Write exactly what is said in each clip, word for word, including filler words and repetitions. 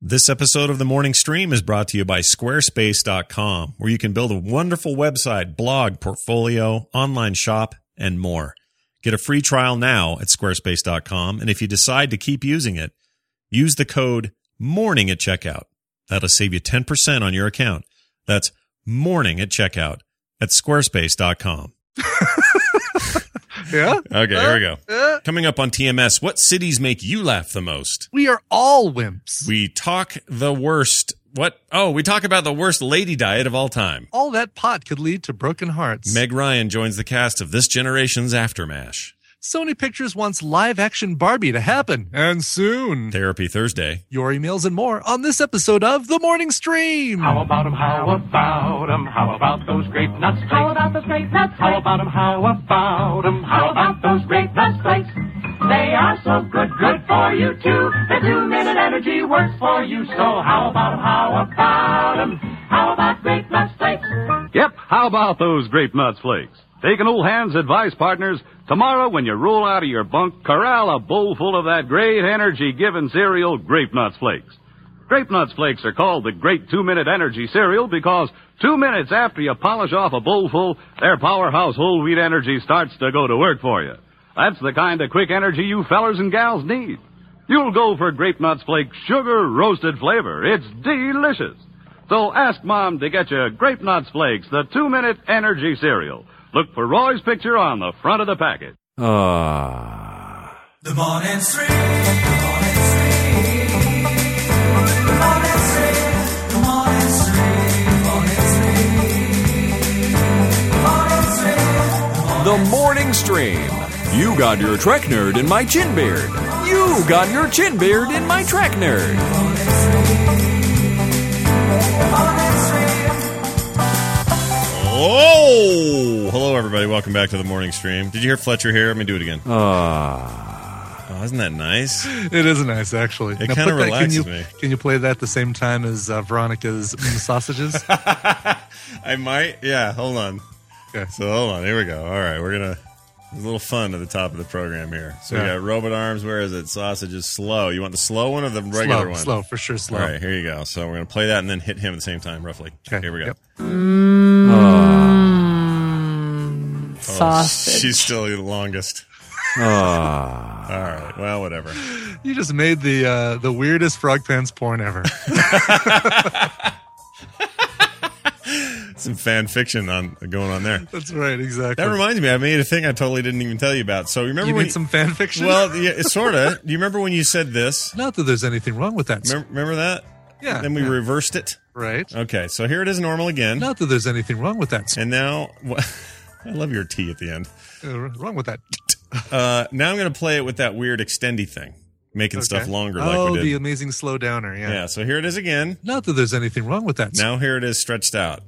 This episode of The Morning Stream is brought to you by Squarespace dot com, where you can build a wonderful website, blog, portfolio, online shop, and more. Get a free trial now at Squarespace dot com, and if you decide to keep using it, use the code MORNING at checkout. That'll save you ten percent on your account. That's MORNING at checkout at Squarespace dot com. Yeah? Okay, uh, here we go. Uh, Coming up on T M S, what cities make you laugh the most? we are all wimps. We talk the worst. What? Oh, we talk about the worst lady diet of all time. all that pot could lead to broken hearts. Meg Ryan joins the cast of this generation's Aftermash. Sony Pictures wants live-action Barbie to happen, and soon. Therapy Thursday. Your emails and more on this episode of The Morning Stream. How about 'em, how about 'em, how about those grape nuts flakes? How about those grape nuts How flakes? about 'em, how about 'em, how about those grape nuts flakes? They are so good, good for you too. The two-minute energy works for you. So how about 'em, how about 'em, how about grape nuts flakes? Yep, how about those grape nuts flakes? Take an old hand's advice, partners. Tomorrow, when you roll out of your bunk, corral a bowl full of that great energy-giving cereal, Grape Nuts Flakes. Grape Nuts Flakes are called the Great Two-Minute Energy Cereal because two minutes after you polish off a bowlful, their powerhouse whole wheat energy starts to go to work for you. That's the kind of quick energy you fellers and gals need. You'll go for Grape Nuts Flakes sugar roasted flavor. It's delicious. So ask Mom to get you Grape Nuts Flakes, the two-minute energy cereal. Look for Roy's picture on the front of the packet. Ah. The morning stream. The morning stream. The morning stream. The morning stream. The morning stream. The Morning Stream. You got your Trek nerd in my chin beard. You got your chin beard in my Trek nerd. Oh! Hello, everybody. Welcome back to The Morning Stream. Did you hear Fletcher here? Let me do it again. Ah. Oh, isn't that nice? It is nice, actually. It Now kinda put that- relaxes can you, me. Can you play that at the same time as uh, Veronica's mm, sausages? I might. Yeah, hold on. Okay. So, hold on. Here we go. All right, we're going to... There's a little fun at the top of the program here. So, Yeah. we got robot arms. Where is it? Sausages slow. You want the slow one or the regular slow, one? slow, for sure, slow. All right, here you go. So, we're going to play that and then hit him at the same time, roughly. Okay. Here we go. Yep. Sausage. Oh, she's still the longest. Ah. All right. Well, whatever. You just made the uh, the weirdest frog pants porn ever. Some fan fiction on going on there. That's right, exactly. That reminds me, I made a thing I totally didn't even tell you about. So remember you when made some fan fiction? Well, yeah, sort of. Do you remember when you said this? Not that there's anything wrong with that. Remember, remember that? Yeah. Then we yeah. reversed it. Right. Okay, so here it is normal again. Not that there's anything wrong with that. And now, I love your T at the end. Uh, wrong with that. Uh, now I'm going to play it with that weird extendy thing, making Okay. stuff longer oh, like we did. the amazing slow downer. Yeah. Yeah, so here it is again. Not that there's anything wrong with that. Now here it is stretched out.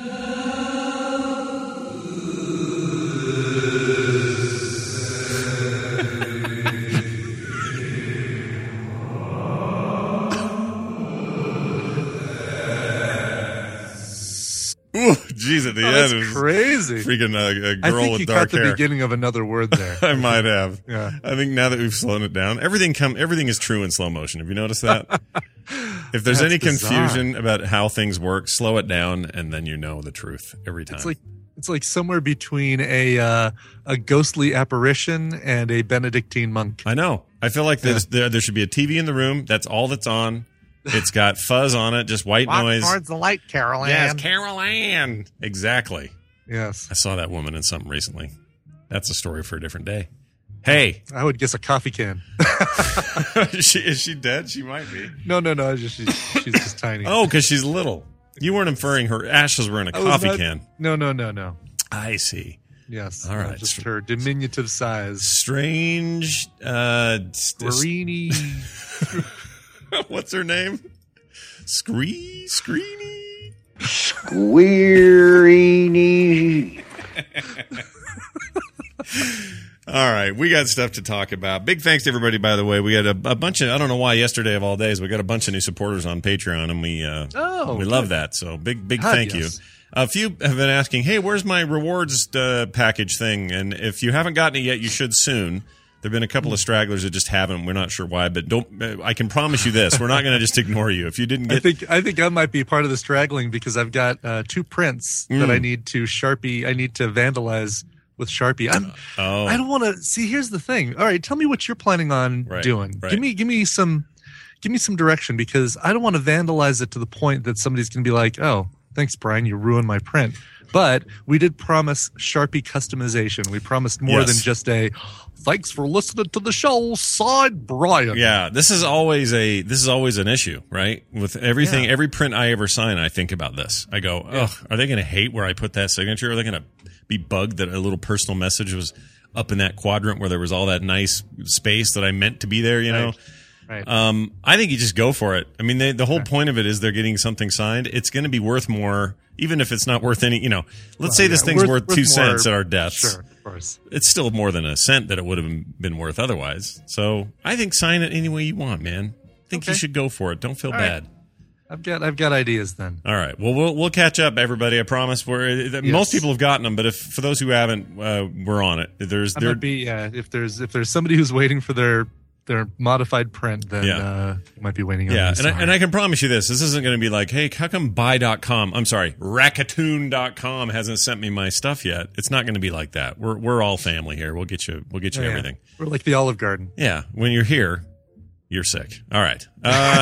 Ooh, jeez, at the Oh, end that's it was crazy. freaking a, a I girl think with you dark caught the hair. beginning of another word there. I might have. Yeah. I think now that we've slowed it down, everything come everything is true in slow motion. Have you noticed that? If there's That's any bizarre. confusion about how things work, slow it down, and then you know the truth every time. It's like it's like somewhere between a uh, a ghostly apparition and a Benedictine monk. I know. I feel like there's, there there should be a T V in the room. That's all that's on. It's got fuzz on it, just white noise. towards the light, Carol Ann. Yes, Carol Ann. Exactly. Yes. I saw that woman in something recently. That's a story for a different day. Hey, I would guess a coffee can. is, she, is she dead? She might be. No, no, no. Just, she's, she's just tiny. Oh, because she's little. You weren't inferring her ashes were in a I was coffee not- can. No, no, no, no. I see. Yes. All no, right. Just her diminutive size. Strange. Uh, st- Marini. what's her name? Scree? Screeny? Squeerini. All right, we got stuff to talk about. Big thanks to everybody, by the way. We got a, a bunch of, I don't know why yesterday of all days, we got a bunch of new supporters on Patreon, and we uh, Oh, we good. love that. So big, big God, thank yes. you. A few have been asking, hey, where's my rewards uh, package thing? And if you haven't gotten it yet, you should soon. There've been a couple of stragglers that just haven't. We're not sure why, but don't. I can promise you this: we're not going to just ignore you if you didn't get. I think I think I might be part of the straggling because I've got uh, two prints Mm. that I need to Sharpie. I need to vandalize with Sharpie. I'm, Oh. I don't want to see. Here's the thing. All right, tell me what you're planning on Right, doing. right. Give me give me some give me some direction because I don't want to vandalize it to the point that somebody's going to be like, "Oh, thanks, Brian, you ruined my print." But we did promise Sharpie customization. We promised more Yes. than just a thanks for listening to the show, side Brian. Yeah, this is always a this is always an issue, right? With everything, Yeah. every print I ever sign, I think about this. I go, "Ugh, are they going to hate where I put that signature? Are they going to be bugged that a little personal message was up in that quadrant where there was all that nice space that I meant to be there?" You know. Right. Um, I think you just go for it. I mean, they, the whole point of it is they're getting something signed. It's going to be worth more, even if it's not worth any. You know, let's Well, say this yeah, thing's worth- worth, worth two more- cents at our deaths. Sure, of course. It's still more than a cent that it would have been worth otherwise. So I think sign it any way you want, man. I think you Okay. should go for it. Don't feel All right. bad. I've got I've got ideas then. All right. Well, we'll we'll catch up, everybody. I promise. We're uh, most people have gotten them, but if for those who haven't, uh, we're on it. There's I there. might be yeah. If there's if there's somebody who's waiting for their their modified print, then Yeah. uh, you might be waiting. on Yeah, me, and I, sorry. and I can promise you this. This isn't going to be like, hey, how come buy dot com, I'm sorry, Rakatoon dot com hasn't sent me my stuff yet. It's not going to be like that. We're we're all family here. We'll get you we'll get you Yeah, yeah. everything. We're like the Olive Garden. Yeah, when you're here, you're sick. All right. Uh,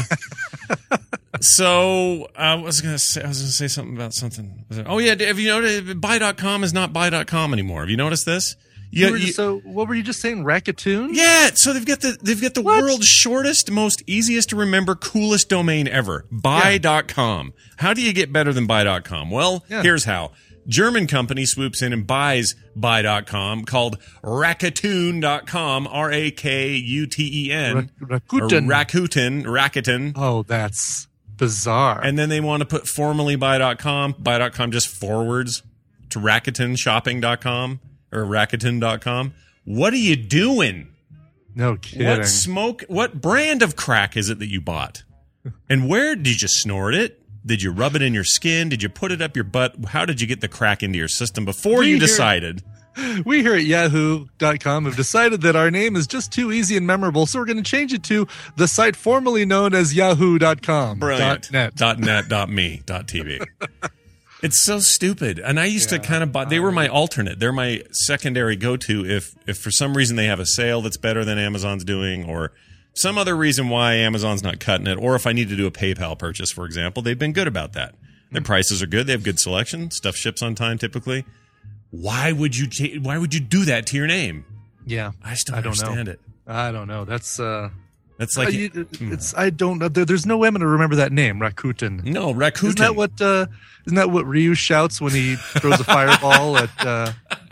so I was gonna say I was gonna say something about something. Was it- Oh yeah, have you noticed buy dot com is not buy dot com anymore? Have you noticed this? You You, were you- just- so what were you just saying? Rakatoon? yeah, so they've got the they've got the What? world's shortest, most easiest to remember, coolest domain ever. buy dot com. How do you get better than buy dot com? Well, Yeah. here's how. German company swoops in and buys buy dot com called Rakatoon dot com, R A K U T E N. Ra- Rakuten. Or Rakuten, Rakuten. Oh, that's bizarre. And then they want to put formerly buy dot com. buy dot com just forwards to Rakuten shopping dot com or Rakuten dot com. What are you doing? no kidding. What smoke? What brand of crack is it that you bought? And where did you snort it? Did you rub it in your skin? Did you put it up your butt? How did you get the crack into your system before We you hear- decided? We here at yahoo dot com have decided that our name is just too easy and memorable, so we're going to change it to the site formerly known as yahoo dot com. Brilliant. Dot net. Dot net. Dot me. Dot tv. It's so stupid. And I used to kind of buy, they were my alternate. They're my secondary go-to if, if for some reason they have a sale that's better than Amazon's doing, or some other reason why Amazon's not cutting it, or if I need to do a PayPal purchase, for example. They've been good about that. Their prices are good. They have good selection. Stuff ships on time typically. Why would you ta- why would you do that to your name? Yeah. I still I don't understand know. it. I don't know. That's uh That's like uh, you- it's I don't know. There, there's no way I'm going to remember that name, Rakuten. no, Rakuten. Isn't that what uh isn't that what Ryu shouts when he throws a fireball at uh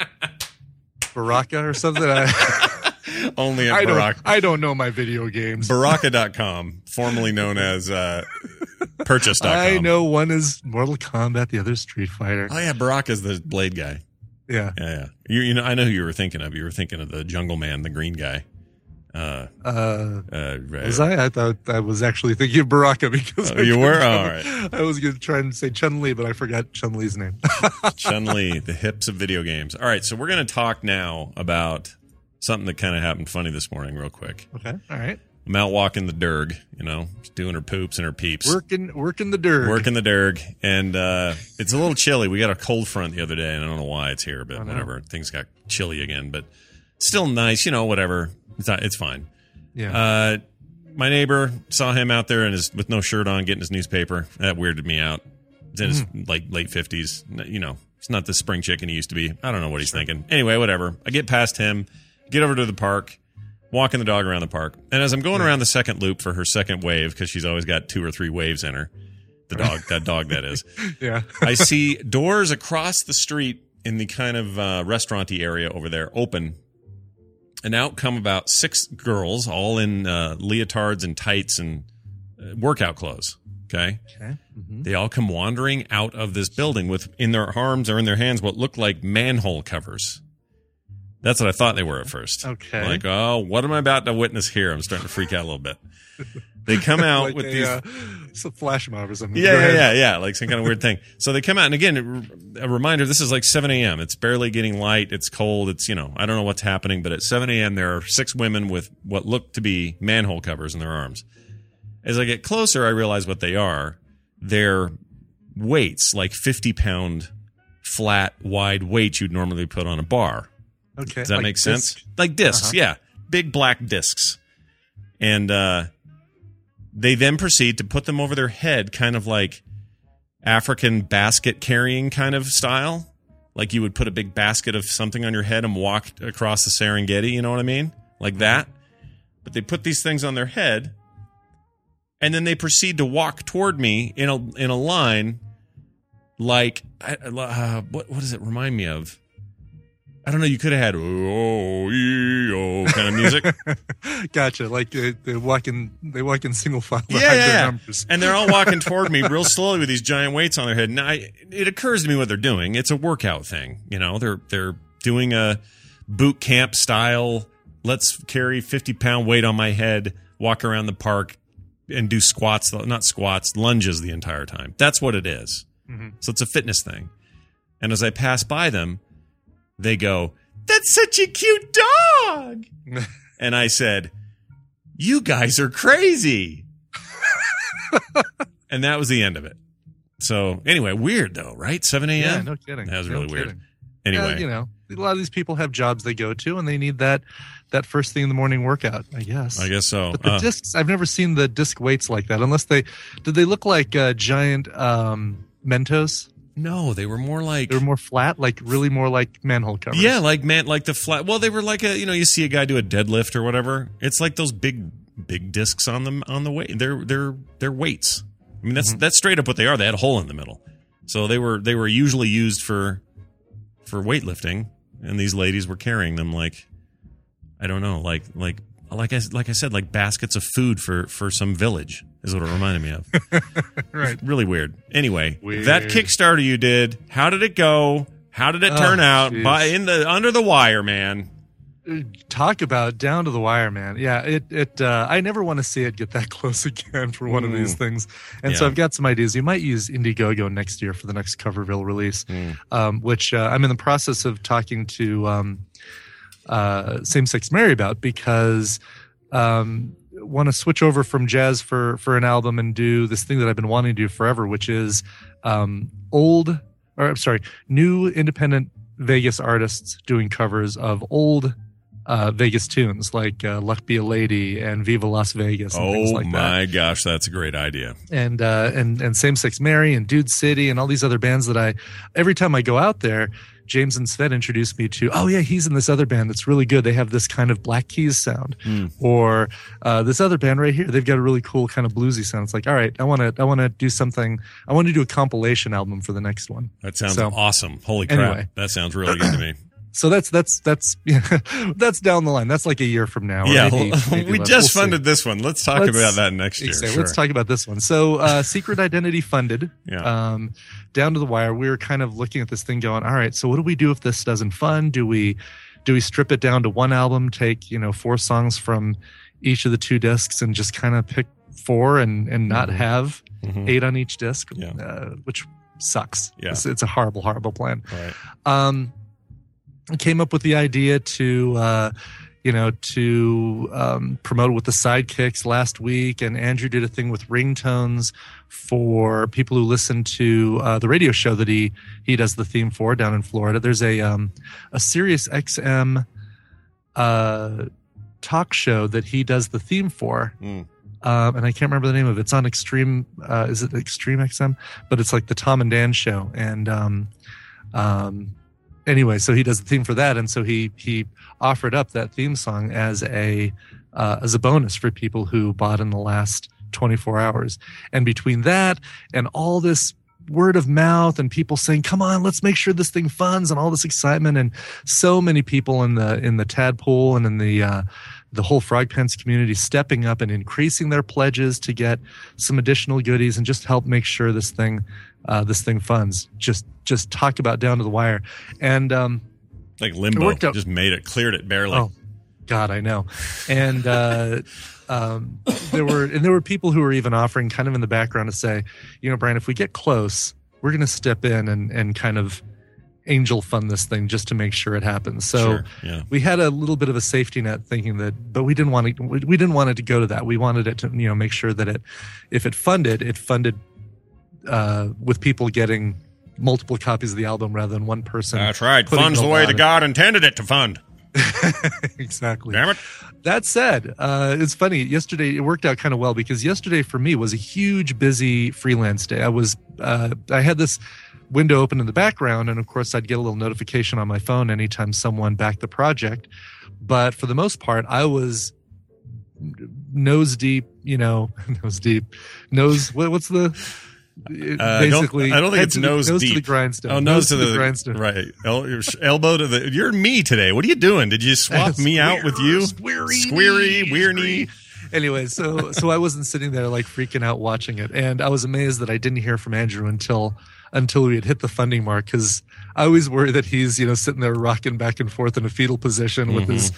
Baraka or something? I, Only at I don't Baraka. I don't know my video games. Baraka dot com, formerly known as uh, Purchase dot com. I know one is Mortal Kombat, the other is Street Fighter. Oh yeah, Baraka's the blade guy. Yeah. Yeah, yeah. You, you know, I know who you were thinking of. You were thinking of the Jungle Man, the green guy. Uh, Uh uh, was I? I thought I was actually thinking of Baraka because Oh, I you couldn't were? Oh, remember. all right. I was going to try and say Chun Li, but I forgot Chun Li's name. Chun Li, the hips of video games. All right, so we're going to talk now about something that kind of happened funny this morning, real quick. Okay. All right. I'm out walking the derg, you know, doing her poops and her peeps. Working working the dirt. Working the derg, and uh, it's a little chilly. We got a cold front the other day, and I don't know why it's here, but Oh, no. whatever. Things got chilly again, but still nice, you know. Whatever, it's not, it's fine. Yeah. Uh, my neighbor saw him out there and his with no shirt on, getting his newspaper. That weirded me out. He's in his Mm. like late fifties. You know, he's not the spring chicken he used to be. I don't know what he's thinking. Anyway, whatever. I get past him, get over to the park, walking the dog around the park, and as I'm going around the second loop for her second wave, because she's always got two or three waves in her. The dog, that dog, that is. yeah. I see doors across the street in the kind of uh, restaurant-y area over there open, and out come about six girls, all in uh, leotards and tights and uh, workout clothes. Okay, Okay. Mhm. they all come wandering out of this building with in their arms or in their hands what look like manhole covers. That's what I thought they were at first. Okay. Like, oh, what am I about to witness here? I'm starting to freak out a little bit. They come out like with a, these. uh, some flash mob or something. Yeah, Go yeah, ahead. yeah, yeah, like some kind of weird thing. So they come out, and again, a reminder: this is like seven a.m. It's barely getting light. It's cold. It's you know, I don't know what's happening, but at seven a.m. there are six women with what look to be manhole covers in their arms. As I get closer, I realize what they are. They're weights, like fifty pound flat, wide weights you'd normally put on a bar. Okay. Does that like make sense? disc? Like discs, Uh-huh. yeah, big black discs, and uh, they then proceed to put them over their head, kind of like African basket carrying kind of style. Like you would put a big basket of something on your head and walk across the Serengeti, you know what I mean? Like that. But they put these things on their head, and then they proceed to walk toward me in a in a line, like uh, what what does it remind me of? I don't know. You could have had oh, ee, oh kind of music. Gotcha. Like they, they walk in, they walk in single file Yeah, behind yeah, their yeah. numbers. And they're all walking toward me real slowly with these giant weights on their head. Now, I, it occurs to me what they're doing. It's a workout thing. You know, they're they're doing a boot camp style. Let's carry fifty pound weight on my head, walk around the park, and do squats. Not squats, lunges the entire time. That's what it is. Mm-hmm. So it's a fitness thing. And as I pass by them, they go, "That's such a cute dog." And I said, "You guys are crazy." And that was the end of it. So anyway, weird though, right? seven a.m.? Yeah, no kidding. That was No really weird. kidding. Anyway, Yeah, you know, a lot of these people have jobs they go to, and they need that that first thing in the morning workout. I guess. I guess so. But the Uh, discs, I've never seen the disc weights like that. Unless they, did they look like uh, giant um, Mentos? no, they were more like They were more flat, like really more like manhole covers. yeah, like man, like the flat. Well, they were like a you know you see a guy do a deadlift or whatever. It's like those big big discs on them on the weight. They're they're they're weights. I mean that's Mm-hmm. that's straight up what they are. They had a hole in the middle, so they were they were usually used for for weightlifting, and these ladies were carrying them like I don't know, like like like I like I said, like baskets of food for for some village is what it reminded me of. Right. Really weird. Anyway, Weird. that Kickstarter you did, how did it go? How did it turn Oh, out? jeez. By in the under the wire, man. Talk about down to the wire, man. Yeah, it it. Uh, I never want to see it get that close again for one of these things. And so Yeah. I've got some ideas. You might use Indiegogo next year for the next Coverville release, um, which uh, I'm in the process of talking to um, uh, Same Sex Mary about because um, want to switch over from jazz for for an album and do this thing that I've been wanting to do forever, which is um, old or I'm sorry, new independent Vegas artists doing covers of old uh, Vegas tunes like uh, "Luck Be a Lady" and "Viva Las Vegas" and things Oh like that. my gosh, that's a great idea. And uh, and and Same Sex Mary and Dude City and all these other bands that I every time I go out there, James and Sven introduced me to. Oh yeah, he's in this other band that's really good. They have this kind of Black Keys sound, or uh, this other band right here. They've got a really cool kind of bluesy sound. It's like, all right, I want to I want to do something. I want to do a compilation album for the next one. That sounds So- awesome. Holy crap. Anyway. That sounds really good to me. So that's that's that's yeah, that's down the line. That's like a year from now. or Yeah, maybe- well, maybe we less. just We'll see. funded this one. Let's talk Let's- about that next year. Exactly. Sure. Let's talk about this one. So, uh, Secret Identity funded, Yeah. um, down to the wire. We were kind of looking at this thing, going, "All right, so what do we do if this doesn't fund? Do we, do we strip it down to one album, take you know four songs from each of the two discs, and just kind of pick four and and not have Mhm. eight on each disc, Yeah. uh, which sucks. Yeah. It's, it's a horrible, horrible plan. Right. Um, came up with the idea to, uh, you know, to um, promote with the Sidekicks last week, and Andrew did a thing with ringtones for people who listen to uh, the radio show that he he does the theme for down in Florida. There's a um, a Sirius X M uh, talk show that he does the theme for. Mm. Um, and I can't remember the name of it. It's on Extreme. Uh, is it Extreme X M? But it's like the Tom and Dan show. And um, um, anyway, so he does the theme for that, and so he he offered up that theme song as a uh, as a bonus for people who bought in the last twenty-four hours. And between that and all this word of mouth and people saying, "Come on, let's make sure this thing funds," and all this excitement, and so many people in the in the tadpole and in the uh, the whole Frog Pants community stepping up and increasing their pledges to get some additional goodies and just help make sure this thing uh, this thing funds. Just just talk about down to the wire. And um, like limbo. It worked out. Just made it, cleared it barely. Oh, God, I know. And uh, um, there were and there were people who were even offering kind of in the background to say, you know, Brian, if we get close, we're going to step in and, and kind of angel fund this thing just to make sure it happens. So Sure, yeah. we had a little bit of a safety net thinking that, but we didn't want to, we didn't want it to go to that. We wanted it to, you know, make sure that it, if it funded, it funded uh, with people getting multiple copies of the album rather than one person. That's right. putting Funds it the all way on that it. God intended it to fund. Exactly. Damn it. That said, uh, it's funny. Yesterday, it worked out kind of well because yesterday for me was a huge, busy freelance day. I was, uh, I had this window open in the background, and of course, I'd get a little notification on my phone anytime someone backed the project. But for the most part, I was nose deep, you know, nose deep, nose. What, what's the Uh, basically? I don't, I don't think head it's to the- nose, nose deep. to the grindstone. Oh, nose, to, the, grindstone. Right. El, your sh- elbow to the. You're me today. What are you doing? Did you swap me out with you? Squeery, Squeery, weirny. Anyway, so so I wasn't sitting there like freaking out watching it, and I was amazed that I didn't hear from Andrew until until we had hit the funding mark, because I always worry that he's, you know, sitting there rocking back and forth in a fetal position with his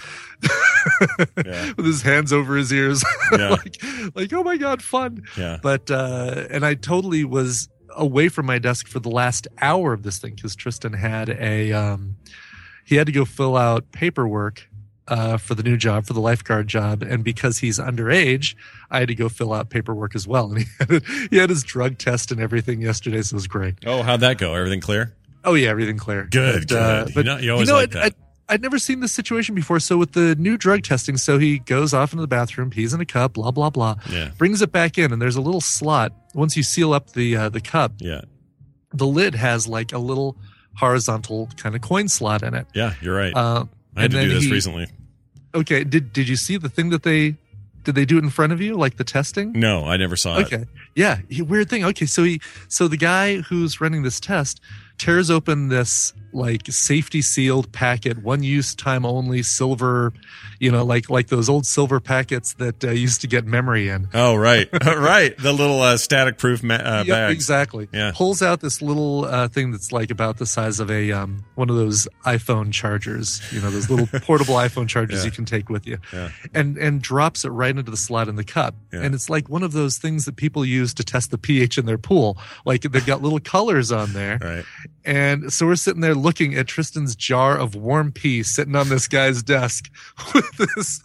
Yeah. with his hands over his ears, Yeah. like like oh my god, fun. Yeah. But uh, and I totally was away from my desk for the last hour of this thing because Tristan had a um, he had to go fill out paperwork uh, for the new job, for the lifeguard job. And because he's underage, I had to go fill out paperwork as well. And he had, he had his drug test and everything yesterday, so it was great. Oh, how'd that go? Everything clear? Oh, yeah, everything clear. Good, But, uh, good. but, You know- you always know, like I- that. I- I'd never seen this situation before. So with the new drug testing, so he goes off into the bathroom, pees in a cup, blah, blah, blah, Yeah. brings it back in, and there's a little slot. Once you seal up the uh, the cup, Yeah. the lid has like a little horizontal kind of coin slot in it. Yeah, you're right. Uh, I had and to then do this he- recently. Okay, did did you see the thing that they did they do it in front of you, like the testing? No, I never saw it. Okay, yeah, he- weird thing. Okay, so he so the guy who's running this test tears open this like safety sealed packet, one use time only, silver, you know, like like those old silver packets that uh, used to get memory in. Oh, right. right. The little uh, static proof ma- uh, Yep, bags. exactly. Yeah. Pulls out this little uh, thing that's like about the size of a um, one of those iPhone chargers. You know, those little portable iPhone chargers Yeah. you can take with you, Yeah. and and drops it right into the slot in the cup. Yeah. And it's like one of those things that people use to test the pH in their pool. Like they've got little colors on there. Right. And so we're sitting there looking at Tristan's jar of warm pea sitting on this guy's desk with this.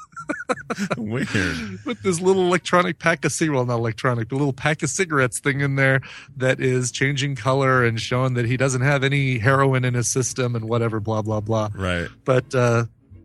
Weird. With this little electronic pack of cigarettes, well, not electronic, the little pack of cigarettes thing in there that is changing color and showing that he doesn't have any heroin in his system and whatever, blah, blah, blah. Right. But, uh,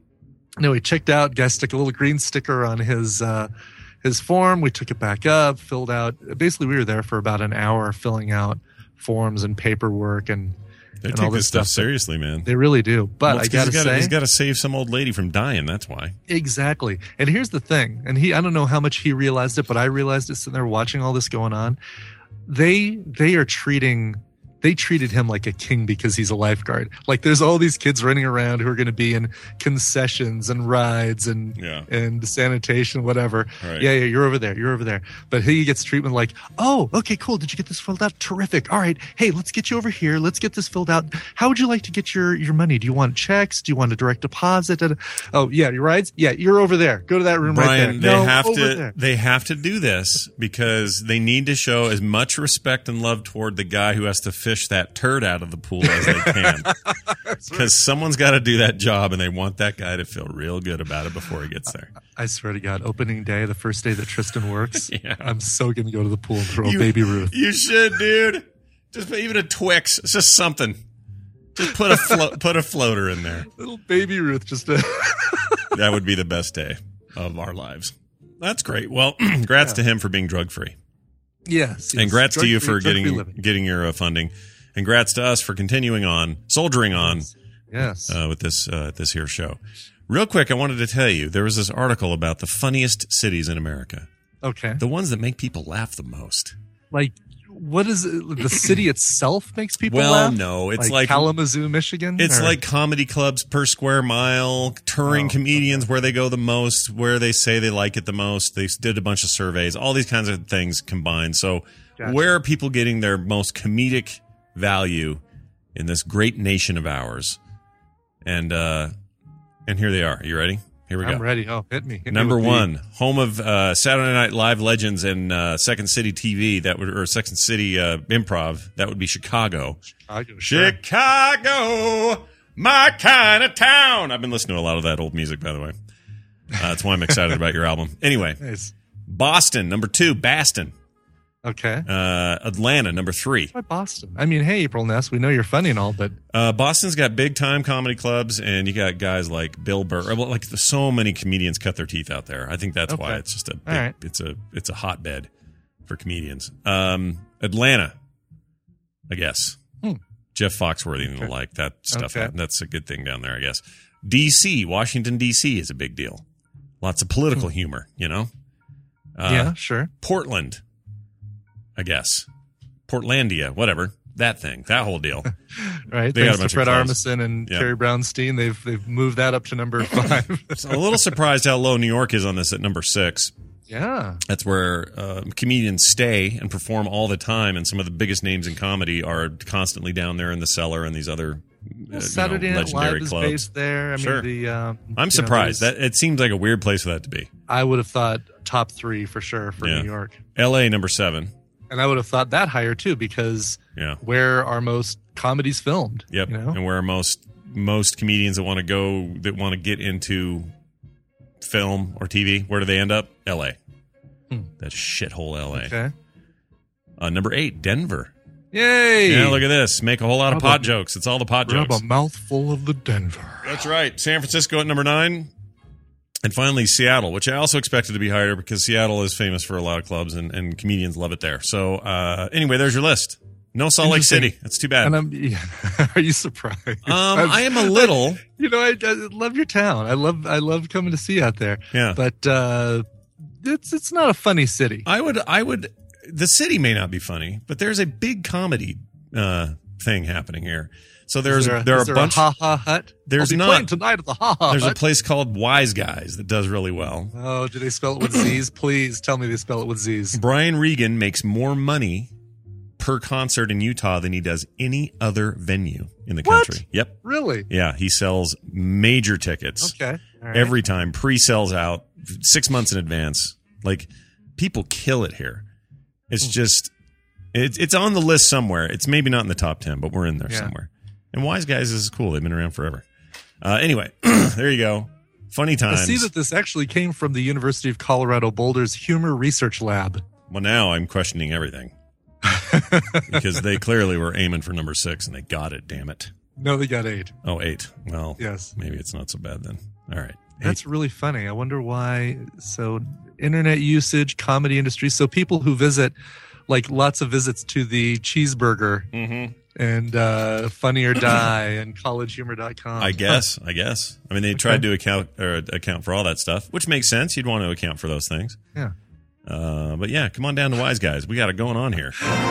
no, he checked out, guy stuck a little green sticker on his, uh, his form. We took it back up, filled out. Basically, we were there for about an hour filling out forms and paperwork and, They and take all this this stuff stuff. seriously, man. They really do. But Well, I it's 'cause gotta he's gotta, say, he's got to save some old lady from dying. That's why. exactly. And here's the thing. And he, I don't know how much he realized it, but I realized it sitting there watching all this going on. They, they are treating, they treated him like a king because he's a lifeguard. Like there's all these kids running around who are going to be in concessions and rides and, Yeah. and sanitation, whatever. Right. Yeah, yeah, you're over there. You're over there. But he gets treatment like, oh, okay, cool. Did you get this filled out? Terrific. All right. Hey, let's get you over here. Let's get this filled out. How would you like to get your, your money? Do you want checks? Do you want a direct deposit? Oh, yeah, your rides? Yeah, you're over there. Go to that room right Brian, there. they No, have over to there. they have to do this because they need to show as much respect and love toward the guy who has to fish that turd out of the pool as they can. Because someone's got to do that job, and they want that guy to feel real good about it before he gets there. I swear to God, opening day, the first day that Tristan works, Yeah. I'm so going to go to the pool and throw You- a baby Ruth. You should, dude. Just put even a Twix. It's just something. Just put a flo- put a floater in there. Little baby Ruth just to. That would be the best day of our lives. That's great. Well, congrats to him for being drug free. Yes. And yes. congrats to you Drug-free- for drug-free getting living. getting your uh, funding. And congrats to us for continuing on, soldiering on Yes. uh, with this uh, this here show. Real quick, I wanted to tell you there was this article about the funniest cities in America, Okay. the ones that make people laugh the most. Like, what is it? The city itself makes people Well, laugh? no, it's like- Kalamazoo, Michigan. It's Or- like comedy clubs per square mile, touring Oh, comedians where they go the most, where they say they like it the most. They did a bunch of surveys, all these kinds of things combined. So, Gotcha. where are people getting their most comedic value in this great nation of ours? And uh, and here they are. You ready? Here we I'm go. ready. Oh, hit me. Hit me Number with the- one, home of uh, Saturday Night Live legends and uh, Second City T V. That would or Second City uh, Improv. That would be Chicago. Chicago. Sure. Chicago, my kind of town. I've been listening to a lot of that old music, by the way. Uh, that's why I'm excited about your album. Anyway, Nice. Boston, number two, Baston. Okay. Uh, Atlanta, number three. Why Boston? I mean, hey, April Ness, we know you're funny and all, but Uh, Boston's got big time comedy clubs, and you got guys like Bill Burr. Well, like so many comedians cut their teeth out there. I think that's why Okay. it's just a big, All right. it's a it's a hotbed for comedians. Um, Atlanta, I guess. Hmm. Jeff Foxworthy and the Okay. like that stuff. Okay. That's a good thing down there, I guess. D C, Washington D C is a big deal. Lots of political humor, you know. Uh, yeah, sure. Portland, I guess. Portlandia, whatever. That thing, that whole deal. Right. They got a Thanks bunch to of Fred clubs. Armisen and Yeah. Carrie Brownstein, they've they've moved that up to number five. So I'm a little surprised how low New York is on this at number six. Yeah. That's where uh, comedians stay and perform all the time, and some of the biggest names in comedy are constantly down there in the cellar and these other uh, Saturday you know, Night Live legendary is clubs. based there. I Sure. mean, the um, you I'm know, surprised. there's- that it seems like a weird place for that to be. I would have thought top three for sure for Yeah. New York, L A number seven. and I would have thought that higher too because Yeah. where are most comedies filmed? Yep. You know? And where are most most comedians that want to go that want to get into film or T V? Where do they end up? L A. Hmm. That shithole L A. Okay. Uh, number eight, Denver. Yay! Yeah, look at this. Make a whole lot of Grab pot a- jokes. It's all the pot Grab jokes. a mouthful of the Denver. That's right. San Francisco at number nine. And finally, Seattle, which I also expected to be higher because Seattle is famous for a lot of clubs and, and comedians love it there. So, uh, anyway, there's your list. No Salt Lake Interesting. City. That's too bad. And Um, I'm. Yeah, are you surprised? I am a little. You know, I, I love your town. I love. I love coming to see you out there. Yeah. But uh, it's it's not a funny city. I would, I would, the city may not be funny, but there's a big comedy uh, thing happening here. So there's, is there, a, there are is a there bunch. a ha ha hut. There's I'll be not. playing tonight at the ha ha There's a hut. place called Wise Guys that does really well. Oh, do they spell it with Z's? Please tell me they spell it with Z's. Brian Regan makes more money per concert in Utah than he does any other venue in the What? country. Yep. Really? Yeah, he sells major tickets Okay. All right. every time, pre-sells out six months in advance. Like, people kill it here. It's just, it's it's on the list somewhere. It's maybe not in the top ten, but we're in there Yeah. somewhere. And Wise Guys is cool. They've been around forever. Uh, anyway, there you go. Funny I times. see that this actually came from the University of Colorado Boulder's Humor Research Lab. Well, now I'm questioning everything because they clearly were aiming for number six and they got it. Damn it. No, they got eight. Oh, eight. Well, Yes. maybe it's not so bad then. All right. That's really funny. I wonder why. So, internet usage, comedy industry. So, people who visit, like lots of visits to the Cheeseburger Mm-hmm. and uh, Funny or Die and college humor dot com. I guess. I guess. I mean, they tried to account or account for all that stuff, which makes sense. You'd want to account for those things. Yeah. Uh, but yeah, come on down to Wise Guys. We got it going on here.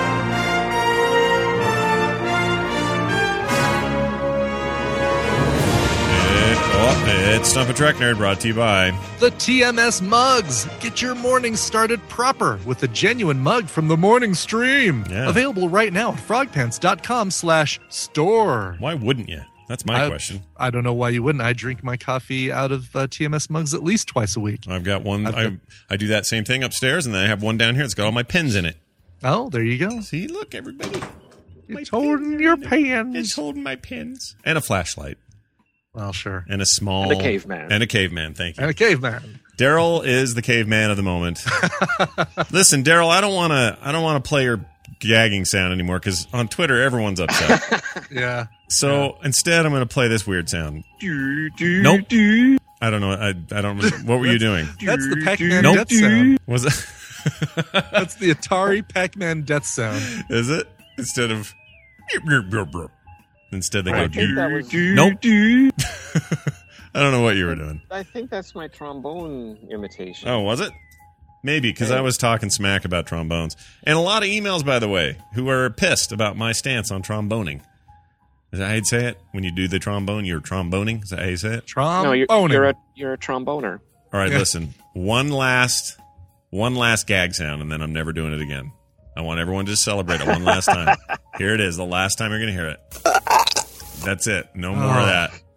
It, oh, it's Stump a Trek Nerd, brought to you by. The T M S mugs. Get your morning started proper with a genuine mug from the morning stream. Yeah. Available right now at frogpants.com slash store. Why wouldn't you? That's my I- question. I don't know why you wouldn't. I drink my coffee out of uh, T M S mugs at least twice a week. I've got one. I've I, got- I do that same thing upstairs, and then I have one down here. It's got all my pens in it. Oh, there you go. See, look, everybody. It's holding your It's pans. holding my pens. And a flashlight. Well, sure. And a small. And a caveman. And a caveman, thank you. And a caveman. Daryl is the caveman of the moment. Listen, Daryl, I don't want to. I don't want to play your gagging sound anymore because on Twitter everyone's upset. Yeah. So instead, I'm going to play this weird sound. Nope. I don't know. I, I don't. What were you doing? That's the Pac-Man Nope. death sound. Was it? That's the Atari Pac-Man death sound. Is it instead of? Instead, they I go. think that was. Nope. I don't know what you were doing. I think that's my trombone imitation. Oh, was it? Maybe, because I was talking smack about trombones. And a lot of emails, by the way, who are pissed about my stance on tromboning. Is that how you'd say it? When you do the trombone, you're tromboning? Is that how you say it? Trom. no, you're, you're a you're a tromboner. All right, Yeah. listen. One last, one last gag sound, and then I'm never doing it again. I want everyone to just celebrate it one last time. Here it is, the last time you're going to hear it. That's it. No more of that.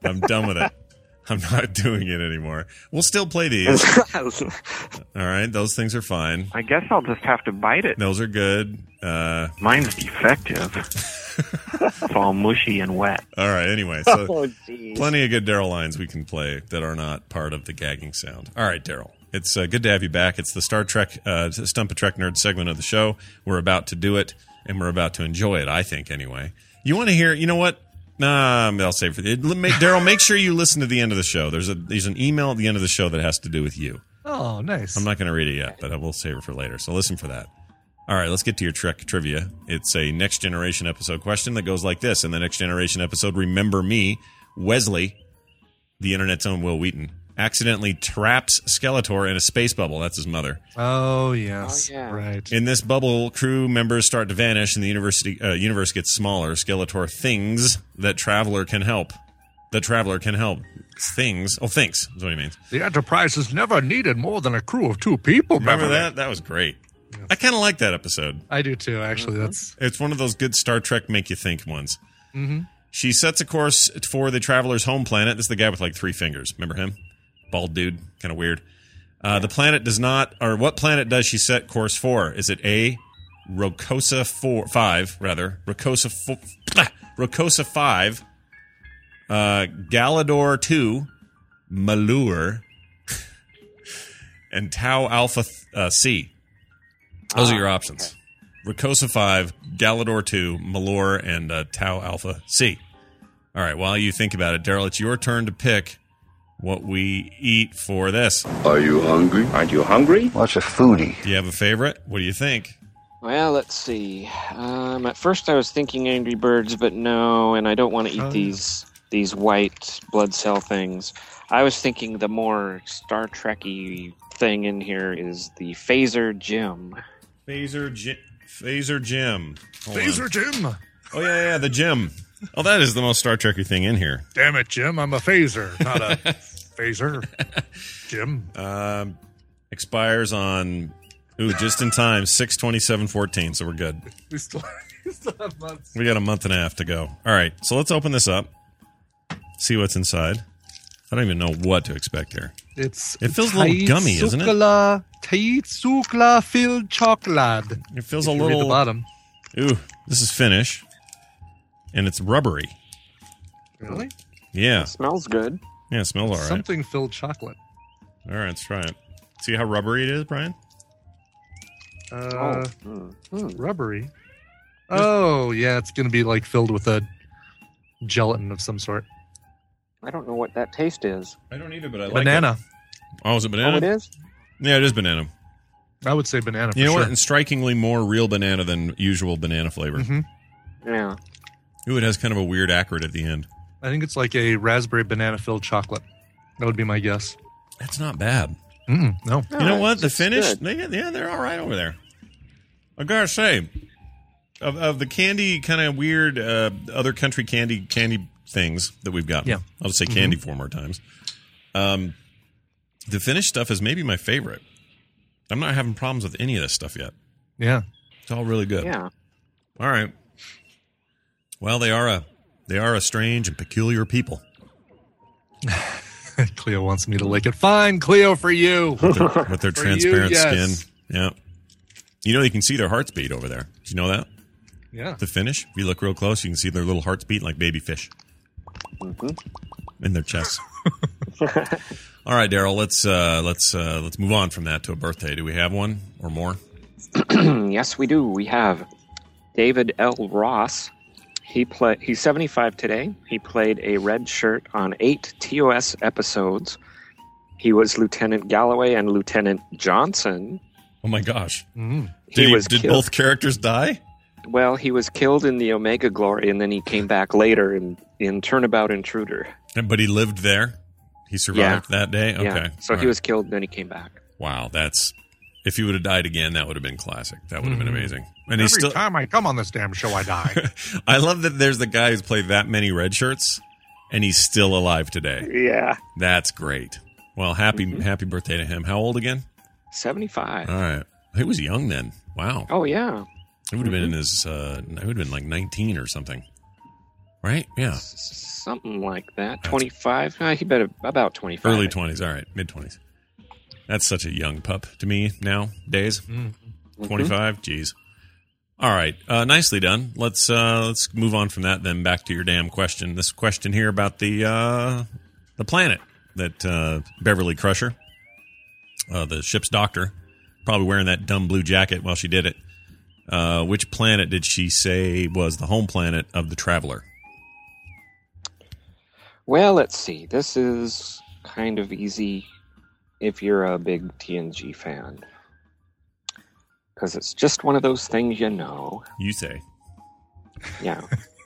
I'm done with it. I'm not doing it anymore. We'll still play these. All right, those things are fine. I guess I'll just have to bite it. Those are good. Uh, Mine's defective. It's all mushy and wet. all right, anyway. So Oh, geez. plenty of good Daryl lines we can play that are not part of the gagging sound. All right, Daryl. It's uh, good to have you back. It's the Star Trek uh, Stump a Trek Nerd segment of the show. We're about to do it, and we're about to enjoy it, I think, anyway. You want to hear, you know what? Nah, I'll save for the Daryl, make sure you listen to the end of the show. There's a there's an email at the end of the show that has to do with you. Oh, nice. I'm not going to read it yet, but I will save it for later. So listen for that. All right, let's get to your Trek trivia. It's a Next Generation episode question that goes like this. In the Next Generation episode, Remember Me, Wesley, the internet's own Will Wheaton, accidentally traps Skeletor in a space bubble. That's his mother. Oh, yes. Oh, yeah. Right. In this bubble, crew members start to vanish, and the university uh, universe gets smaller. Skeletor things that Traveler can help. The Traveler can help. Things. Oh, thinks is what he means. The Enterprise has never needed more than a crew of two people. Remember that? That was great. I kind of like that episode. I do too, actually. That's It's one of those good Star Trek make you think ones. Mm-hmm. She sets a course for the Traveler's home planet. This is the guy with like three fingers. Remember him? Bald dude. Kind of weird. Uh, the planet does not, or what planet does she set course for? Is it A, Rokosa four, five, rather, Rokosa four, Rokosa five, uh, Galador two, Malur, and Tau Alpha uh, C. Those Ah, are your options. Rokosa five, Galador two, Malur, and uh, Tau Alpha C. All right, while you think about it, Daryl, it's your turn to pick what we eat for this. Are you hungry? Aren't you hungry? What's a foodie? Do you have a favorite? What do you think? Well, let's see. Um, at first, I was thinking Angry Birds, but no, and I don't want to eat Oh, yeah. these these white blood cell things. I was thinking the more Star Trek-y thing in here is the Phaser Gym. Phaser Jim. Phaser Jim. Hold Phaser on. Jim. Oh, yeah, yeah, the gym. Oh, that is the most Star Trek-y thing in here. Damn it, Jim. I'm a phaser, not a phaser. Jim. Um, expires on, ooh, just in time, six twenty-seven fourteen, so we're good. We still, we still have months. We got a month and a half to go. All right, so let's open this up, see what's inside. I don't even know what to expect here. It's It feels a little gummy, isn't it? Teitsukla filled chocolate. It feels If a you read little. the bottom. Ooh, this is Finnish, and it's rubbery. Really? Yeah, Smells good. yeah, it smells all right. Something filled chocolate. All right, let's try it. See how rubbery it is, Brian? Uh, Mm, mm. Rubbery. Oh, yeah, it's going to be like filled with a gelatin of some sort. I don't know what that taste is. I don't either, but I like Banana. it. Oh, is it banana? Oh, it is? Yeah, it is banana. I would say banana for You know sure. what? And strikingly more real banana than usual banana flavor. Mhm. Yeah. Ooh, it has kind of a weird acrid at the end. I think it's like a raspberry banana filled chocolate. That would be my guess. That's not bad. Mm, no. You know Oh, what? The it's Finnish, good. they, yeah, they're all right over there. I gotta say, of, of the candy, kind of weird uh, other country candy candy things that we've got. Yeah. I'll just say candy four more times. Um, the Finnish stuff is maybe my favorite. I'm not having problems with any of this stuff yet. Yeah. It's all really good. Yeah. All right. Well, they are a they are a strange and peculiar people. Cleo wants me to lick it. Fine, Cleo, for you. With their, with their For transparent you, yes. skin. Yeah. You know, you can see their hearts beat over there. Did you know that? Yeah. The Finnish, if you look real close, you can see their little hearts beat like baby fish in their chests. All right, Daryl, let's uh, let's uh, let's move on from that to a birthday. Do we have one or more? Yes, we do. We have David L. Ross. He play. He's seventy-five today. He played a red shirt on eight T O S episodes. He was Lieutenant Galloway and Lieutenant Johnson. Oh my gosh! Mm. Did, He he- was did killed. both characters die? Well, he was killed in the Omega Glory, and then he came back later in, in Turnabout Intruder. But he lived there. He survived that day. Okay, Yeah. So All he right. was killed, and then he came back. Wow, that's if he would have died again, that would have been classic. That would have been Mhm. amazing. And Every he's still. time I come on this damn show, I die. I love that there's the guy who's played that many red shirts, and he's still alive today. Yeah. That's great. Well, happy happy birthday to him. How old again? seventy-five. All right, he was young then. Wow, Oh, yeah. he would have been in his. Uh, he would have been like nineteen or something. right? Yeah. S- something like that. twenty-five? Uh, he better about twenty-five. Early twenties. All right. Mid twenties. That's such a young pup to me nowadays. Mm-hmm. twenty-five? Jeez. All right. Uh, nicely done. Let's uh, let's move on from that then back to your damn question. This question here about the uh, the planet that uh, Beverly Crusher, uh, the ship's doctor, probably wearing that dumb blue jacket while she did it. Uh, which planet did she say was the home planet of the Traveler? Well, let's see. This is kind of easy if you're a big T N G fan. Because it's just one of those things you know. You say. Yeah.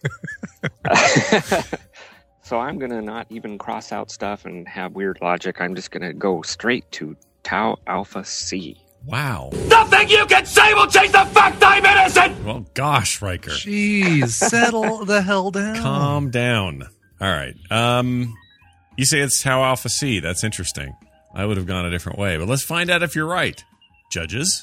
So I'm going to not even cross out stuff and have weird logic. I'm just going to go straight to Tau Alpha C. Wow. Nothing you can say will change the fact I'm innocent! Well, gosh, Riker. Jeez, settle the hell down. Calm down. All right. Um, you say it's Tau Alpha C. That's interesting. I would have gone a different way, but let's find out if you're right. Judges.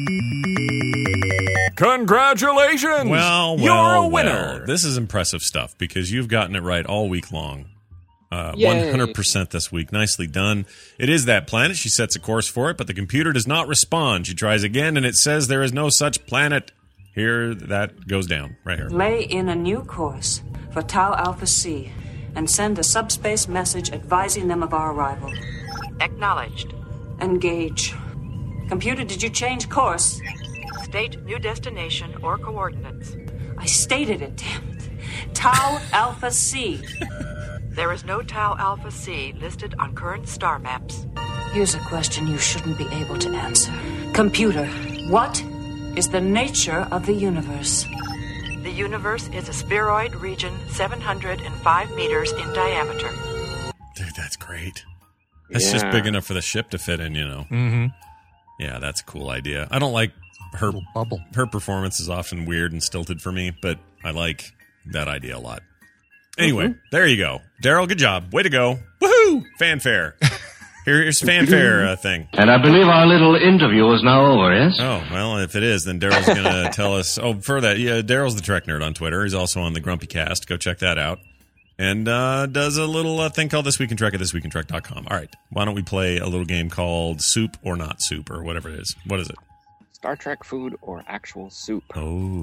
Congratulations! Well, well, You're a well. winner. This is impressive stuff because you've gotten it right all week long. Uh, Yay. one hundred percent this week. Nicely done. It is that planet. She sets a course for it, but the computer does not respond. She tries again, and it says there is no such planet. Here, that goes down. Right here. Lay in a new course for Tau Alpha C and send a subspace message advising them of our arrival. Acknowledged. Engage. Computer, did you change course? State new destination or coordinates. I stated it, damn it. Tau Alpha C. There is no Tau Alpha C listed on current star maps. Here's a question you shouldn't be able to answer. Computer, what is the nature of the universe? The universe is a spheroid region seven hundred five meters in diameter. Dude, that's great. That's Yeah. just big enough for the ship to fit in, you know. Mm-hmm. Yeah, that's a cool idea. I don't like her Little bubble. her performance is often weird and stilted for me, but I like that idea a lot. Anyway, Mm-hmm. there you go. Daryl, good job. Way to go. Woohoo! Fanfare. Here, here's fanfare uh, thing. And I believe our little interview is now over, yes? Oh, well, if it is, then Daryl's going to tell us. Oh, for that, yeah, Daryl's the Trek Nerd on Twitter. He's also on the Grumpy Cast. Go check that out. And uh, does a little uh, thing called This Week in Trek at this week in trek dot com. All right. Why don't we play a little game called Soup or Not Soup or whatever it is? What is it? Star Trek food or actual soup? Oh.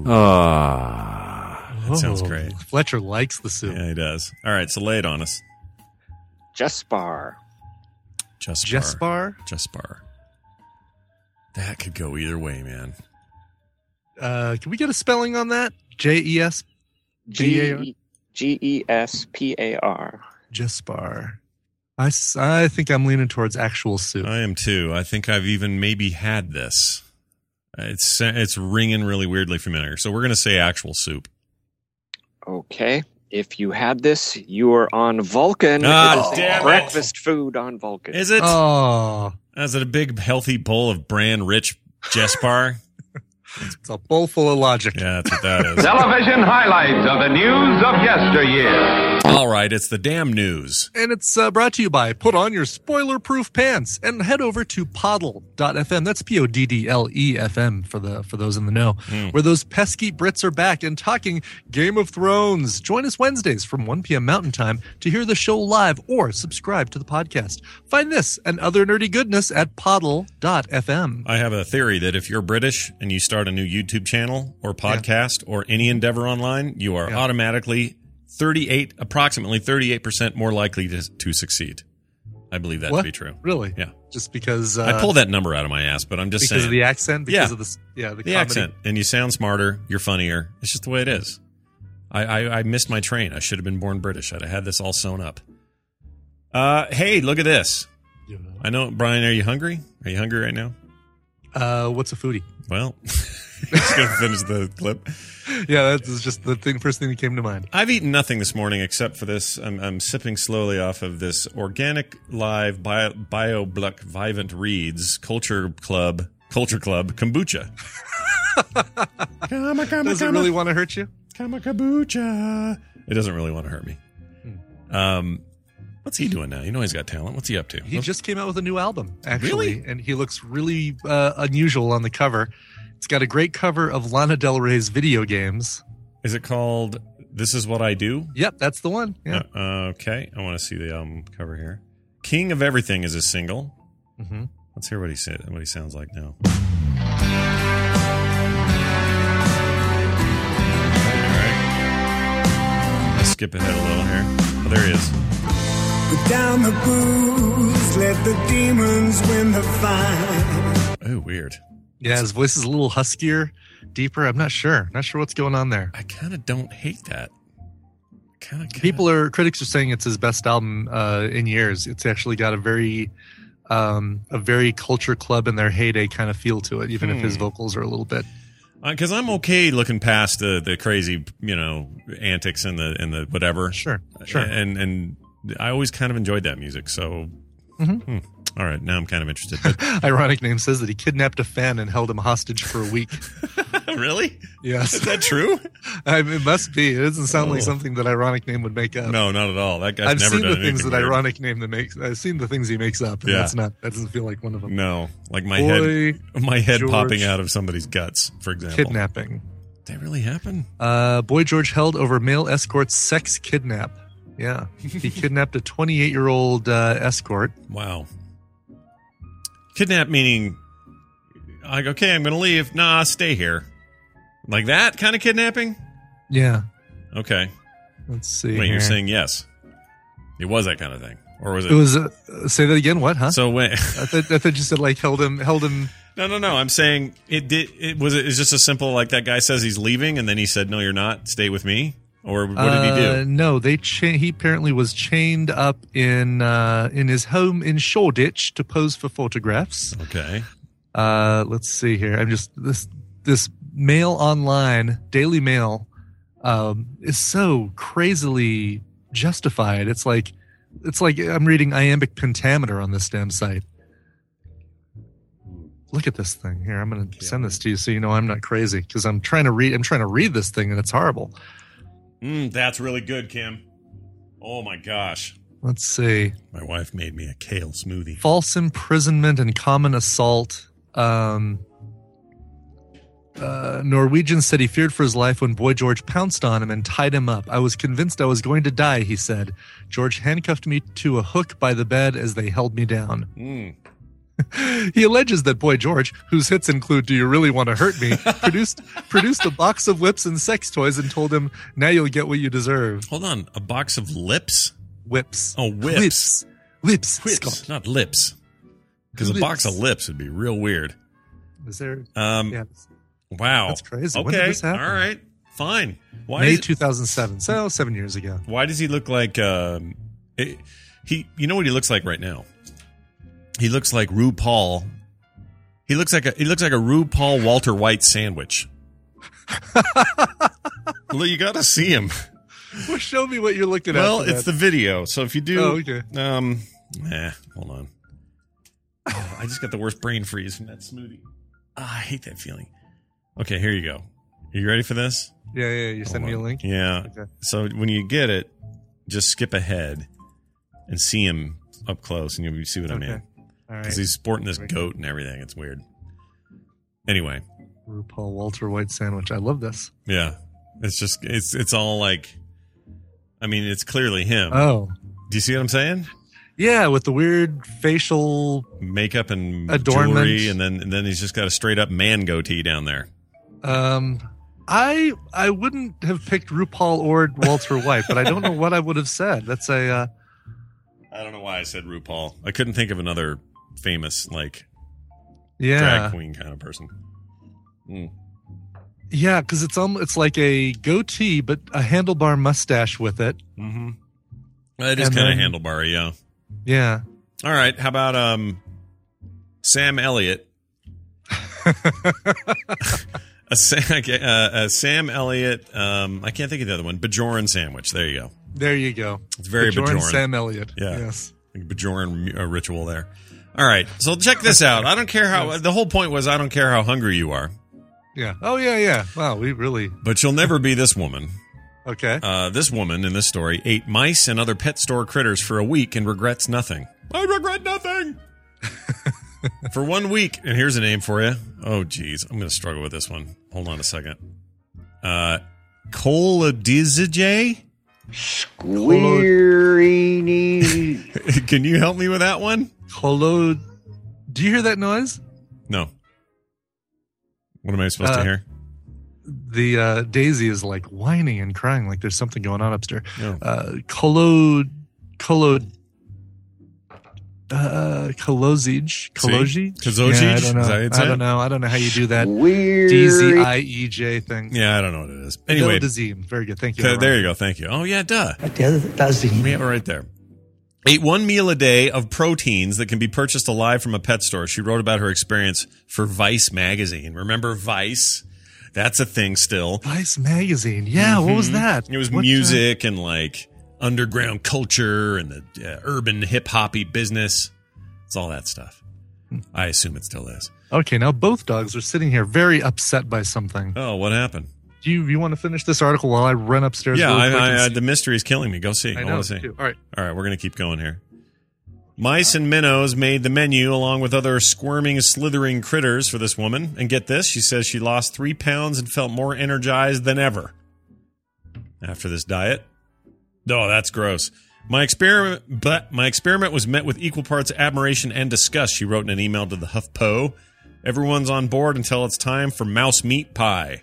Ah. That sounds Oh, great. Fletcher likes the soup. Yeah, he does. All right, so lay it on us. Jespar. Jespar. Jespar? Jespar. That could go either way, man. Uh, can we get a spelling on that? J E S G A R? G G E S P A R. Jespar. I, s- I think I'm leaning towards actual soup. I am too. I think I've even maybe had this. It's it's ringing really weirdly familiar. So we're going to say actual soup. Okay. If you had this, you are on Vulcan. Ah, It is damn it. breakfast food on Vulcan. Is it? Oh, Is it a big healthy bowl of bran rich Jespar? it's a bowl full of logic. Yeah, that's what that is. Television highlights of the news of yesteryear. All right, it's the damn news. And it's uh, brought to you by Put On Your Spoiler-Proof Pants and head over to poddle dot f m. That's P O D D L E F M for the for those in the know, Mm. where those pesky Brits are back and talking Game of Thrones. Join us Wednesdays from one p.m. Mountain Time to hear the show live or subscribe to the podcast. Find this and other nerdy goodness at poddle dot f m. I have a theory that if you're British and you start a new YouTube channel or podcast or any endeavor online, you are Yeah. automatically thirty-eight, approximately thirty-eight percent more likely to, to succeed. I believe that What? to be true. Really? Yeah. Just because uh, I pulled that number out of my ass, but I'm just because saying. of the accent, because Yeah. of the s- yeah the, the comedy. accent. And you sound smarter. You're funnier. It's just the way it is. I, I, I missed my train. I should have been born British. I'd have had this all sewn up. Uh, hey, look at this. Yeah. I know, Brian, are you hungry? Are you hungry right now? Uh, what's a foodie? Well, just going to finish the clip. Yeah, that's just the thing. First thing that came to mind. I've eaten nothing this morning except for this. I'm, I'm sipping slowly off of this Organic Live Bio, BioBluck Vivant Reeds Culture Club Culture Club Kombucha. Kama, kama, Does it kama. really want to hurt you? Kama kombucha. It doesn't really want to hurt me. Um, what's he doing now? You know he's got talent. What's he up to? He just came out with a new album, actually, Really? and he looks really uh, unusual on the cover. It's got a great cover of Lana Del Rey's video games. Is it called This Is What I Do? Yep, that's the one. Yeah. Uh, okay. I want to see the album cover here. King of Everything is a single. Mm-hmm. Let's hear what he said. What he sounds like now. Skip ahead a little here. Oh, there he is. Put down the booze, let the demons win the fight. Oh, weird. Yeah, his voice is a little huskier, deeper. I'm not sure. Not sure what's going on there. I kind of don't hate that. Kind of. People are critics are saying it's his best album uh, in years. It's actually got a very, um, a very Culture Club in their heyday kind of feel to it, even Hmm. if his vocals are a little bit. Because I'm okay looking past the, the crazy, you know, antics and the and the whatever. Sure, sure. And and I always kind of enjoyed that music. So, Mhm. hmm. All right, now I'm kind of interested. But, Ironic Name says that he kidnapped a fan and held him hostage for a week. really? Yes. Is that true? I mean, it must be. It doesn't sound like Oh. something that Ironic Name would make up. No, not at all. That guy's I've never seen done the things anything that weird. Ironic Name that makes. I've seen the things he makes up, and Yeah. that's not. That doesn't feel like one of them. No, like my Boy head, my head George popping out of somebody's guts, for example. Kidnapping. Did that really happen? Uh, Boy George held over male escort's sex kidnap. Yeah, he kidnapped a twenty-eight-year-old uh, escort. Wow. Kidnap meaning, like, okay, I'm going to leave. Nah, stay here. Like that kind of kidnapping? Yeah. Okay. Let's see. Wait, here. you're saying yes. It was that kind of thing. Or was it? It was. Uh, say that again. What? Huh? So when I thought, I thought you said like held him. Held him. No, no, no. I'm saying it did. It was. It's just a simple like that guy says he's leaving, and then he said, "No, you're not. Stay with me." Or what did he Uh, do? no, they cha- he apparently was chained up in uh, in his home in Shoreditch to pose for photographs. Okay. Uh, let's see here. I'm just this this Mail Online, Daily Mail, um, is so crazily justified. It's like it's like I'm reading iambic pentameter on this damn site. Look at this thing here. I'm going to send this to you so you know I'm not crazy because I'm trying to read. I'm trying to read this thing and it's horrible. Mm, that's really good, Kim. Oh my gosh. Let's see. My wife made me a kale smoothie. False imprisonment and common assault. Um, uh, Norwegian said he feared for his life when Boy George pounced on him and tied him up. I was convinced I was going to die, he said. George handcuffed me to a hook by the bed as they held me down. Mm. He alleges that Boy George, whose hits include "Do You Really Want to Hurt Me," produced produced a box of whips and sex toys and told him, "Now you'll get what you deserve." Hold on, a box of lips? Whips. Oh, whips. Whips. Whips, Scott. not lips. Because a Lips. box of lips would be real weird. Is there? Um, yeah. Wow. That's crazy. Okay. When did this happen? All right. Fine. Why May does, two thousand seven. So seven years ago. why does he look like um, it, he? You know what he looks like right now? He looks like RuPaul. He looks like a he looks like a RuPaul Walter White sandwich. Well, you got to see him. Well, show me what you're looking at. Well, for it's that. the video. So if you do, Oh, okay. um, nah, hold on. Oh, I just got the worst brain freeze from that smoothie. Ah, I hate that feeling. Okay, here you go. Are you ready for this? Yeah, yeah. You send me a link. Yeah. Okay. So when you get it, just skip ahead and see him up close, and you'll see what I mean. Okay. All right. Because he's sporting this goat and everything. It's weird. Anyway, RuPaul Walter White sandwich. I love this. yeah, it's just it's it's all like, I mean, it's clearly him. Oh, Do you see what I'm saying? yeah, with the weird facial. Makeup and Adornment. jewelry, and then and then he's just got a straight up man goatee down there. Um, I I wouldn't have picked RuPaul or Walter White, but I don't know what I would have said. That's a. Uh, I don't know why I said RuPaul. I couldn't think of another famous like yeah, drag queen kind of person. Mm. yeah, because it's um, it's like a goatee, but a handlebar mustache with it. Mm-hmm. It is And kind of then- handlebar, yeah. Yeah. All right, how about um, Sam Elliott? a, Sam, uh, a Sam Elliott. Um, I can't think of the other one. Bajoran sandwich. There you go. There you go. It's very Bajoran Bajoran. Sam Elliott. Yeah. Yes. Bajoran uh, ritual there. All right, so check this out. I don't care how. The whole point was I don't care how hungry you are, Yeah. Oh yeah, yeah. Wow, we really. but you'll never be this woman. Okay. Uh, this woman in this story ate mice and other pet store critters for a week and regrets nothing. I regret nothing. For one week, and here's a name for you. Oh, geez, I'm going to struggle with this one. Hold on a second. Uh, Colodizage? Squeery. Can you help me with that one? Colo. Do you hear that noise? No. What am I supposed Uh, to hear? The uh, Daisy is like whining and crying like there's something going on upstairs. No. Uh, Colo. Colo. Uh, Kolozij. Koloji? Kazojij? Yeah, I don't know. Is that how you'd say I don't it? know. I don't know how you do that. Weird. D Z I E J thing. Yeah, I don't know what it is. Anyway. Dazim. Very good. Thank you. Okay, there you go. Thank you. Oh, yeah, duh. Dazim. We have it right there. Ate one meal a day of proteins that can be purchased alive from a pet store. She wrote about her experience for Vice magazine. Remember Vice? That's a thing still. Vice magazine. Yeah, what was Mhm. that? It was What, uh, music and like underground culture and the uh, urban hip hoppy business. It's all that stuff. I assume it still is. Okay, now both dogs are sitting here very upset by something. Oh, what happened? Do you you want to finish this article while I run upstairs? Yeah, really I, quick and I, I, see? the mystery is killing me. Go see. I I, know, want to see. too. All right. All right, we're going to keep going here. Mice and minnows made the menu along with other squirming, slithering critters for this woman. And get this, she says she lost three pounds and felt more energized than ever after this diet. Oh, that's gross. My experiment, but my experiment was met with equal parts admiration and disgust, she wrote in an email to the HuffPo. Everyone's on board until it's time for mouse meat pie.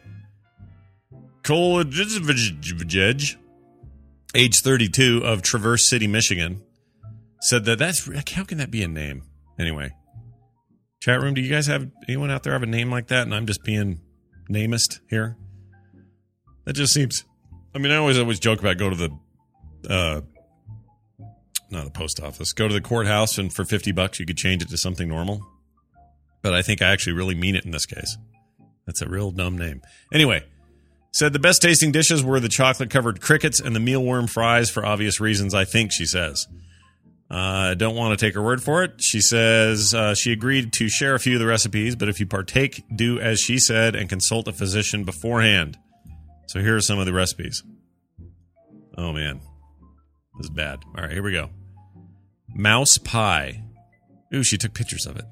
Kolodizvij, age thirty-two, of Traverse City, Michigan, said that that's, how can that be a name? Anyway, chat room, do you guys have, anyone out there have a name like that and I'm just being namist here? That just seems, I mean, I always always joke about go to the, uh, not the post office, go to the courthouse and for fifty bucks you could change it to something normal. But I think I actually really mean it in this case. That's a real dumb name. Anyway, said the best tasting dishes were the chocolate covered crickets and the mealworm fries for obvious reasons, I think, she says. I uh, don't want to take her word for it. She says uh, she agreed to share a few of the recipes, but if you partake, do as she said and consult a physician beforehand. So here are some of the recipes. Oh, man. This is bad. All right, here we go. Mouse pie. Ooh, she took pictures of it.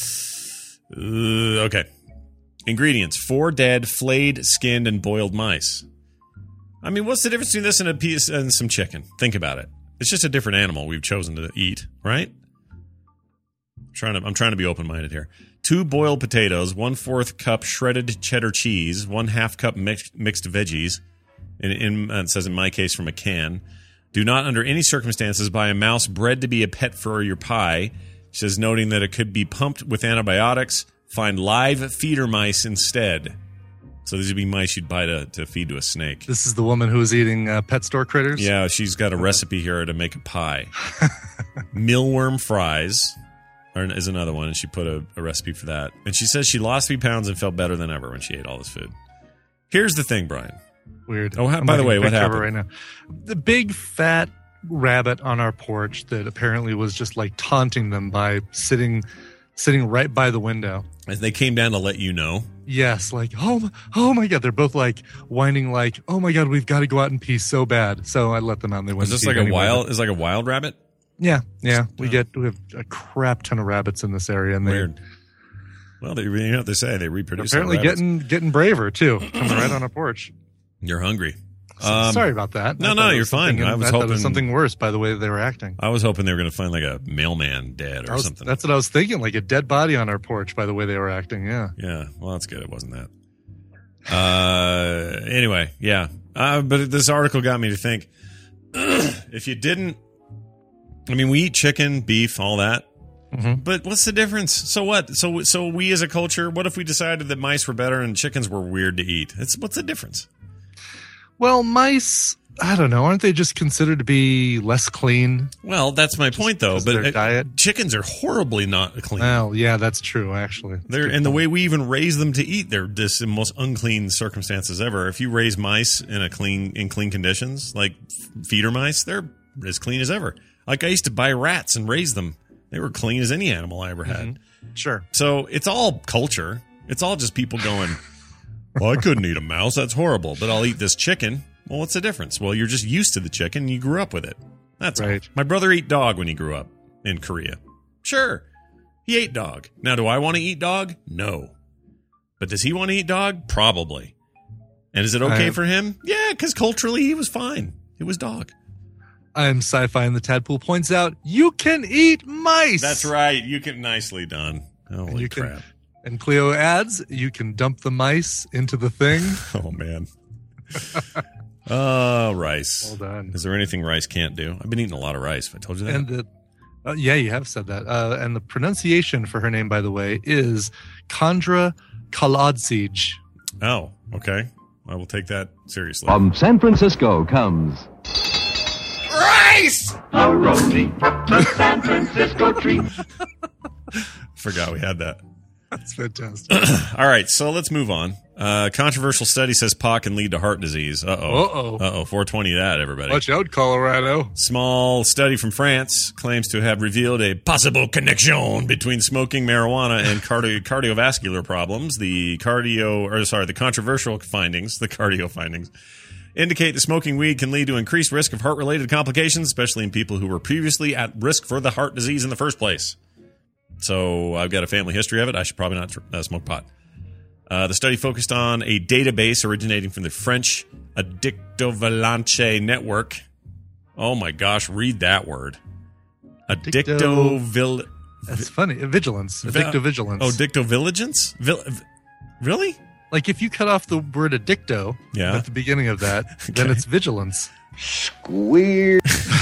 Uh, okay. Ingredients: four dead, flayed, skinned, and boiled mice. I mean, what's the difference between this and a piece and some chicken? Think about it. It's just a different animal we've chosen to eat, right? I'm trying to, I'm trying to be open-minded here. Two boiled potatoes, one-fourth cup shredded cheddar cheese, one half cup mixed, mixed veggies. In, in, uh, it says in my case from a can. Do not, under any circumstances, buy a mouse bred to be a pet for your pie. She says, noting that it could be pumped with antibiotics. Find live feeder mice instead. So these would be mice you'd buy to, to feed to a snake. This is the woman who was eating uh, pet store critters? Yeah, she's got a recipe here to make a pie. Mealworm fries are, is another one, and she put a, a recipe for that. And she says she lost three pounds and felt better than ever when she ate all this food. Here's the thing, Brian. Weird. Oh, how, I'm by the looking way, at a what picture of happened? it right now. The big fat rabbit on our porch that apparently was just like taunting them by sitting sitting right by the window. As they came down to let you know. Yes, like, oh, my- oh my God. They're both like whining like, oh my God, we've got to go out and pee so bad. So I let them out and they went Is this and like peed a anyway. wild? Is like a wild rabbit? Yeah, yeah. We get we have a crap ton of rabbits in this area, and they Weird. Well, they, you know what they say. They reproduce. apparently like rabbits. getting getting braver too, coming right on our porch. You're hungry. So- Um, Sorry about that. No, I no, thought it you're was fine. something- I was thought it hoping something worse by the way they were acting. I was hoping they were going to find like a mailman dead or I was- something. That's what I was thinking, like a dead body on our porch by the way they were acting. Yeah. Yeah, well, that's good. It wasn't that. Uh, anyway, yeah. Uh, but this article got me to think. If you didn't, I mean, we eat chicken, beef, all that. Mm-hmm. But what's the difference? So what? So so we as a culture, what if we decided that mice were better and chickens were weird to eat? It's what's the difference? Well, mice, I don't know. Aren't they just considered to be less clean? Well, that's my point, though. just But their uh, diet? chickens are horribly not clean. Well, yeah, that's true. Actually, That's They're, good and the point. way we even raise them to eat, they're just the most unclean circumstances ever. If you raise mice in a clean in clean conditions, like f- feeder mice, they're as clean as ever. Like I used to buy rats and raise them; they were clean as any animal I ever had. Mm-hmm. Sure. So it's all culture. It's all just people going, "Well, I couldn't eat a mouse; that's horrible." But I'll eat this chicken. Well, what's the difference? Well, you're just used to the chicken; and you grew up with it. That's right. all. My brother ate dog when he grew up in Korea. Sure. He ate dog. Now, do I want to eat dog? No. But does he want to eat dog? Probably. And is it okay I- for him? Yeah, because culturally he was fine. It was dog. I'm Sci-Fi, and the Tadpool points out you can eat mice. That's right. You can nicely done. Holy And you crap. can, and Cleo adds, you can dump the mice into the thing. Oh, man. Oh, rice. Well done. Is there anything rice can't do? I've been eating a lot of rice. Have I told you that? And the, uh, yeah, you have said that. Uh, and the pronunciation for her name, by the way, is Kandra Kaladzic. Oh, okay. I will take that seriously. From San Francisco comes Rice! A roasting, the San Francisco treat. Forgot we had that. That's fantastic. All right, so let's move on. Uh, controversial study says pot can lead to heart disease. Uh-oh. Uh-oh. Uh-oh. four twenty that, everybody. Watch out, Colorado. Small study from France claims to have revealed a possible connection between smoking marijuana and cardio- cardiovascular problems. The cardio, or sorry, the controversial findings, the cardio findings, indicate that smoking weed can lead to increased risk of heart-related complications, especially in people who were previously at risk for the heart disease in the first place. So I've got a family history of it. I should probably not uh, smoke pot. Uh, the study focused on a database originating from the French Addictovalence Network. Oh my gosh, read that word. Addictovil... That's funny. Vigilance. Vi- Addictovigilance. Oh, addictovigilance? Vil- v- really? Like if you cut off the word addicto Yeah. at the beginning of that, then Okay. it's vigilance. Weird.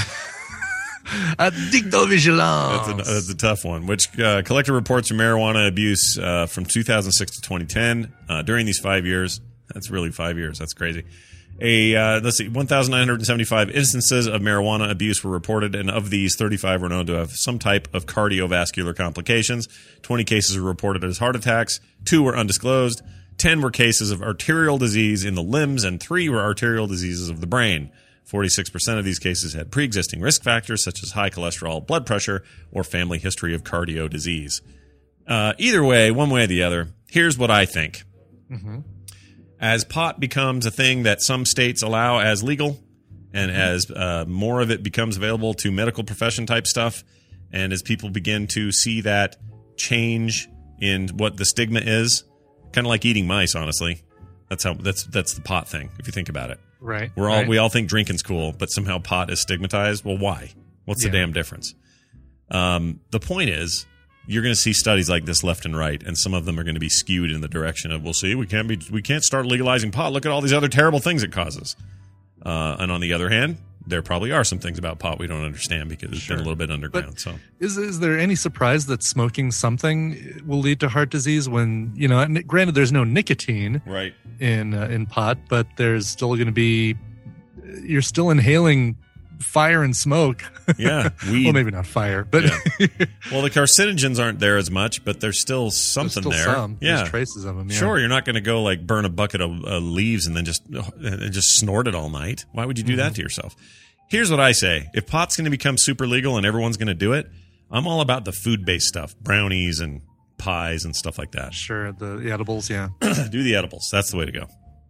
Addictovigilance. That's a, that's a tough one. Which uh, collected reports of marijuana abuse uh, from two thousand six to twenty ten. Uh, during these five years, that's really five years. That's crazy. A uh, let's see, one thousand nine hundred seventy-five instances of marijuana abuse were reported, and of these, thirty-five were known to have some type of cardiovascular complications. twenty cases were reported as heart attacks. Two were undisclosed. ten were cases of arterial disease in the limbs, and three were arterial diseases of the brain. forty-six percent of these cases had pre-existing risk factors such as high cholesterol, blood pressure, or family history of cardio disease. Uh, either way, one way or the other, here's what I think. Mm-hmm. As pot becomes a thing that some states allow as legal, and as uh, more of it becomes available to medical profession type stuff, and as people begin to see that change in what the stigma is, kind of like eating mice, honestly. That's how that's that's the pot thing, if you think about it. Right. We're all right. we all think drinking's cool, but somehow pot is stigmatized. Well, why? What's the Yeah. damn difference? Um, the point is, you're going to see studies like this left and right, and some of them are going to be skewed in the direction of, "We'll see, we can't be, we can't start legalizing pot. Look at all these other terrible things it causes." Uh, and on the other hand, there probably are some things about pot we don't understand because it's Sure. been a little bit underground. But so, Is is there any surprise that smoking something will lead to heart disease when, you know, and granted there's no nicotine right in uh, in pot, but there's still going to be, you're still inhaling fire and smoke. yeah, weed. Well, maybe not fire, but Yeah. Well, the carcinogens aren't there as much, but there's still something still there. some. Yeah, There's traces of them. Yeah. Sure, you're not going to go like burn a bucket of uh, leaves and then just and just snort it all night. Why would you do Mm-hmm. that to yourself? Here's what I say: if pot's going to become super legal and everyone's going to do it, I'm all about the food-based stuff, brownies and pies and stuff like that. Sure, the, the edibles, yeah. Do the edibles. That's the way to go.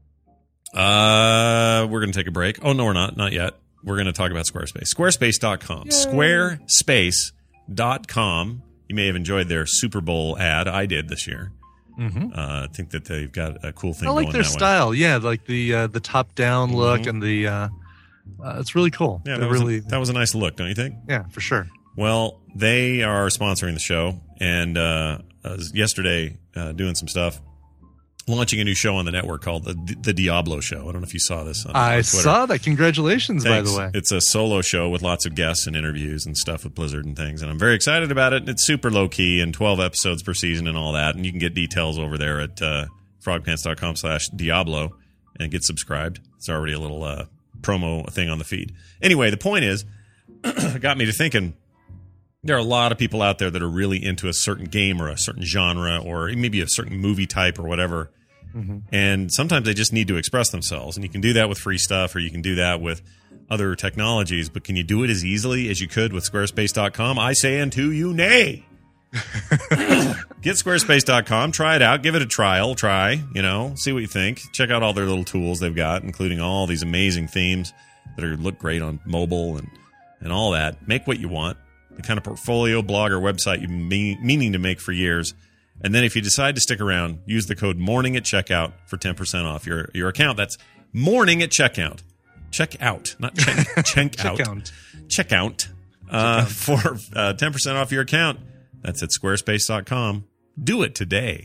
Uh, we're going to take a break. Oh no, we're not. Not yet. We're going to talk about Squarespace. Squarespace dot com. Squarespace dot com. You may have enjoyed their Super Bowl ad. I did this year. Mm-hmm. Uh, I think that they've got a cool thing I like going their that way. style. Yeah, like the uh, the top down look Mhm. and the uh, uh, it's really cool. Yeah, They're that was, really a, that was a nice look, don't you think? yeah, for sure. Well, they are sponsoring the show, and uh, I was yesterday uh, doing some stuff, launching a new show on the network called the, the Diablo Show. I don't know if you saw this on, I on Twitter. saw that. Congratulations, Thanks. by the way. It's a solo show with lots of guests and interviews and stuff with Blizzard and things, and I'm very excited about it. It's super low key and twelve episodes per season and all that, and you can get details over there at uh, frogpants dot com slash Diablo and get subscribed. It's already a little uh, promo thing on the feed. Anyway, the point is, it got me to thinking. There are a lot of people out there that are really into a certain game or a certain genre or maybe a certain movie type or whatever. Mm-hmm. And sometimes they just need to express themselves. And you can do that with free stuff or you can do that with other technologies. But can you do it as easily as you could with Squarespace dot com? I say unto you, nay. Get Squarespace dot com. Try it out. Give it a trial. Try, you know, see what you think. Check out all their little tools they've got, including all these amazing themes that are look great on mobile and, and all that. Make what you want. The kind of portfolio, blog, or website you've been meaning to make for years. And then if you decide to stick around, use the code MORNING at checkout for ten percent off your, your account. That's MORNING at checkout. Check out, not check, check out. Checkout. Checkout uh, for uh, ten percent off your account. That's at squarespace dot com. Do it today.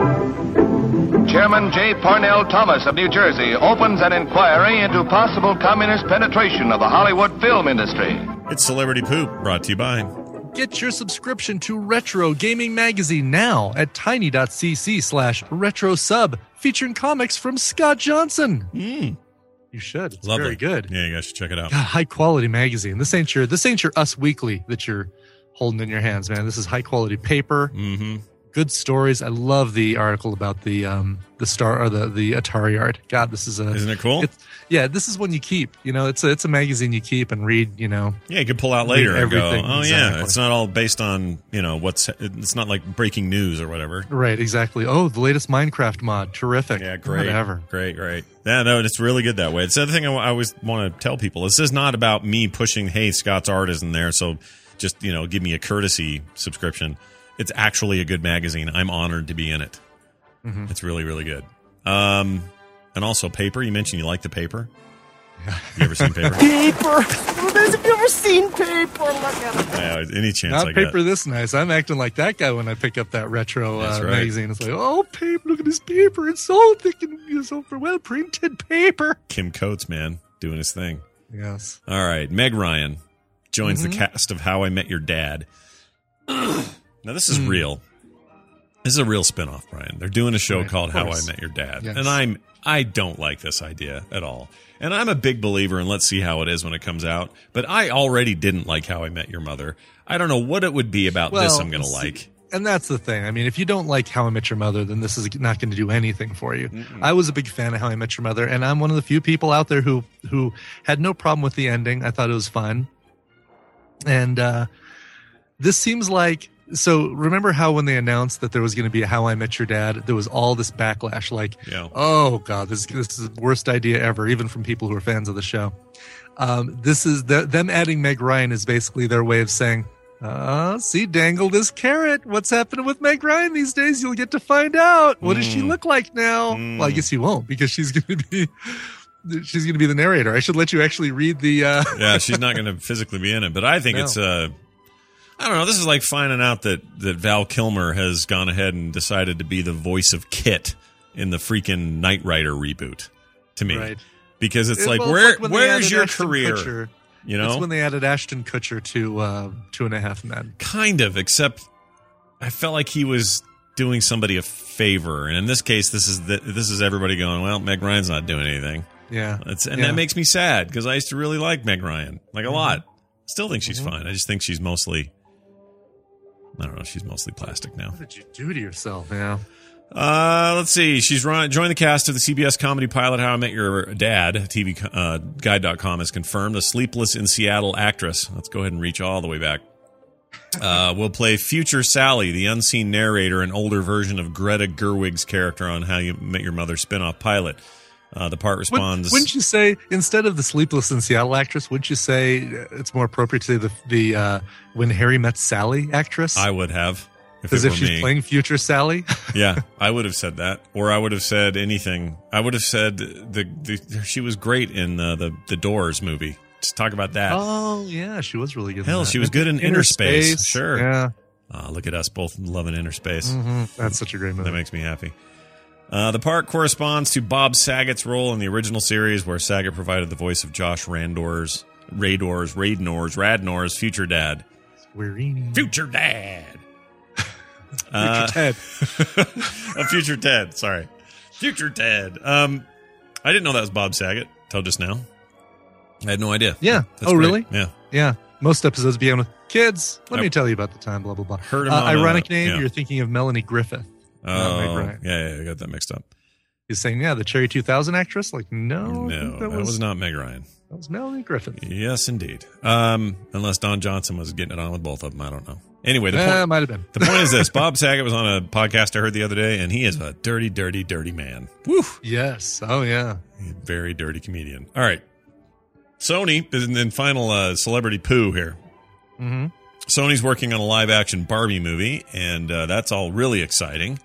Chairman J. Parnell Thomas of New Jersey opens an inquiry into possible communist penetration of the Hollywood film industry. It's Celebrity Poop, brought to you by... Get your subscription to Retro Gaming Magazine now at tiny.cc slash retro sub, featuring comics from Scott Johnson. Mm. You should. It's Lovely. very good. Yeah, you guys should check it out. God, high quality magazine. This ain't your this ain't your Us Weekly that you're holding in your hands, man. This is high quality paper. Mm-hmm. Good stories. I love the article about the um the star or the the Atari art. God, this is a Isn't it cool? It's, yeah, this is one you keep. You know, it's a it's a magazine you keep and read. You know, Yeah, you can pull out later and go, everything. oh, Exactly. yeah, it's not all based on, you know, what's, it's not like breaking news or whatever. right? Exactly. Oh, the latest Minecraft mod, terrific. Yeah, great. Whatever. Great, great. Yeah, no, it's really good that way. It's the other thing I, I always want to tell people. This is not about me pushing, hey, Scott's art is in there, so just, you know, give me a courtesy subscription. It's actually a good magazine. I'm honored to be in it. Mm-hmm. It's really, really good. Um, and also paper. You mentioned you like the paper. You ever seen paper? Paper. Have you ever seen paper? Look at it. Yeah, any chance Not I paper get. this nice. I'm acting like that guy when I pick up that retro That's uh, right. magazine. It's like, oh, paper! Look at this paper. It's so thick and you know, so well printed paper. Kim Coates, man, doing his thing. Yes. All right, Meg Ryan joins Mhm. the cast of How I Met Your Dad. Now, this is Mm. real. This is a real spinoff, Brian. They're doing a show Right, called of How I course. Met Your Dad, Yes. and I'm I don't like this idea at all. And I'm a big believer in let's see how it is when it comes out. But I already didn't like How I Met Your Mother. I don't know what it would be about this Well, I'm going to see, like. And that's the thing. I mean, if you don't like How I Met Your Mother, then this is not going to do anything for you. I was a big fan of How I Met Your Mother, and I'm one of the few people out there who who had no problem with the ending. I thought it was fun. And uh, this seems like so. Remember how when they announced that there was going to be a How I Met Your Dad, there was all this backlash, like, Yeah. "Oh God, this this is the worst idea ever," even from people who are fans of the show. Um, this is the, them adding Meg Ryan is basically their way of saying, Uh, see, dangle this carrot. What's happening with Meg Ryan these days? You'll get to find out. What does she Mm. look like now? Mm. Well, I guess you won't because she's going to be she's going to be the narrator. I should let you actually read the. Uh... Yeah, she's not going to physically be in it, but I think No. it's uh I don't know. This is like finding out that that Val Kilmer has gone ahead and decided to be the voice of Kit in the freaking Knight Rider reboot. To me, Right. because it's It- like well, where like when they where's added your Ashton career? Kutcher. You know, It's when they added Ashton Kutcher to uh, Two and a Half Men. kind of, except I felt like he was doing somebody a favor, and in this case, this is the, this is everybody going, well, Meg Ryan's not doing anything. Yeah, It's, and Yeah. that makes me sad because I used to really like Meg Ryan, like a Mhm. lot. Still think she's Mhm. fine. I just think she's mostly, I don't know, she's mostly plastic now. What did you do to yourself? Yeah. Uh, let's see. She's run, joined the cast of the C B S comedy pilot How I Met Your Dad. T V uh, Guide dot com has confirmed the Sleepless in Seattle actress. Let's go ahead and reach all the way back. Uh, will play future Sally, the unseen narrator, an older version of Greta Gerwig's character on How You Met Your Mother spinoff pilot. Uh, the part responds. Wouldn't you say instead of the Sleepless in Seattle actress, wouldn't you say it's more appropriate to say the the uh, When Harry Met Sally actress? I would have. If As it if were she's me. playing future Sally. Yeah, I would have said that, or I would have said anything. I would have said the, the she was great in the, the the Doors movie. Just talk about that. Oh yeah, she was really good. Hell, in that. she was good in Inner Space. Sure. Yeah, Uh, look at us both loving Inner Space. hmm that's such a great movie. That makes me happy. Uh, the part corresponds to Bob Saget's role in the original series, where Saget provided the voice of Josh Randor's, Rador's, Radnor's, Radnor's future dad. Squarini. Future dad. Future Uh, Ted. a future Ted. Sorry, future Ted. Um, I didn't know that was Bob Saget till just now. I had no idea. Yeah. That's oh, great. really? Yeah. Yeah. Most episodes begin with kids. Let I- me tell you about the time. Blah blah blah. Heard him Uh, on, uh, ironic name. yeah. You're thinking of Melanie Griffith. not Meg Oh, Ryan. yeah, yeah, I got that mixed up. He's saying, yeah, the Cherry two thousand actress. Like, no, I No, think that was, not Meg Ryan. That was Melanie Griffith. Yes, indeed. Um, unless Don Johnson was getting it on with both of them, I don't know. Anyway, the Eh, point, might have been. the point is this: Bob Saget was on a podcast I heard the other day, and he is a dirty, dirty, dirty man. Woo! Yes. Oh yeah. He's a very dirty comedian. All right, Sony is in final uh, celebrity poo here. Mm-hmm. Sony's working on a live-action Barbie movie, and uh, that's all really exciting.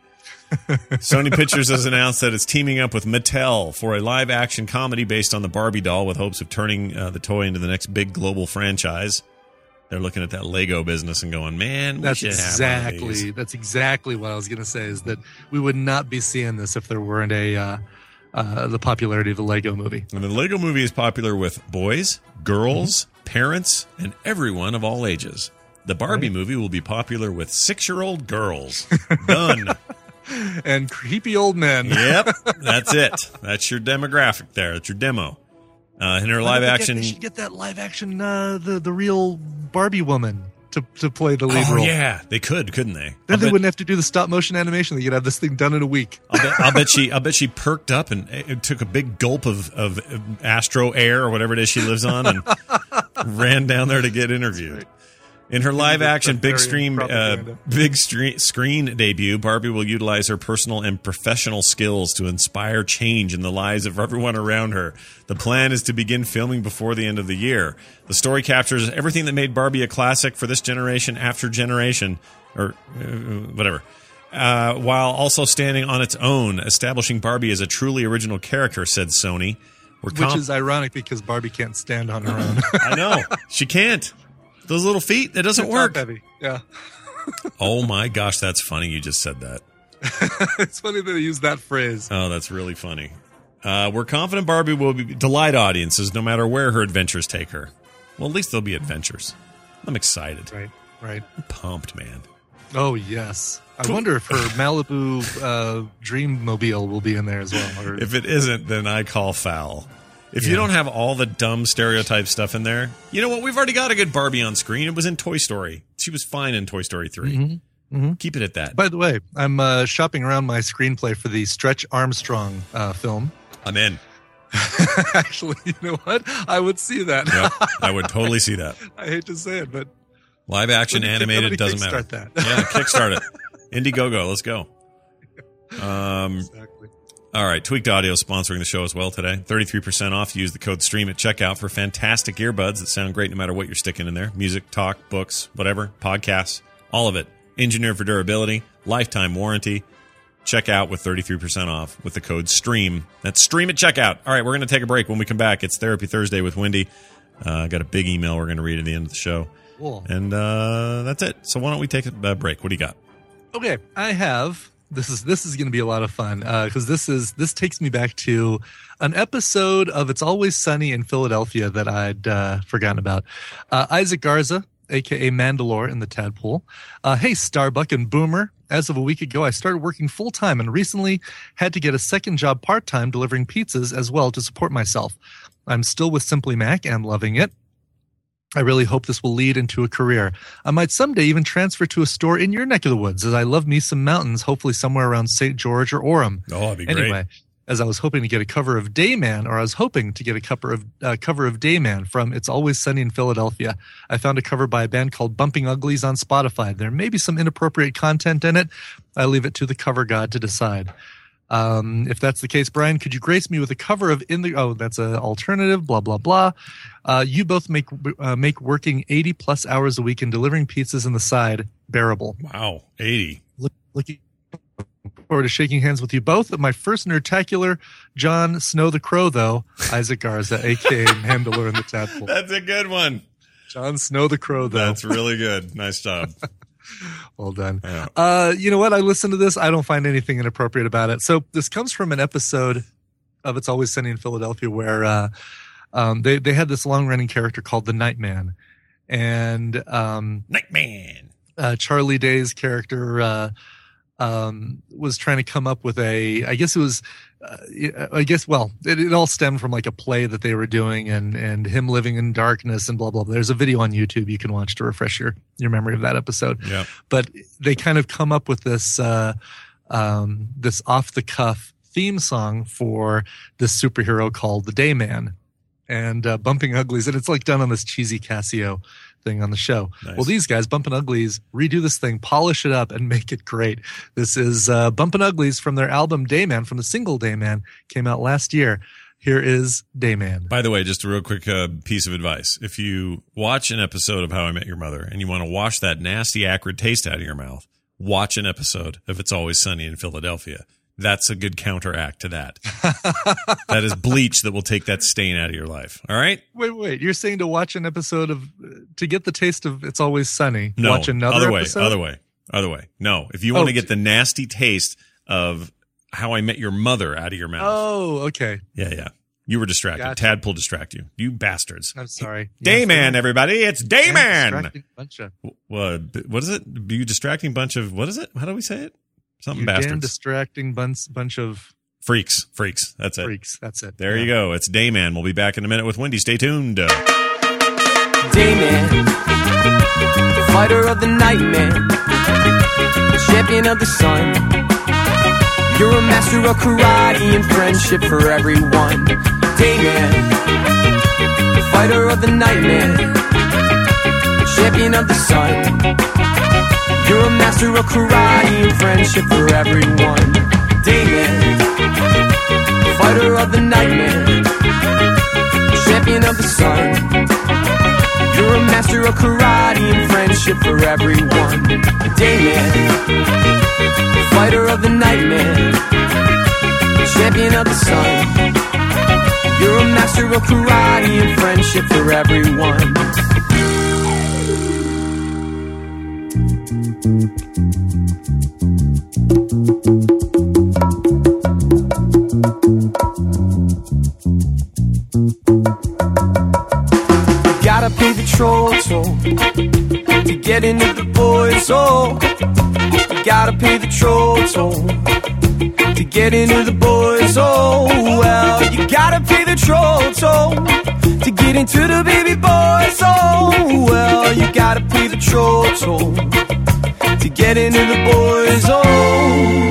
Sony Pictures has announced that it's teaming up with Mattel for a live-action comedy based on the Barbie doll with hopes of turning uh, the toy into the next big global franchise. They're looking at that Lego business and going, man, we that's should exactly, have one of these. That's exactly what I was going to say, is that we would not be seeing this if there weren't a uh, uh, the popularity of the Lego movie. And the Lego movie is popular with boys, girls, mm-hmm. parents, and everyone of all ages. The Barbie right. movie will be popular with six-year-old girls. Done. And creepy old men. Yep, that's it. That's your demographic there. That's your demo. Uh, in her live action, they should get that live action, uh, the the real Barbie woman to to play the lead oh, role. Yeah, they could, couldn't they? Then I'll they bet, wouldn't have to do the stop motion animation. They could have this thing done in a week. I'll bet, I'll bet she, I'll bet she perked up and it took a big gulp of of Astro Air or whatever it is she lives on and ran down there to get interviewed. In her live-action big stream, uh, big stre- screen debut, Barbie will utilize her personal and professional skills to inspire change in the lives of everyone around her. The plan is to begin filming before the end of the year. The story captures everything that made Barbie a classic for this generation after generation, or uh, whatever, uh, while also standing on its own, establishing Barbie as a truly original character, said Sony. We're Which comp- is ironic because Barbie can't stand on her own. I know. She can't. Those little feet, that doesn't It's work. heavy. Yeah. Oh my gosh, that's funny. You just said that. It's funny that they use that phrase. Oh, that's really funny. Uh, we're confident Barbie will be, delight audiences no matter where her adventures take her. Well, at least there'll be adventures. I'm excited. Right, right. I'm pumped, man. Oh, yes. I wonder if her Malibu uh, Dreammobile will be in there as well. Or... If it isn't, then I call foul. If yeah. you don't have all the dumb stereotype stuff in there, you know what? We've already got a good Barbie on screen. It was in Toy Story. She was fine in Toy Story three. Mm-hmm. Mm-hmm. Keep it at that. By the way, I'm uh, shopping around my screenplay for the Stretch Armstrong uh, film. I'm in. Actually, you know what? I would see that. Yep, I would totally see that. I hate to say it, but... Live action, animated, doesn't matter. That. Yeah, kickstart it. Indiegogo, let's go. Um, exactly. All right, Tweaked Audio sponsoring the show as well today. thirty-three percent off. Use the code STREAM at checkout for fantastic earbuds that sound great no matter what you're sticking in there. Music, talk, books, whatever, podcasts, all of it. Engineered for durability, lifetime warranty. Check out with thirty-three percent off with the code STREAM. That's STREAM at checkout. All right, we're going to take a break. When we come back, it's Therapy Thursday with Wendy. I uh, got a big email we're going to read at the end of the show. Cool. And uh, that's it. So why don't we take a break? What do you got? Okay, I have... This is this is going to be a lot of fun because uh, this is this takes me back to an episode of It's Always Sunny in Philadelphia that I'd uh, forgotten about. Uh, Isaac Garza, aka Mandalore in the Tadpole. Uh, hey, Starbuck and Boomer. As of a week ago, I started working full time and recently had to get a second job part time delivering pizzas as well to support myself. I'm still with Simply Mac and loving it. I really hope this will lead into a career. I might someday even transfer to a store in your neck of the woods, as I love me some mountains, hopefully somewhere around Saint George or Orem. Oh, that'd be anyway, great. As I was hoping to get a cover of Dayman, or I was hoping to get a cover of uh, cover of Dayman from It's Always Sunny in Philadelphia. I found a cover by a band called Bumping Uglies on Spotify. There may be some inappropriate content in it. I leave it to the cover god to decide. Um, if that's the case, Brian, could you grace me with a cover of In the... Oh, that's an alternative, blah, blah, blah. Uh, you both make uh, make working eighty plus hours a week and delivering pizzas on the side bearable. Wow, eighty. Look, looking forward to shaking hands with you both. My first nerdtacular, John Snow the Crow, though, Isaac Garza, a k a. Mandalore in the Tadpole. That's a good one. John Snow the Crow, though. That's really good. Nice job. Well done. Yeah. Uh, you know what? I listened to this. I don't find anything inappropriate about it. So this comes from an episode of It's Always Sunny in Philadelphia where uh, um, they, they had this long-running character called the Nightman. And um, Nightman. Uh, Charlie Day's character uh, um, was trying to come up with a, I guess it was, uh, I guess, well, it, it all stemmed from like a play that they were doing and, and him living in darkness and blah, blah, blah. There's a video on YouTube you can watch to refresh your, your memory of that episode. Yeah. But they kind of come up with this, uh, um, this off the cuff theme song for this superhero called the Dayman and uh, Bumping Uglies. And it's like done on this cheesy Casio thing on the show. Nice. Well, these guys, Bumpin' Uglies, redo this thing, polish it up, and make it great. This is uh, Bumpin' Uglies from their album Dayman, from the single Dayman, came out last year. Here is Dayman. By the way, just a real quick uh, piece of advice. If you watch an episode of How I Met Your Mother and you want to wash that nasty, acrid taste out of your mouth, watch an episode of It's Always Sunny in Philadelphia. That's a good counteract to that. That is bleach that will take that stain out of your life. All right? Wait, wait. You're saying to watch an episode of, to get the taste of It's Always Sunny, No, watch another other way, episode? other way, other way. No, if you want Oh, to get the nasty taste of How I Met Your Mother out of your mouth. Oh, okay. Yeah, yeah. You were distracted. Gotcha. Tadpole distract you. You bastards. I'm sorry. Dayman, everybody. It's Dayman. Distracting bunch of, Well, what is it? You distracting bunch of, what is it? How do we say it? Something you damn bastards. distracting bunch, bunch of Freaks. Freaks. That's it. freaks. That's it. There Yeah. you go. It's Dayman. We'll be back in a minute with Wendy. Stay tuned. Dayman, fighter of the night, man, champion of the sun. You're a master of karate and friendship for everyone. Dayman, fighter of the night, man, champion of the sun. You're a master of karate and friendship for everyone. Dayman, fighter of the night, man, champion of the sun. You're a master of karate and friendship for everyone. Dayman, fighter of the night, man, champion of the sun. You're a master of karate and friendship for everyone. Gotta pay the troll toll to get into the boys' hole. You gotta pay the troll toll to get into the boys' hole. Well, you gotta pay the troll toll to get into the baby boys' hole. Well, you gotta pay the troll toll to get into the boys' hole.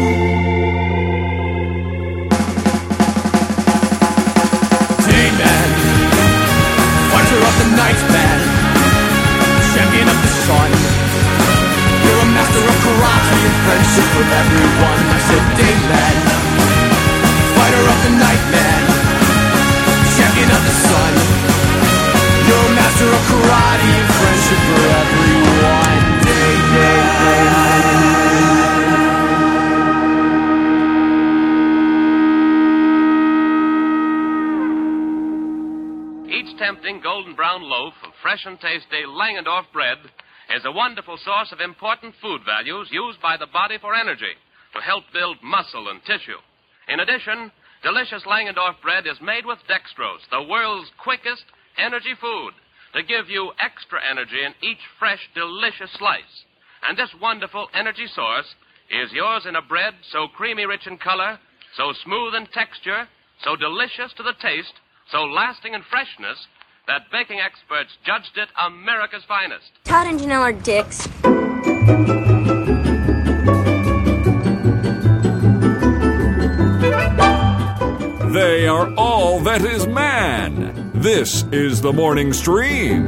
Of the night man, champion of the sun. You're a master of karate and friendship with everyone. I said, Dayman, fighter of the night man, champion of the sun. You're a master of karate and friendship for everyone. Dayman. Tempting golden brown loaf of fresh and tasty Langendorf bread is a wonderful source of important food values used by the body for energy to help build muscle and tissue. In addition, delicious Langendorf bread is made with dextrose, the world's quickest energy food, to give you extra energy in each fresh, delicious slice. And this wonderful energy source is yours in a bread so creamy rich in color, so smooth in texture, so delicious to the taste, so lasting in freshness, that baking experts judged it America's finest. Todd and Janelle are dicks. They are all that is man. This is the Morning Stream.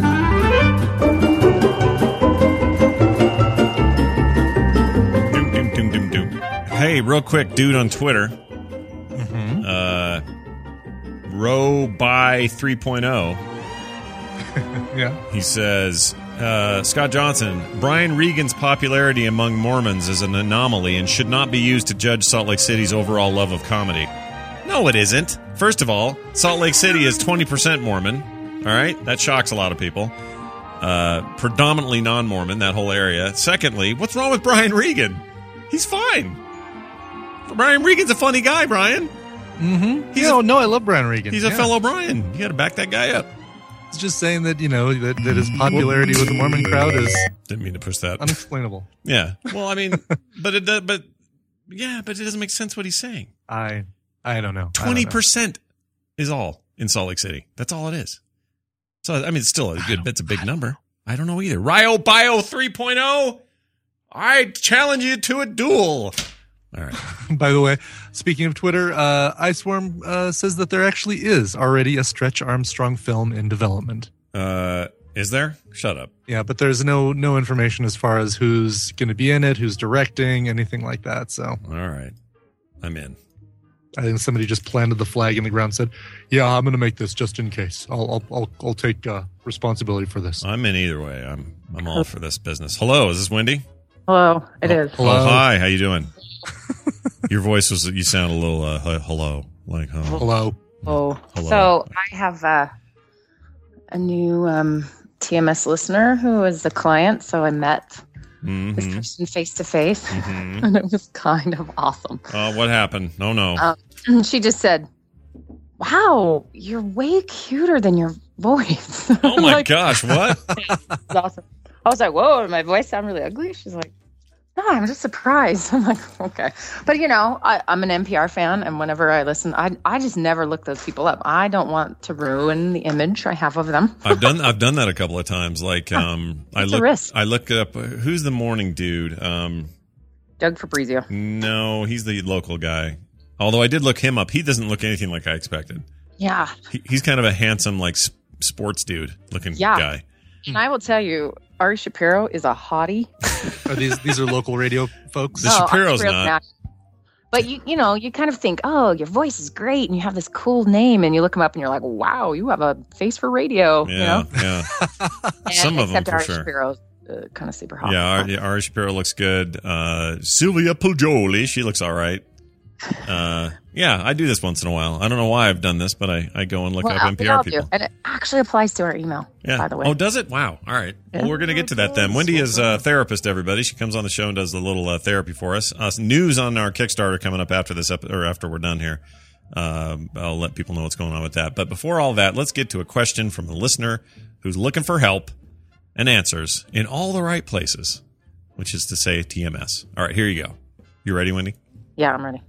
Doom, doom, doom, doom, doom. Hey, real quick, dude on Twitter. Mm-hmm. Uh, Row by three point oh. Yeah. He says, uh, Scott Johnson, Brian Regan's popularity among Mormons is an anomaly and should not be used to judge Salt Lake City's overall love of comedy. No, it isn't. First of all, Salt Lake City is twenty percent Mormon. All right? That shocks a lot of people. Uh, predominantly non-Mormon, that whole area. Secondly, what's wrong with Brian Regan? He's fine. Brian Regan's a funny guy, Brian. Mm-hmm. He's no, a, no, I love Brian Regan. He's a yeah. fellow Brian. You got to back that guy up. It's just saying that, you know, that, that his popularity with the Mormon crowd is... Didn't mean to push that. Unexplainable. Yeah. Well, I mean, but it does, but yeah, but it doesn't make sense what he's saying. I I don't know. twenty percent is all in Salt Lake City. That's all it is. So, I mean, it's still a good, that's a big I number. I don't know either. Ryo Bio three point oh. I challenge you to a duel. All right. By the way, speaking of Twitter, uh, Iceworm uh, says that there actually is already a Stretch Armstrong film in development. Uh, is there? Shut up. Yeah, but there's no no information as far as who's going to be in it, who's directing, anything like that. So, all right, I'm in. I think somebody just planted the flag in the ground and said, yeah, I'm going to make this just in case. I'll I'll I'll, I'll take uh, responsibility for this. I'm in either way. I'm I'm all for this business. Hello, is this Wendy? Hello, it oh, is. Hello. Oh, hi, how you doing? Your voice was, you sound a little, uh, hello. Like, huh? Hello. Oh, Hello. so I have uh, a new um, T M S listener who is a client, so I met mm-hmm. this person face to face, Mm-hmm. and it was kind of awesome. Oh, what happened? No, no. Um, she just said, wow, you're way cuter than your voice. Oh my like, gosh, what? It's awesome. I was like, whoa, did my voice sound really ugly? She's like, no, I'm just surprised. I'm like, okay. But, you know, I, I'm an N P R fan, and whenever I listen, I I just never look those people up. I don't want to ruin the image I have of them. I've done I've done that a couple of times. Like, um, I It's a look risk. I look up, who's the morning dude? Um, Doug Fabrizio. no, he's the local guy. Although I did look him up. He doesn't look anything like I expected. Yeah. He, he's kind of a handsome, like, s- sports dude looking Yeah. guy. And I will tell you, Ari Shapiro is a hottie. Are these these are local radio folks? The Oh, Ari Shapiro's Shapiro's not. not. But you you know, you kind of think, oh, your voice is great, and you have this cool name, and you look him up, and you're like, wow, you have a face for radio. Yeah, you know? yeah. And Some of them, except for Ari sure. Shapiro's uh, kind of super hot. Yeah, Ari, Ari Shapiro looks good. Uh, Sylvia Poggioli, she looks all right. Uh, yeah, I do this once in a while. I don't know why I've done this, but I, I go and look Well, up N P we R all people. do. And it actually applies to our email, Yeah. by the way. Oh, does it? Wow. All right. Yeah. Well, we're going to get to that then. Wendy is a therapist, everybody. She comes on the show and does a little uh, therapy for us. Uh, some news on our Kickstarter coming up after this, ep- or after we're done here. Um, I'll let people know what's going on with that. But before all that, let's get to a question from a listener who's looking for help and answers in all the right places, which is to say T M S. All right, here you go. You ready, Wendy? Yeah, I'm ready.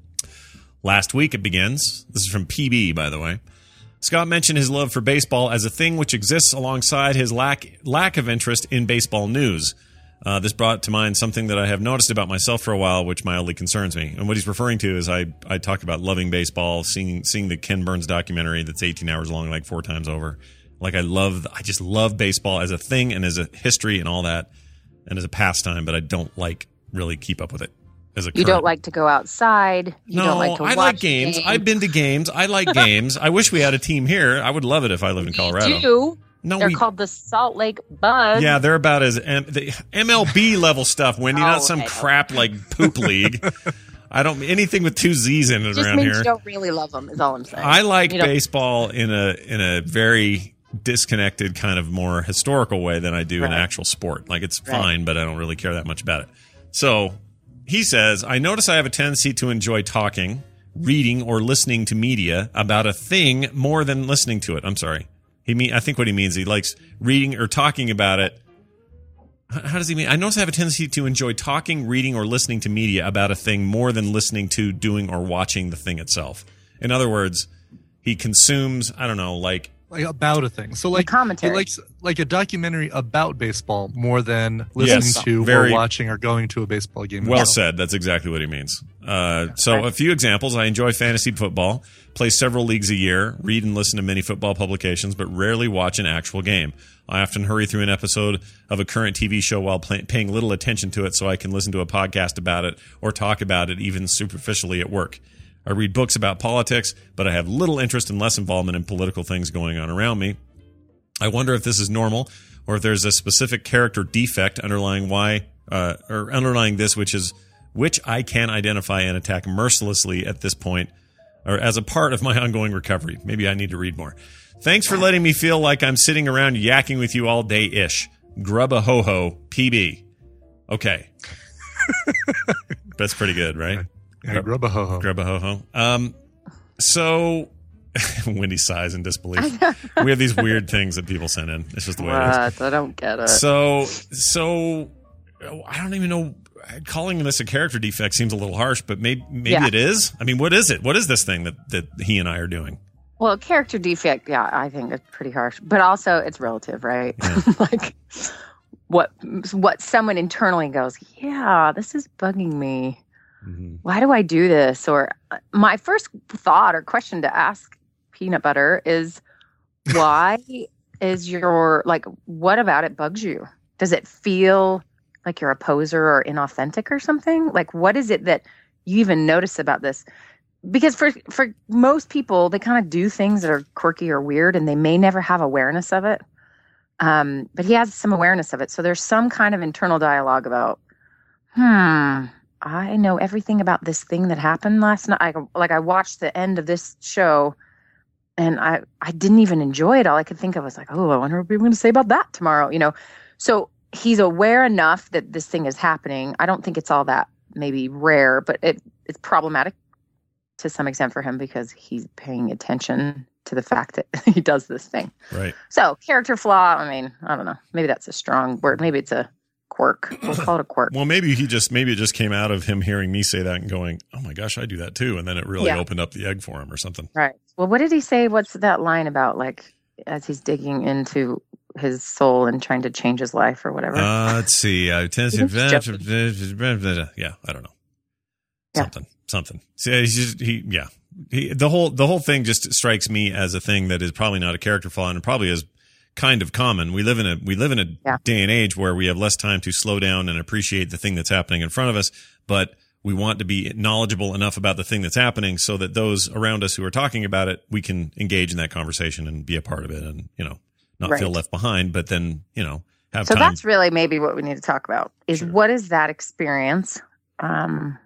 Last week it begins. This is from P B, by the way. Scott mentioned his love for baseball as a thing which exists alongside his lack lack of interest in baseball news. Uh, this brought to mind something that I have noticed about myself for a while, which mildly concerns me. And what he's referring to is I, I talk about loving baseball, seeing seeing the Ken Burns documentary that's eighteen hours long, like four times over. Like I love, I just love baseball as a thing and as a history and all that, and as a pastime. But I don't like really keep up with it. As a You current. don't like to go outside. You no, don't like to I watch like games. games. I've been to games. I like games. I wish we had a team here. I would love it if I lived in Colorado. You do. No, They're we- called the Salt Lake Bugs. Yeah, they're about as M- the M L B level stuff, Wendy. Oh, not some okay. crap like poop league. I don't anything with two Z's in it Just around means here. you don't really love them, is all I'm saying. I like You don't- baseball in a in a very disconnected kind of more historical way than I do in Right. actual sport. Like it's Right. fine, but I don't really care that much about it. So he says, I notice I have a tendency to enjoy talking, reading, or listening to media about a thing more than listening to it. I'm sorry. He mean I think what he means he likes reading or talking about it. H- How does he mean? I notice I have a tendency to enjoy talking, reading, or listening to media about a thing more than listening to, doing, or watching the thing itself. In other words, he consumes, I don't know, like Like about a thing. So like commentary. he likes like a documentary about baseball more than listening Yes, to very- or watching or going to a baseball game. Well himself. said. That's exactly what he means. Uh, so a few examples. I enjoy fantasy football, play several leagues a year, read and listen to many football publications, but rarely watch an actual game. I often hurry through an episode of a current T V show while play- paying little attention to it so I can listen to a podcast about it or talk about it even superficially at work. I read books about politics, but I have little interest and less involvement in political things going on around me. I wonder if this is normal or if there's a specific character defect underlying why uh, or underlying this, which is which I can identify and attack mercilessly at this point or as a part of my ongoing recovery. Maybe I need to read more. Thanks for letting me feel like I'm sitting around yakking with you all day ish. Grub a ho ho, P B. Okay. That's pretty good, right? Yeah, grub a ho ho. Grub a ho ho. Um, so Wendy sighs in disbelief. We have these weird things that people send in. It's just the way it is. What? I don't get it. So, so I don't even know. Calling this a character defect seems a little harsh, but maybe maybe Yeah. it is. I mean, what is it? What is this thing that that he and I are doing? Well, character defect, yeah, I think it's pretty harsh. But also, it's relative, right? Like, what what someone internally goes, yeah, this is bugging me. Mm-hmm. Why do I do this? Or uh, my first thought or question to ask Peanut Butter is, why is your, like, what about it bugs you? Does it feel like you're a poser or inauthentic or something? Like, what is it that you even notice about this? because for for most people, they kind of do things that are quirky or weird, and they may never have awareness of it. Um, but he has some awareness of it. So there's some kind of internal dialogue about, hmm, I know everything about this thing that happened last night. I, like I watched the end of this show, and I, I didn't even enjoy it. All I could think of was like, oh, I wonder what people are going to say about that tomorrow. You know, so he's aware enough that this thing is happening. I don't think it's all that maybe rare, but it, it's problematic to some extent for him because he's paying attention to the fact that he does this thing. Right. So character flaw, I mean, I don't know. Maybe that's a strong word. Maybe it's a quirk. We'll call it a quirk. Well, maybe he just, maybe it just came out of him hearing me say that and going, oh my gosh, I do that too. And then it really Yeah. opened up the egg for him or something. Right. Well, what did he say? What's that line about? Like, as he's digging into his soul and trying to change his life or whatever. Uh, let's see. Uh, yeah, I don't know. Something, something. See, he's just, he, yeah. He, the whole, the whole thing just strikes me as a thing that is probably not a character flaw and probably is kind of common. We live in a, we live in a Yeah. day and age where we have less time to slow down and appreciate the thing that's happening in front of us, but we want to be knowledgeable enough about the thing that's happening so that those around us who are talking about it, we can engage in that conversation and be a part of it and, you know, not Right. feel left behind, but then, you know, have So time. that's really maybe what we need to talk about is what is that experience um,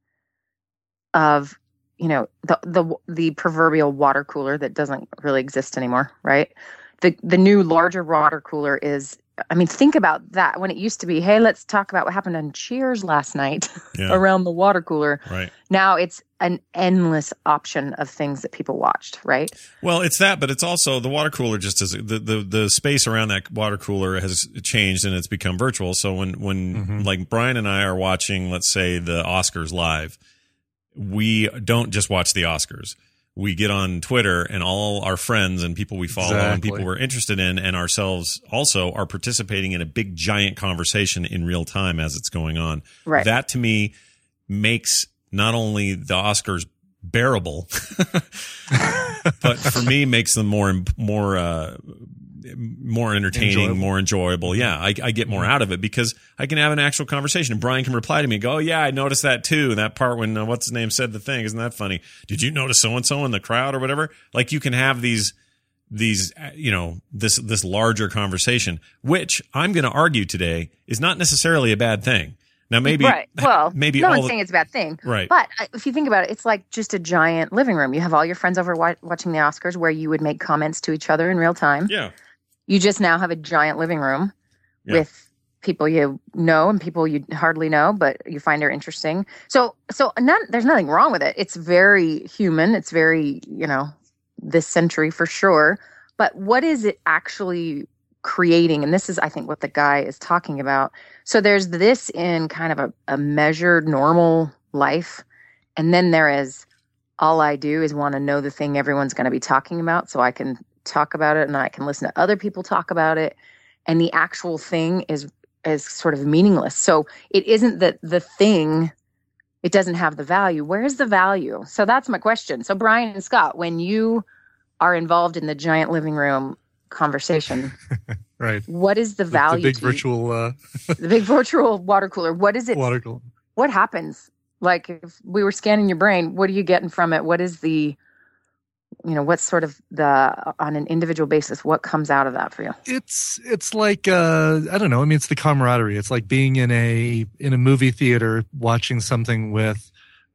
of, you know, the, the, the proverbial water cooler that doesn't really exist anymore, right? The, the new larger water cooler is, I mean, think about that when it used to be, hey, let's talk about what happened on Cheers last night Yeah. around the water cooler. Right. Now it's an endless option of things that people watched, right? Well, it's that, but it's also the water cooler. Just as the, the the space around that water cooler has changed and it's become virtual. So when when Mm-hmm. like Brian and I are watching, let's say the Oscars live, we don't just watch the Oscars. We get on Twitter and all our friends and people we follow and Exactly. people we're interested in and ourselves also are participating in a big giant conversation in real time as it's going on. Right. That to me makes not only the Oscars bearable, but for me makes them more more uh, more entertaining, Enjoyable. more enjoyable. Yeah, I, I get more out of it because I can have an actual conversation. And Brian can reply to me and go, oh, yeah, I noticed that too. That part when uh, what's his name said the thing. Isn't that funny? Did you notice so and so in the crowd or whatever? Like you can have these these uh, you know this this larger conversation, which I'm going to argue today is not necessarily a bad thing. Now maybe right. Well, maybe no all one's the- saying it's a bad thing. Right. But uh, if you think about it, it's like just a giant living room. You have all your friends over wa- watching the Oscars where you would make comments to each other in real time. Yeah. You just now have a giant living room Yeah. with people you know and people you hardly know, but you find are interesting. So, so none, there's nothing wrong with it. It's very human. It's very, you know, this century for sure. But what is it actually creating? And this is, I think, what the guy is talking about. So there's this in kind of a, a measured, normal life. And then there is all I do is want to know the thing everyone's going to be talking about so I can talk about it and I can listen to other people talk about it. And the actual thing is is sort of meaningless. So it isn't that the thing, it doesn't have the value. Where's the value? So that's my question. So Brian and Scott, when you are involved in the giant living room conversation, Right. what is the value? The big to you? virtual uh, the big virtual water cooler. What is it? water cooler. What happens? Like if we were scanning your brain, what are you getting from it? What is the, you know, what's sort of the, on an individual basis, what comes out of that for you? It's it's like uh, I don't know. I mean, it's the camaraderie. It's like being in a in a movie theater watching something with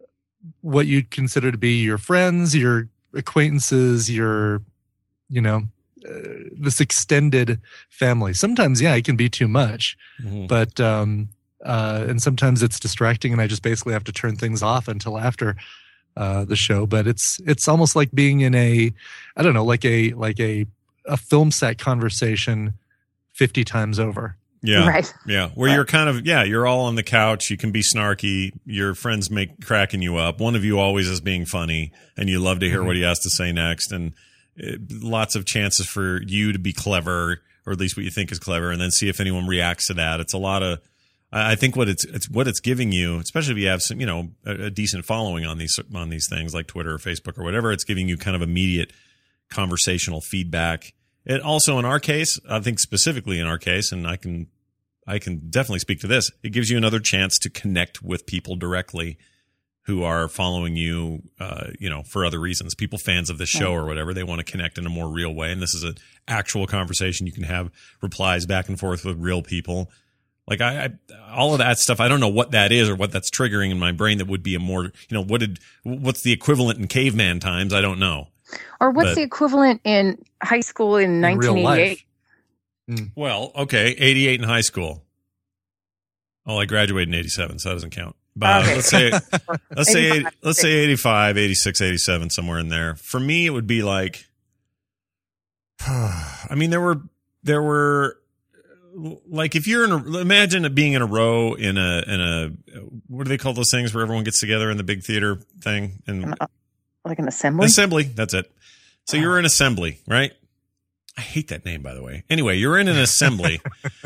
what you'd consider to be your friends, your acquaintances, your you know uh, this extended family. Sometimes, yeah, it can be too much, Mhm. but um, uh, and sometimes it's distracting, and I just basically have to turn things off until after uh, the show. But it's it's almost like being in a I don't know, like a like a a film set conversation fifty times over. Yeah. Right. Yeah. Where you're kind of, yeah, you're all on the couch. You can be snarky. Your friends make cracking you up. One of you always is being funny and you love to hear Mhm. what he has to say next. And it, lots of chances for you to be clever, or at least what you think is clever, and then see if anyone reacts to that. It's a lot of, I I think what it's, it's what it's giving you, especially if you have some, you know, a, a decent following on these, on these things like Twitter or Facebook or whatever, it's giving you kind of immediate conversational feedback. It also, in our case, I think specifically in our case, and I can, I can definitely speak to this. It gives you another chance to connect with people directly, who are following you, uh, you know, for other reasons. People, fans of the show or whatever, they want to connect in a more real way. And this is an actual conversation. You can have replies back and forth with real people. Like I, I, all of that stuff, I don't know what that is or what that's triggering in my brain that would be a more, you know, what did, what's the equivalent in caveman times? I don't know. Or what's But- the equivalent in high school in nineteen eighty-eight? Well, okay, eighty-eight in high school. Oh, I graduated in eighty-seven, so that doesn't count. But Okay. let's say, let's say, eighty-five. let's say eighty-five, eighty-six, eighty-seven, somewhere in there. For me, it would be like, I mean, there were, there were, like if you're in a, imagine it being in a row in a, in a, what do they call those things where everyone gets together in the big theater thing? And Like an assembly? assembly, that's it. So you're in assembly, right? I hate that name, by the way. Anyway, you're in an assembly.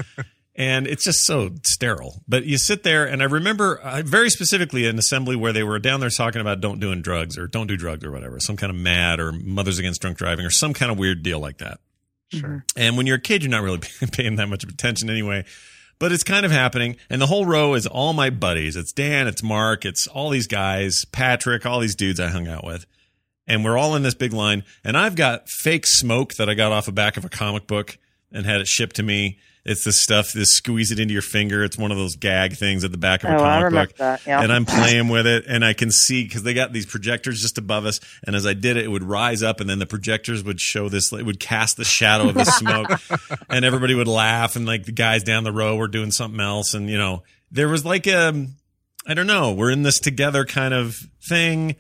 And it's just so sterile. But you sit there, and I remember uh, very specifically an assembly where they were down there talking about don't doing drugs or don't do drugs or whatever, some kind of MAD or Mothers Against Drunk Driving or some kind of weird deal like that. Sure. And when you're a kid, you're not really paying that much attention anyway. But it's kind of happening. And the whole row is all my buddies. It's Dan, it's Mark, it's all these guys, Patrick, all these dudes I hung out with. And we're all in this big line. And I've got fake smoke that I got off the back of a comic book and had it shipped to me. It's this stuff, this squeeze it into your finger. It's one of those gag things at the back of a Oh, I comic remember book. that, yeah. And I'm playing with it, and I can see, because they got these projectors just above us, and as I did it, it would rise up, and then the projectors would show this, it would cast the shadow of the smoke, and everybody would laugh, and like the guys down the row were doing something else, and you know, there was like a, I don't know, we're in this together kind of thing.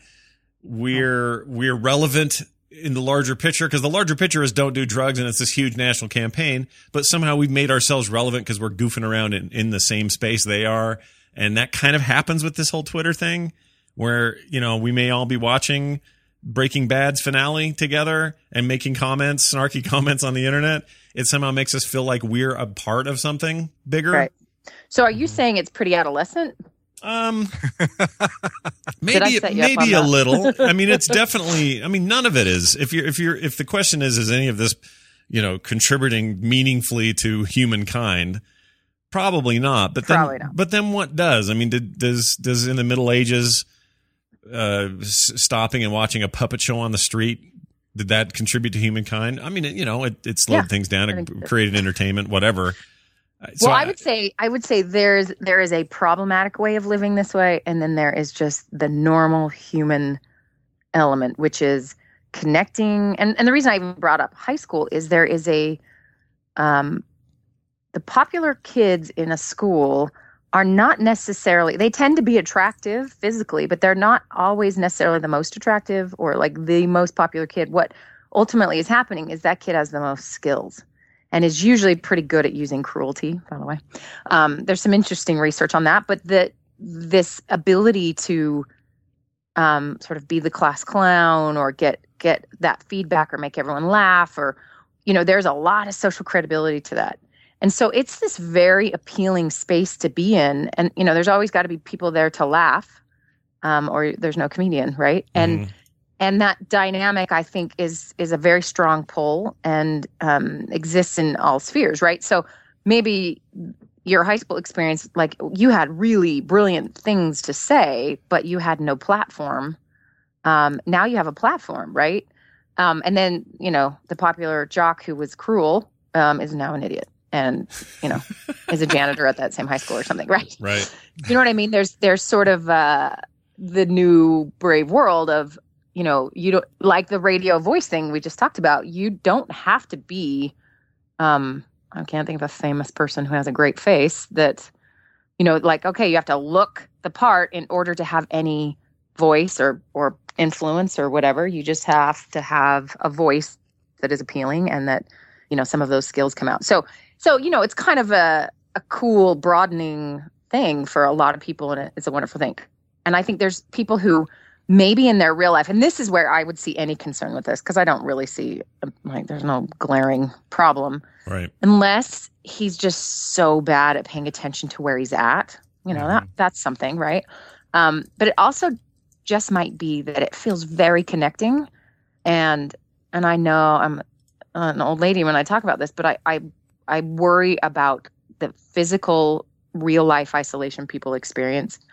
We're, we're relevant in the larger picture, because the larger picture is don't do drugs, and it's this huge national campaign, but somehow we've made ourselves relevant because we're goofing around in, in the same space they are. And that kind of happens with this whole Twitter thing where, you know, we may all be watching Breaking Bad's finale together and making comments, snarky comments on the internet. It somehow makes us feel like we're a part of something bigger. Right. So are you saying it's pretty adolescent? Um, Did I maybe set you up maybe on a that? little. I mean, it's definitely. I mean, none of it is. If you're if you're if the question is, is any of this, you know, contributing meaningfully to humankind? Probably not. But then, Probably not. but then what does? I mean, did, does does in the Middle Ages, uh, s- stopping and watching a puppet show on the street, did that contribute to humankind? I mean, it, you know, it, it slowed Yeah, things down, I it think so. created entertainment, whatever. Uh, So well, I would say I would say there's there is a problematic way of living this way, and then there is just the normal human element, which is connecting. And and the reason I even brought up high school is there is a um the popular kids in a school are not necessarily, they tend to be attractive physically, but they're not always necessarily the most attractive or like the most popular kid. What ultimately is happening is that kid has the most skills and is usually pretty good at using cruelty, by the way. Um, there's some interesting research on that, but the, this ability to um, sort of be the class clown or get, get that feedback or make everyone laugh or, you know, there's a lot of social credibility to that. And so it's this very appealing space to be in. And, you know, there's always got to be people there to laugh um, or there's no comedian, right? And Mhm. and that dynamic, I think, is is a very strong pull and um, exists in all spheres, right? So maybe your high school experience, like you had really brilliant things to say, but you had no platform. Um, now you have a platform, right? Um, and then, you know, the popular jock who was cruel um, is now an idiot and, you know, is a janitor at that same high school or something, right? Right. You know what I mean? There's there's sort of uh, the new brave world of, you know, you don't like the radio voice thing we just talked about. You don't have to be, um, I can't think of a famous person who has a great face that, you know, like, okay, you have to look the part in order to have any voice or, or influence or whatever. You just have to have a voice that is appealing and that, you know, some of those skills come out. So, so, you know, it's kind of a, a cool broadening thing for a lot of people. And it's a wonderful thing. And I think there's people who, maybe in their real life, and this is where I would see any concern with this, because I don't really see, like, there's no glaring problem. Right. Unless he's just so bad at paying attention to where he's at. You know, that that's something, right? Um, but it also just might be that it feels very connecting. And and I know I'm an old lady when I talk about this, but I I, I worry about the physical, real life isolation people experience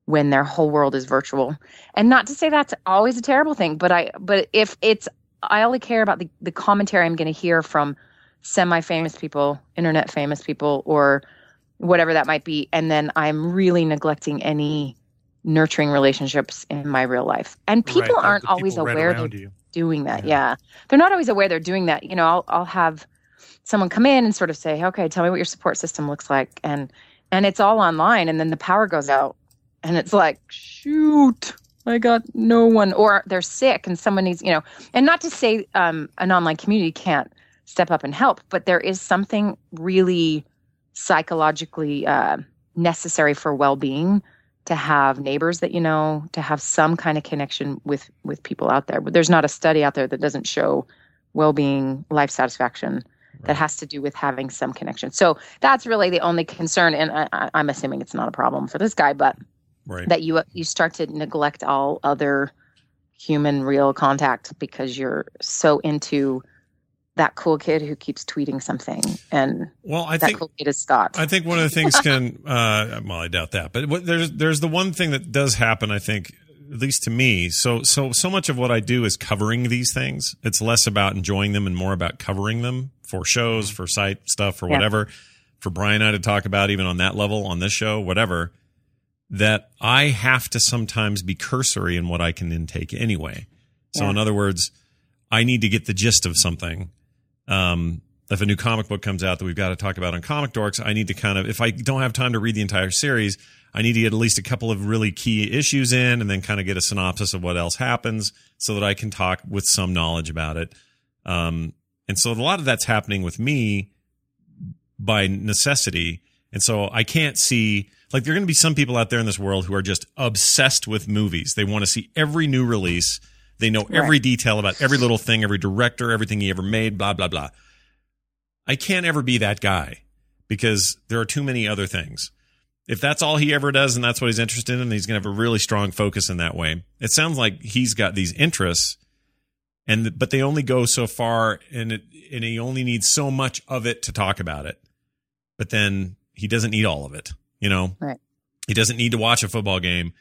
when their whole world is virtual. And not to say that's always a terrible thing, but I but if it's I only care about the, the commentary I'm going to hear from semi-famous people, internet famous people, or whatever that might be, and then I'm really neglecting any nurturing relationships in my real life. And people Right, aren't the people always right aware around they're you. doing that. Yeah. They're not always aware they're doing that. You know, I'll I'll have someone come in and sort of say, okay, tell me what your support system looks like. And and it's all online, and then the power goes out and it's like, shoot, I got no one, or they're sick and someone needs, you know, and not to say um, an online community can't step up and help, but there is something really psychologically uh, necessary for well-being to have neighbors that you know, to have some kind of connection with with people out there. But there's not a study out there that doesn't show well-being, life satisfaction right. that has to do with having some connection. So that's really the only concern, and I, I'm assuming it's not a problem for this guy, but right. that you you start to neglect all other human real contact because you're so into that cool kid who keeps tweeting something, and well, I that think, cool kid is Scott. I think one of the things can, uh, well, I doubt that, but what, there's there's the one thing that does happen. I think, at least to me, so so so much of what I do is covering these things. It's less about enjoying them and more about covering them for shows, for site stuff, for Yeah. whatever. For Brian and I to talk about, even on that level, on this show, whatever. That I have to sometimes be cursory in what I can intake anyway. So Yeah. in other words, I need to get the gist of something. Um, if a new comic book comes out that we've got to talk about on Comic Dorks, I need to kind of, if I don't have time to read the entire series, I need to get at least a couple of really key issues in and then kind of get a synopsis of what else happens so that I can talk with some knowledge about it. Um, and so a lot of that's happening with me by necessity. And so I can't see, like, there are going to be some people out there in this world who are just obsessed with movies. They want to see every new release. They know every Right. detail about every little thing, every director, everything he ever made, blah, blah, blah. I can't ever be that guy because there are too many other things. If that's all he ever does and that's what he's interested in, he's going to have a really strong focus in that way. It sounds like he's got these interests, and but they only go so far, and it, and he only needs so much of it to talk about it. But then he doesn't need all of it, you know? Right. He doesn't need to watch a football game,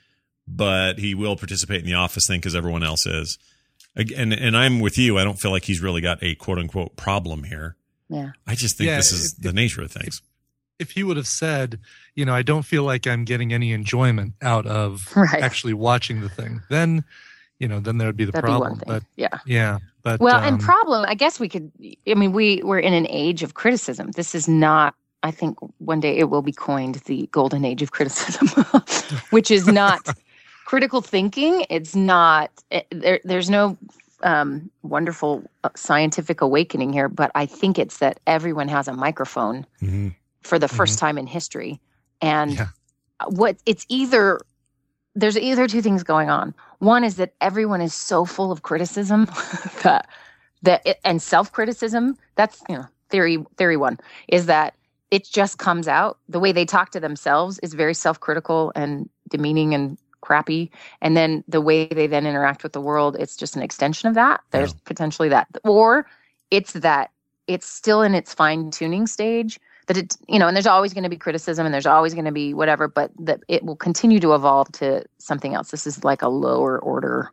but he will participate in the office thing because everyone else is. And, and I'm with you. I don't feel like he's really got a quote unquote problem here. Yeah. I just think Yeah, this is if- the nature of things. If he would have said, you know, I don't feel like I'm getting any enjoyment out of Right. actually watching the thing, then, you know, then there would be the That'd be problem. one thing. But Yeah. yeah, but Well, um, and problem, I guess we could, I mean, we, we're in an age of criticism. This is not, I think one day it will be coined the golden age of criticism, which is not critical thinking. It's not, it, there, there's no um, wonderful uh, scientific awakening here, but I think it's that everyone has a microphone Mm-hmm. for the 1st time in history. And Yeah. what it's either, there's either two things going on. One is that everyone is so full of criticism that, that it, and self-criticism, that's, you know, theory, theory one is that it just comes out. The way they talk to themselves is very self-critical and demeaning and crappy. And then the way they then interact with the world, it's just an extension of that. There's Yeah. potentially that. Or it's that it's still in its fine-tuning stage, that it, you know, and there's always going to be criticism and there's always going to be whatever, but that it will continue to evolve to something else. This is like a lower order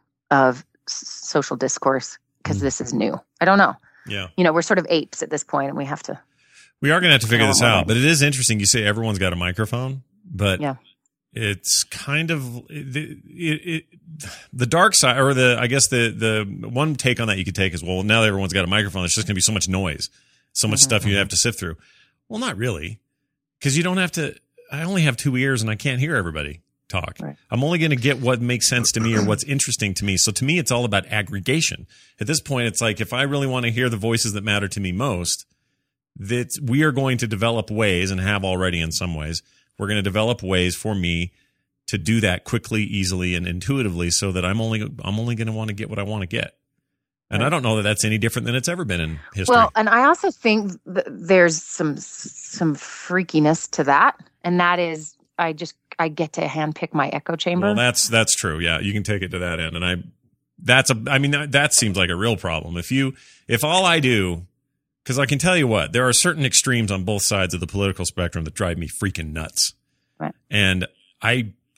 of s- social discourse because this is new. I don't know. Yeah. You know, we're sort of apes at this point and we have to. We are going to have to figure Oh, this out, but it is interesting. You say everyone's got a microphone, but Yeah. it's kind of it, it, it, the dark side, or the, I guess the, the one take on that you could take is, well, now that everyone's got a microphone, there's just going to be so much noise, so much Mhm. stuff you have to sift through. Well, not really, because you don't have to. I only have two ears and I can't hear everybody talk. Right. I'm only going to get what makes sense to me or what's interesting to me. So to me, it's all about aggregation. At this point, it's like, if I really want to hear the voices that matter to me most, that we are going to develop ways, and have already in some ways, we're going to develop ways for me to do that quickly, easily, and intuitively, so that I'm only I'm only going to want to get what I want to get. And I don't know that that's any different than it's ever been in history. Well, and I also think th- there's some some freakiness to that, and that is I just I get to handpick my echo chamber. Well, that's that's true. Yeah, you can take it to that end, and I that's a I mean that, that seems like a real problem. If you if all I do, because I can tell you what, there are certain extremes on both sides of the political spectrum that drive me freaking nuts. Right. And I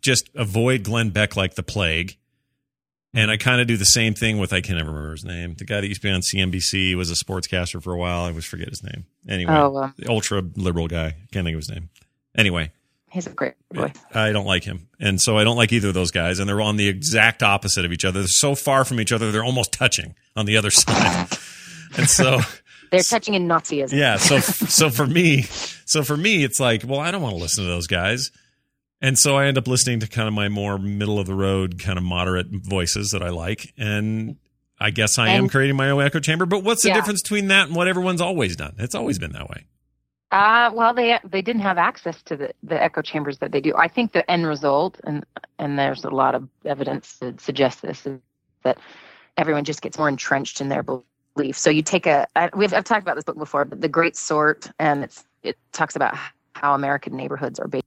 just avoid Glenn Beck like the plague. And I kind of do the same thing with, I can't ever remember his name. The guy that used to be on C N B C was a sportscaster for a while. I always forget his name. Anyway, Oh, um, the ultra liberal guy. Can't think of his name. Anyway, he's a great boy. I don't like him. And so I don't like either of those guys. And they're on the exact opposite of each other. They're so far from each other, they're almost touching on the other side. And so They're touching in Nazism. yeah, so so for me, so for me, it's like, well, I don't want to listen to those guys. And so I end up listening to kind of my more middle of the road, kind of moderate voices that I like. And I guess I am And- creating my own echo chamber. But what's the Yeah. difference between that and what everyone's always done? It's always been that way. Uh, well, they they didn't have access to the, the echo chambers that they do. I think the end result, and and there's a lot of evidence to suggest this, is that everyone just gets more entrenched in their belief. So you take a, I, we've I've talked about this book before, but The Great Sort, and it's it talks about how American neighborhoods are based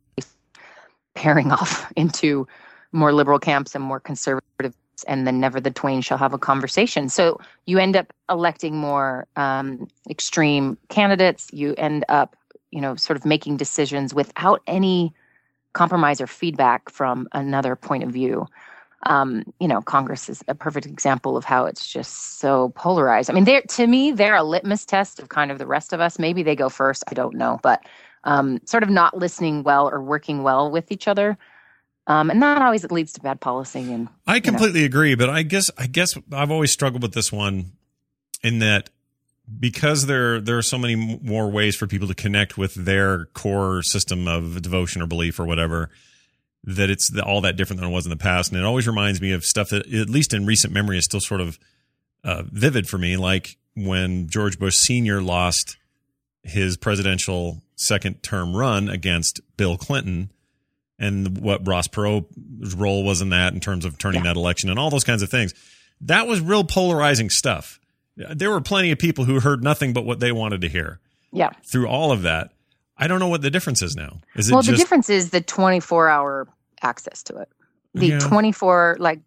pairing off into more liberal camps and more conservative, and then never the twain shall have a conversation. So you end up electing more um, extreme candidates. You end up, you know, sort of making decisions without any compromise or feedback from another point of view. Um, you know, Congress is a perfect example of how it's just so polarized. I mean, they're, to me, they're a litmus test of kind of the rest of us. Maybe they go first. I don't know. But um, sort of not listening well or working well with each other. Um, and that always leads to bad policy. And I completely agree, but I guess I guess I've always struggled with this one in that because there there are so many more ways for people to connect with their core system of devotion or belief or whatever, that it's the, all that different than it was in the past. And it always reminds me of stuff that, at least in recent memory, is still sort of uh, vivid for me, like when George Bush Senior lost his presidential second term run against Bill Clinton, and what Ross Perot's role was in that in terms of turning Yeah. that election and all those kinds of things. That was real polarizing stuff. There were plenty of people who heard nothing but what they wanted to hear yeah. through all of that. I don't know what the difference is now. Is it Well, just the difference is the twenty-four hour access to it. The Yeah. twenty-four, like,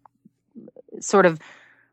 sort of,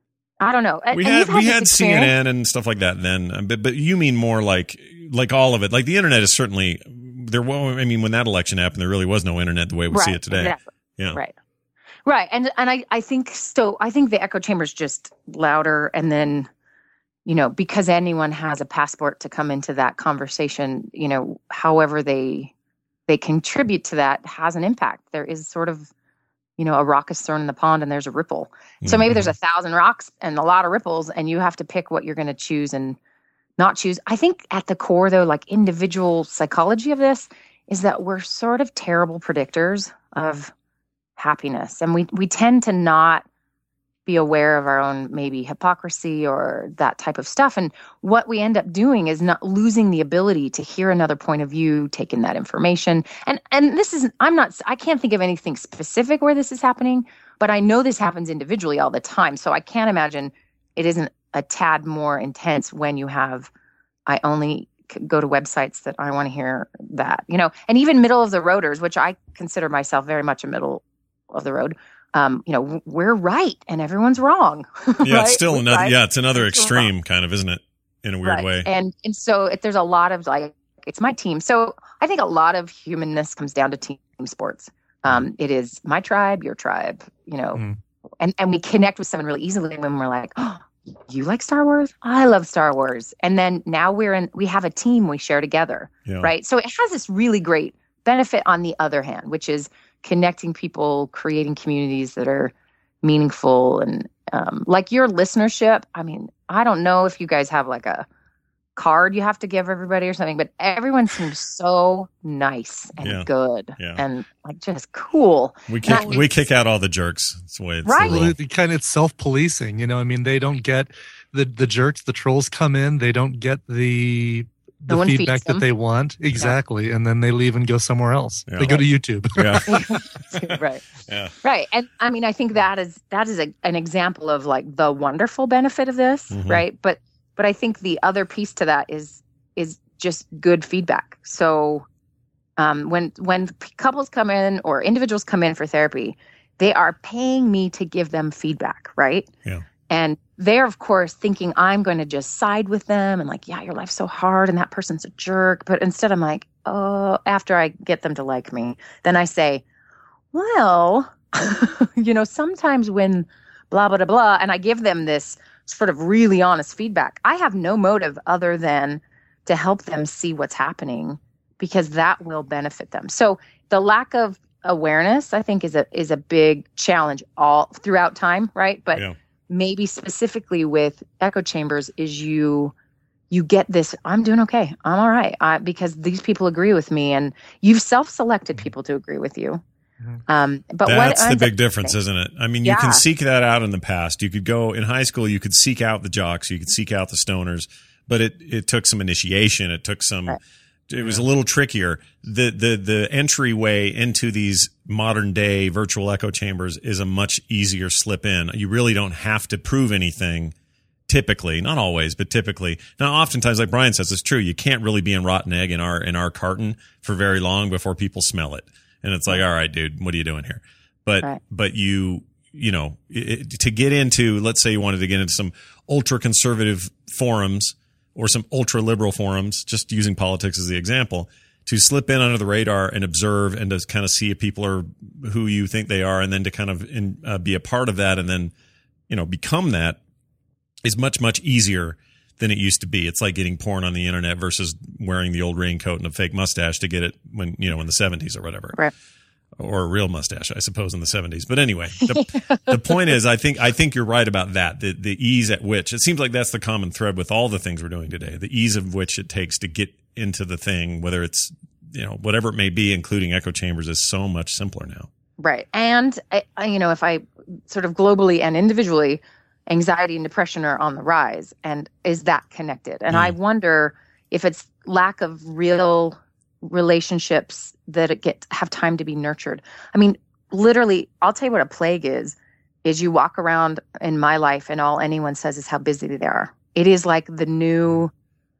I don't know. And- we and had you've we this had experience. C N N and stuff like that then, but but you mean more like like all of it? Like the internet is certainly there. Well, I mean, when that election happened, there really was no internet the way we see Right, it today. exactly. Yeah, Right. Right. And and I, I think so I think the echo chamber is just louder, and then, you know, because anyone has a passport to come into that conversation, you know, however they they contribute to that has an impact. There is sort of, you know, a rock is thrown in the pond and there's a ripple. So maybe there's a thousand rocks and a lot of ripples, and you have to pick what you're going to choose and not choose. I think at the core, though, like individual psychology of this is that we're sort of terrible predictors of happiness. And we, we tend to not be aware of our own maybe hypocrisy or that type of stuff. And what we end up doing is not losing the ability to hear another point of view, take in that information. And and this is, I'm not, I can't think of anything specific where this is happening, but I know this happens individually all the time. So I can't imagine it isn't a tad more intense when you have, I only c- go to websites that I want to hear that, you know, and even middle of the roaders, which I consider myself very much a middle of the road. Um, you know, we're right and everyone's wrong. yeah. right? It's still We're another. right, Yeah, it's another and we're wrong. extreme, kind of, isn't it? In a weird Right. way. And and so it, there's a lot of like, it's my team. So I think a lot of humanness comes down to team sports. Um, it is my tribe, your tribe, you know, Mm. and, and we connect with someone really easily when we're like, oh, you like Star Wars? I love Star Wars. And then now we're in, we have a team we share together. Yeah. Right. So it has this really great benefit on the other hand, which is connecting people, creating communities that are meaningful. And um, like your listenership, I mean, I don't know if you guys have like a card you have to give everybody or something, but everyone seems so nice and Yeah. good Yeah. and like just cool. We And kick I- we kick out all the jerks. That's the way it's Right. the Well, rule. it, it kind of it's self-policing, you know. I mean, they don't get the the jerks, the trolls come in, they don't get the the No one feeds feedback that them. they want exactly, and then they leave and go somewhere else. Yeah. They go to YouTube. Yeah. right. Yeah. Right. And I mean, I think that is that is a, an example of like the wonderful benefit of this, Mhm. right? But but I think the other piece to that is is just good feedback. So um, when when p- couples come in or individuals come in for therapy, they are paying me to give them feedback, right? Yeah. And they're, of course, thinking I'm going to just side with them and like, yeah, your life's so hard and that person's a jerk. But instead, I'm like, oh, after I get them to like me, then I say, well, you know, sometimes when blah, blah, blah, blah, and I give them this sort of really honest feedback, I have no motive other than to help them see what's happening because that will benefit them. So the lack of awareness, I think, is a is a big challenge all throughout time, right? But yeah. maybe specifically with echo chambers is you you get this, I'm doing okay, I'm all right, I, because these people agree with me, and you've self-selected people to agree with you. Um, but that's what the big difference, isn't it? I mean, you yeah. can seek that out in the past. You could go in high school, you could seek out the jocks, you could seek out the stoners, but it, it took some initiation. It took some, right. it was a little trickier. The, the, the entryway into these modern day virtual echo chambers is a much easier slip in. You really don't have to prove anything. Typically, not always, but typically. Now, oftentimes, like Brian says, it's true. You can't really be in rotten egg in our, in our carton for very long before people smell it. And it's like, all right, dude, what are you doing here? But, right. but you, you know, it, to get into, let's say you wanted to get into some ultra conservative forums or some ultra liberal forums, just using politics as the example, to slip in under the radar and observe and to kind of see if people are who you think they are, and then to kind of in, uh, be a part of that and then, you know, become that is much, much easier than it used to be. It's like getting porn on the internet versus wearing the old raincoat and a fake mustache to get it when, you know, in the seventies or whatever. Right. Or a real mustache, I suppose, in the seventies. But anyway, the, the point is, I think, I think you're right about that. The, the ease at which, it seems like that's the common thread with all the things we're doing today. The ease of which it takes to get into the thing, whether it's, you know, whatever it may be, including echo chambers, is so much simpler now. Right. And, I, you know, if I sort of globally and individually, anxiety and depression are on the rise, and is that connected? And mm. I wonder if it's lack of real relationships that it get have time to be nurtured. I mean, literally, I'll tell you what a plague is, is you walk around in my life and all anyone says is how busy they are. It is like the new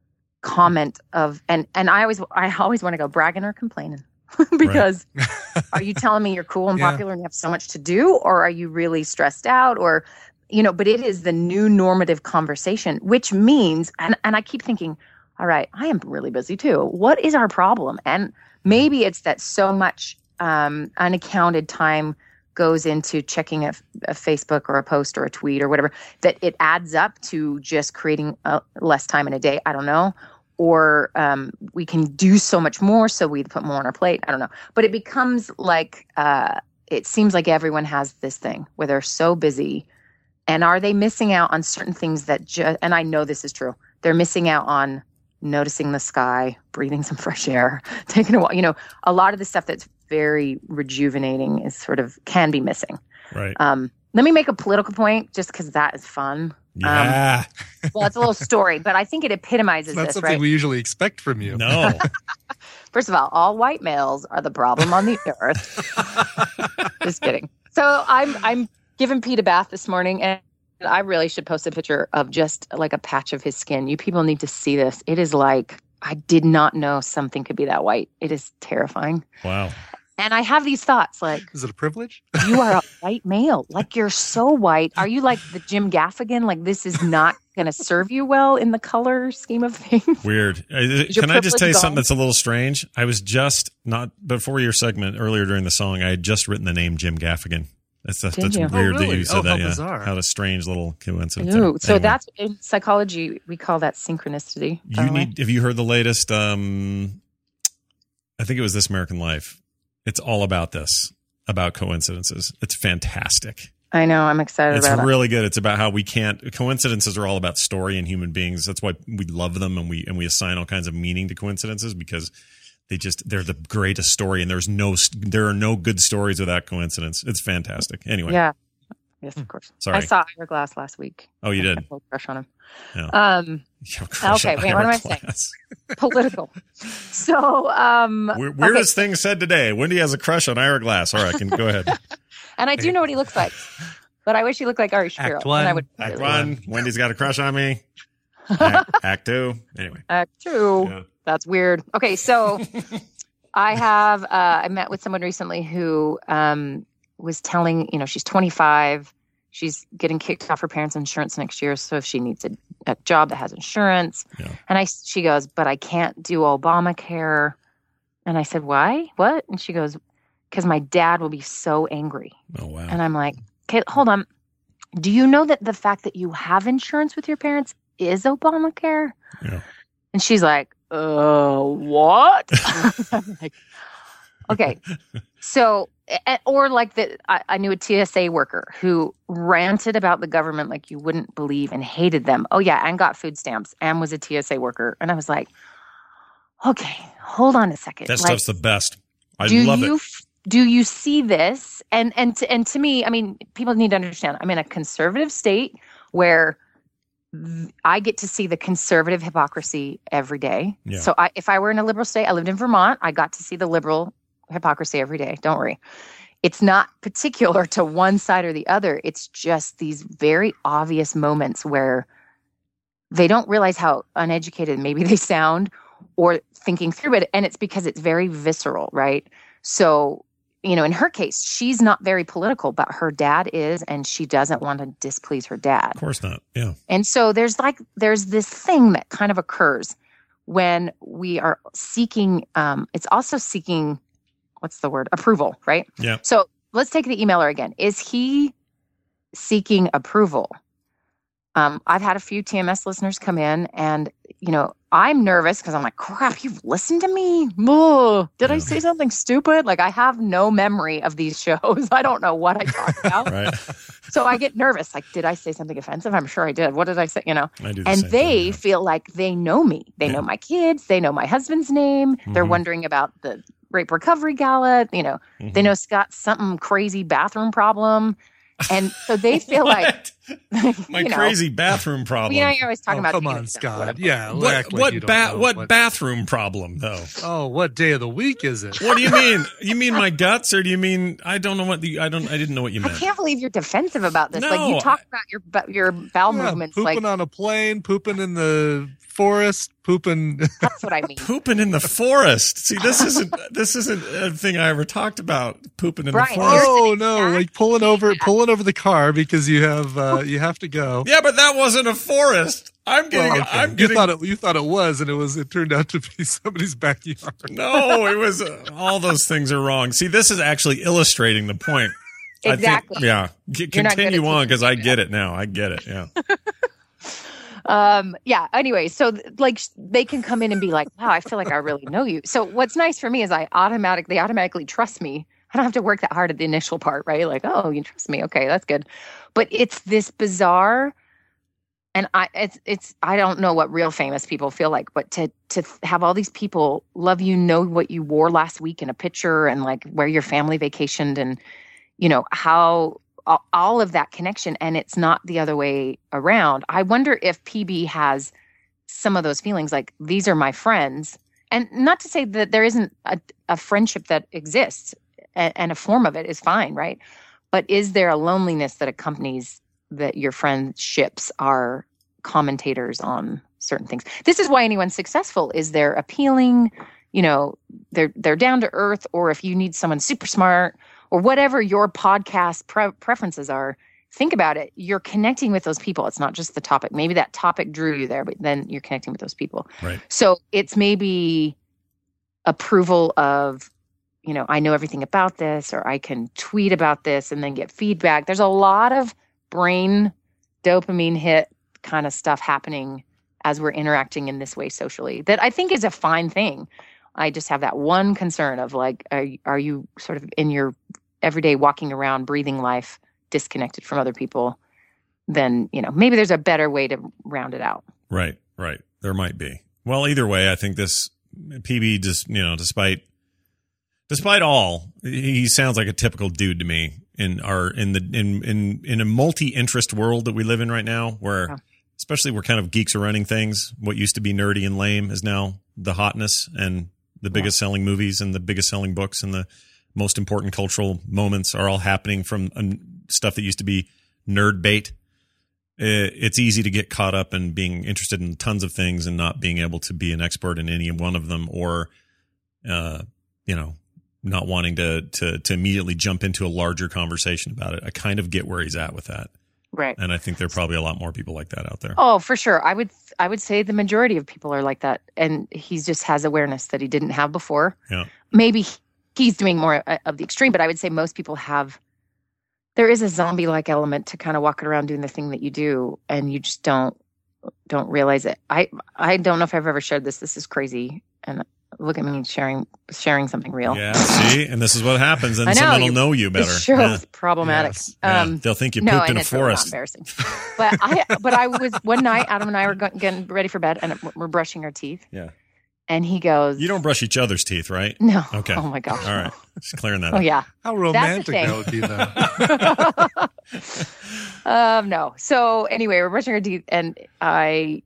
comment of, and, and I always, I always want to go bragging or complaining because are you telling me you're cool and popular yeah. and you have so much to do, or are you really stressed out, or you know, but it is the new normative conversation, which means, and, and I keep thinking, all right, I am really busy too. What is our problem? And maybe it's that so much um, unaccounted time goes into checking a, a Facebook or a post or a tweet or whatever, that it adds up to just creating uh, less time in a day. I don't know. Or um, we can do so much more, so we put more on our plate. I don't know. But it becomes like, uh, it seems like everyone has this thing where they're so busy. And are they missing out on certain things that just, and I know this is true, they're missing out on noticing the sky, breathing some fresh air, taking a walk. You know, a lot of the stuff that's very rejuvenating is sort of, can be missing. Right. Um, let me make a political point just because that is fun. Yeah. Um, well, it's a little story, but I think it epitomizes it's not this, something right? we usually expect from you. No. First of all, all white males are the problem on the earth. Just kidding. So I'm, I'm, giving Pete a bath this morning, and I really should post a picture of just like a patch of his skin. You people need to see this. It is like, I did not know something could be that white. It is terrifying. Wow. And I have these thoughts like, is it a privilege? You are a white male. Like, you're so white. Are you like the Jim Gaffigan? Like, this is not going to serve you well in the color scheme of things. Weird. Uh, Can I just tell you gone? something that's a little strange? I was just not before your segment earlier during the song, I had just written the name Jim Gaffigan. That's that's, that's weird oh, really? that you said oh, that. How yeah, bizarre. Had a strange little coincidence. Ooh, so anyway. That's in psychology we call that synchronicity. You need. Have you heard the latest? Um, I think it was This American Life. It's all about this, about coincidences. It's fantastic. I know. I'm excited it's about it. It's really good. It's about how we can't. Coincidences are all about story and human beings. That's why we love them, and we and we assign all kinds of meaning to coincidences because. They just, they're the greatest story, and there's no, there are no good stories without coincidence. It's fantastic. Anyway. Yeah. Yes, of course. Sorry. I saw Hourglass last week. Oh, you did? I had a crush on him. Yeah. Um, okay, wait, what am I saying? Political. So, um. Weirdest okay. thing said today. Wendy has a crush on Hourglass. All right, can go ahead. And I do know what he looks like, but I wish he looked like Ari Shapiro. Act one. And I would Act really one. Love. Wendy's got a crush on me. Act, act two. Anyway. Act two. Yeah. That's weird. Okay, so I have, uh, I met with someone recently who um, was telling, you know, she's twenty-five. She's getting kicked off her parents' insurance next year. So if she needs a, a job that has insurance. Yeah. And I, she goes, but I can't do Obamacare. And I said, why? What? And she goes, because my dad will be so angry. Oh, wow. And I'm like, okay, hold on. Do you know that the fact that you have insurance with your parents is Obamacare? Yeah. And she's like, uh, what? I'm like, okay. So, or like that, I, I knew a T S A worker who ranted about the government like you wouldn't believe and hated them. Oh, yeah, and got food stamps and was a T S A worker. And I was like, okay, hold on a second. That like, stuff's the best. I do love you, it. Do you see this? And and to, and to me, I mean, people need to understand, I'm in a conservative state where I get to see the conservative hypocrisy every day. Yeah. So I, if I were in a liberal state, I lived in Vermont, I got to see the liberal hypocrisy every day. Don't worry. It's not particular to one side or the other. It's just these very obvious moments where they don't realize how uneducated maybe they sound or thinking through it. And it's because it's very visceral, right? So, you know, in her case, she's not very political, but her dad is, and she doesn't want to displease her dad. Of course not. Yeah. And so there's like, there's this thing that kind of occurs when we are seeking, um, it's also seeking, what's the word? Approval, right? Yeah. So let's take the emailer again. Is he seeking approval? Um, I've had a few T M S listeners come in and, you know, I'm nervous because I'm like, crap, you've listened to me? Ugh, did I say something stupid? Like I have no memory of these shows. I don't know what I talked about. Right. So I get nervous. Like, did I say something offensive? I'm sure I did. What did I say? You know, I do the and same they thing, yeah. feel like they know me. They Yeah. know my kids. They know my husband's name. They're Mhm. wondering about the rape recovery gala. You know, Mhm. they know Scott's something crazy bathroom problem. And so they feel like My you know, crazy bathroom problem. You know, you're always talking Oh, about come the on, unit stuff, Scott. whatever. Yeah, act What like what you don't ba- know what bathroom problem though? Oh, what day of the week is it? What do you mean? You mean my guts, or do you mean I don't know what the I don't I didn't know what you I meant. can't believe you're defensive about this. No, like you talk about your bu- your bowel Yeah, movements. pooping Like on a plane, pooping in the forest, pooping. that's what I mean. Pooping in the forest. See, this isn't this isn't a thing I ever talked about. Pooping in Brian, the forest. Oh no! Like pulling over, pulling over the car because you have uh, you have to go. Yeah, but that wasn't a forest. I'm getting. Well, okay. I'm You getting. thought it. You thought it was, and it was. It turned out to be somebody's backyard. No, it was. Uh, all those things are wrong. See, this is actually illustrating the point. Exactly. I think, yeah. C- You're not good continue at on because I get it now. I get it. Yeah. Um, yeah. Anyway, so th- like sh- they can come in and be like, wow, I feel like I really know you. So what's nice for me is I automatically, they automatically trust me. I don't have to work that hard at the initial part, right? Like, oh, you trust me. Okay, that's good. But it's this bizarre, and I, it's, it's, I don't know what real famous people feel like, but to, to have all these people love you, know what you wore last week in a picture and like where your family vacationed and, you know, how, all of that connection, and it's not the other way around. I wonder if P B has some of those feelings like these are my friends, and not to say that there isn't a, a friendship that exists and, and a form of it is fine, right? But is there a loneliness that accompanies that your friendships are commentators on certain things? This is why anyone's successful is they're appealing, you know, they're they're down to earth, or if you need someone super smart or whatever your podcast pre- preferences are, think about it. You're connecting with those people. It's not just the topic. Maybe that topic drew you there, but then you're connecting with those people. Right. So it's maybe approval of, you know, I know everything about this, or I can tweet about this and then get feedback. There's a lot of brain dopamine hit kind of stuff happening as we're interacting in this way socially that I think is a fine thing. I just have that one concern of like, are, are you sort of in your everyday walking around, breathing life, disconnected from other people? Then, you know, maybe there's a better way to round it out. Right. Right. There might be. Well, either way, I think this P B just, you know, despite, despite all, he sounds like a typical dude to me in our, in the, in, in, in a multi-interest world that we live in right now, where Yeah. especially where kind of geeks are running things. What used to be nerdy and lame is now the hotness and the biggest Yeah. selling movies and the biggest selling books and the most important cultural moments are all happening from um, stuff that used to be nerd bait. It's easy to get caught up in being interested in tons of things and not being able to be an expert in any one of them, or, uh, you know, not wanting to, to, to immediately jump into a larger conversation about it. I kind of get where he's at with that. Right. And I think there are probably a lot more people like that out there. Oh, for sure. I would, I would say the majority of people are like that. And he just has awareness that he didn't have before. Yeah. Maybe he's doing more uh, of the extreme, but I would say most people have, there is a zombie-like element to kind of walking around doing the thing that you do, and you just don't don't realize it. I I don't know if I've ever shared this. This is crazy, and look at me sharing sharing something real. Yeah, see, and this is what happens, and I know, someone will you- know you better. It sure yeah. is problematic. Yes. Yeah. Um, They'll think you no, pooped in and a it's really not forest. embarrassing. But I but I was one night. Adam and I were go- getting ready for bed, and we're brushing our teeth. Yeah. And he goes, You don't brush each other's teeth, right? No. Okay. Oh my gosh, All right. Just clearing that "Oh up. yeah, How That's the romantic thing. that would be, though. um, no. So anyway, we're brushing our teeth, and I,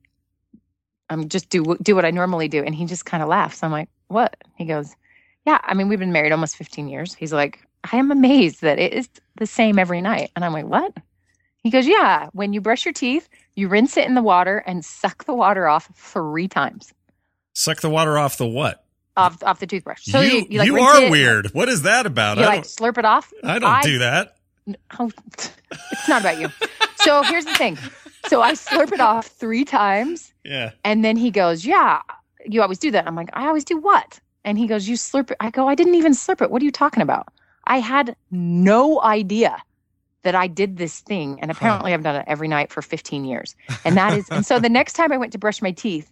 I'm just do do what I normally do, and he just kind of laughs. I'm like, "What?" He goes, "Yeah, I mean, we've been married almost fifteen years." He's like, "I am amazed that it is the same every night," and I'm like, "What?" He goes, "Yeah, when you brush your teeth, you rinse it in the water and suck the water off three times Suck the water off the what? off off the toothbrush." So you you, you, like you rinse are it, weird. What is that about? You I like don't, slurp it off. I don't do that. Oh, it's not about you. So here's the thing. So I slurp it off three times. Yeah. And then he goes, "Yeah, you always do that." I'm like, "I always do what?" And he goes, "You slurp it." I go, "I didn't even slurp it. What are you talking about?" I had no idea that I did this thing. And apparently I've done it every night for fifteen years. And that is, and so the next time I went to brush my teeth,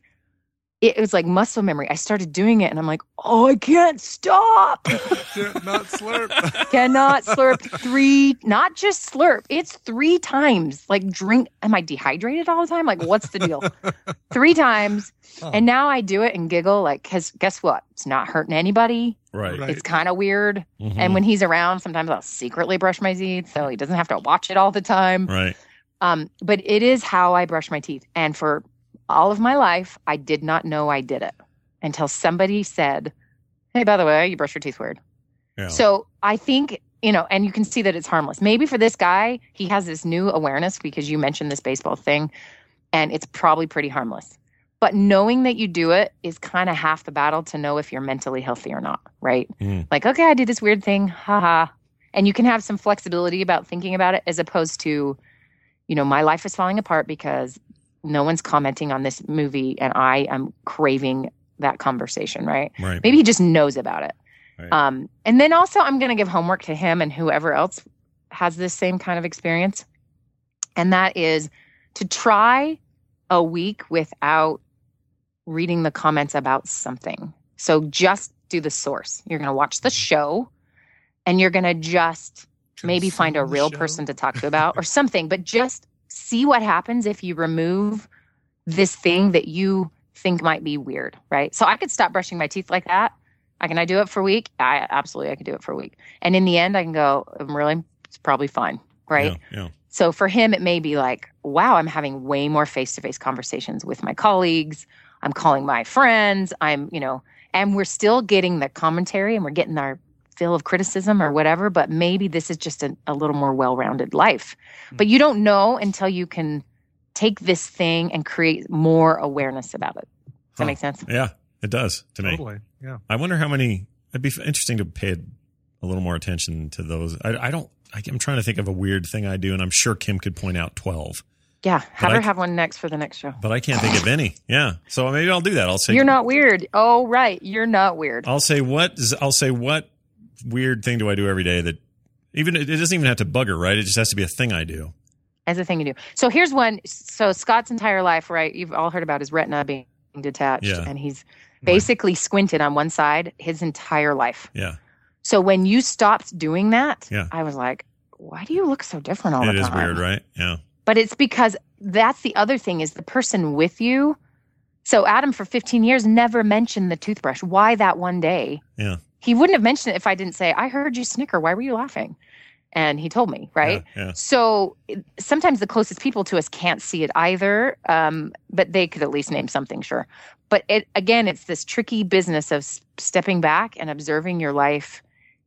it was like muscle memory. I started doing it and I'm like, "Oh, I can't stop." Not slurp. Cannot slurp three, not just slurp. It's three times. Like drink. Am I dehydrated all the time? Like what's the deal? Three times. Huh. And now I do it and giggle like, cause guess what? It's not hurting anybody. Right. It's kind of weird. Mhm. And when he's around, sometimes I'll secretly brush my teeth so he doesn't have to watch it all the time. Right. Um, but it is how I brush my teeth. And for all of my life, I did not know I did it until somebody said, "Hey, by the way, you brush your teeth weird." Yeah. So I think, you know, and you can see that it's harmless. Maybe for this guy, he has this new awareness because you mentioned this baseball thing, and it's probably pretty harmless. But knowing that you do it is kind of half the battle to know if you're mentally healthy or not, right? Mm. Like, okay, I did this weird thing, haha. And you can have some flexibility about thinking about it as opposed to, you know, my life is falling apart because no one's commenting on this movie and I am craving that conversation, right? Right. Maybe he just knows about it. Right. Um, and then also I'm going to give homework to him and whoever else has this same kind of experience. And that is to try a week without reading the comments about something. So just do the source. You're going to watch the show and you're going to just maybe find a real person to talk to about or something, but just see what happens if you remove this thing that you think might be weird, right? So I could stop brushing my teeth like that. I can I do it for a week? I absolutely I could do it for a week. And in the end I can go, I'm really it's probably fine, right? Yeah. yeah. So for him it may be like, wow, I'm having way more face-to-face conversations with my colleagues. I'm calling my friends. I'm, you know, and we're still getting the commentary and we're getting our fill of criticism or whatever, but maybe this is just a, a little more well-rounded life. But you don't know until you can take this thing and create more awareness about it. Does that Huh. make sense? Yeah, it does to me. Totally. Yeah. I wonder how many. It'd be interesting to pay a little more attention to those. I, I don't. I, I'm trying to think of a weird thing I do, and I'm sure Kim could point out twelve. Yeah. Have But her I- have one next for the next show. But I can't think of any. Yeah, so maybe I'll do that. I'll say You're not weird. Oh, right. You're not weird. I'll say what is. I'll say what weird thing do I do every day that even it doesn't even have to bug her, right? It just has to be a thing I do. As a thing you do. So here's one. So Scott's entire life, right? You've all heard about his retina being detached, Yeah. and he's basically squinted on one side his entire life. Yeah, So when you stopped doing that, Yeah. I was like, why do you look so different all it the is time? weird, right? Yeah, But it's because that's the other thing is the person with you. So Adam for fifteen years never mentioned the toothbrush. Why that one day? yeah, He wouldn't have mentioned it if I didn't say, I heard you snicker. Why were you laughing? And he told me, right? Yeah, yeah. So it- sometimes the closest people to us can't see it either, um, but they could at least name something, sure. But it, again, it's this tricky business of s- stepping back and observing your life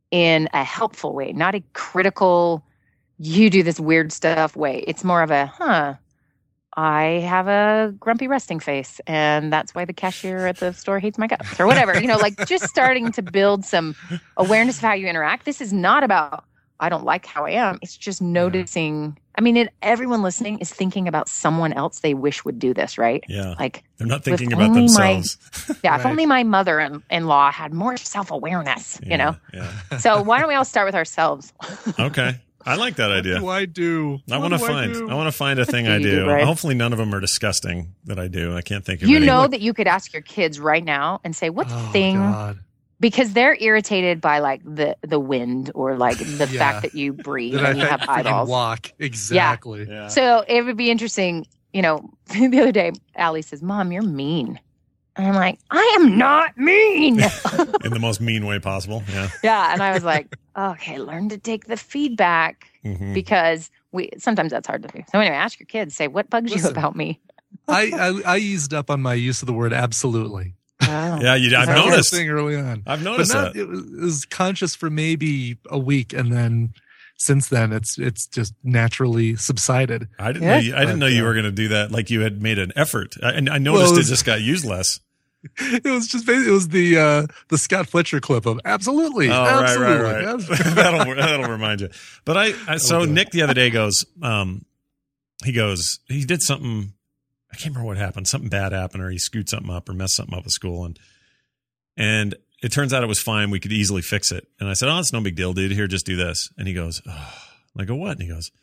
in a helpful way, not a critical, you do this weird stuff way. It's more of a, huh, I have a grumpy resting face, and that's why the cashier at the store hates my guts, or whatever. You know, like just starting to build some awareness of how you interact. This is not about, I don't like how I am. It's just noticing I mean, it, everyone listening is thinking about someone else they wish would do this, right? Yeah. Like they're not if thinking about only my- themselves. Yeah, if Right. only my mother-in-law had more self-awareness, you know? Yeah. So why don't we all start with ourselves? Okay. I like that idea. What do I do? I What want to do find. do? I, want to find a thing do I you do. do, right? Hopefully, none of them are disgusting that I do. I can't think of You any. know that you could ask your kids right now and say, what Oh, thing, God. because they're irritated by like the, the wind or like the Yeah. fact that you breathe That I and you have freaking eyeballs. walk. Exactly. Yeah. So it would be interesting. You know, the other day, Allie says, Mom, you're mean. And I'm like, I am not mean. In the most mean way possible. Yeah. Yeah. And I was like, okay, learn to take the feedback Mhm. because we sometimes that's hard to do. So anyway, ask your kids, say, what bugs you Listen. about me? I, I I eased up on my use of the word absolutely. Oh. Yeah. You, I've That was the noticed. thing early on. I've But noticed not, that. it, was, it was conscious for maybe a week, and then since then, it's it's just naturally subsided. I didn't Yeah. know. You, I didn't But, know you uh, were going to do that. Like you had made an effort, I, and I noticed Well, it it was- just got used less. It was just basically, it was the uh, the Scott Fletcher clip of absolutely, Oh, absolutely. right, right, right. absolutely. that'll that'll remind you. But I, I so Okay. Nick the other day goes, um, he goes, he did something. I can't remember what happened. Something bad happened, or he screwed something up, or messed something up at school, and and it turns out it was fine. We could easily fix it. And I said, "Oh, it's no big deal, dude. Here, just do this." And he goes, "Oh." I go, "What?" And he goes,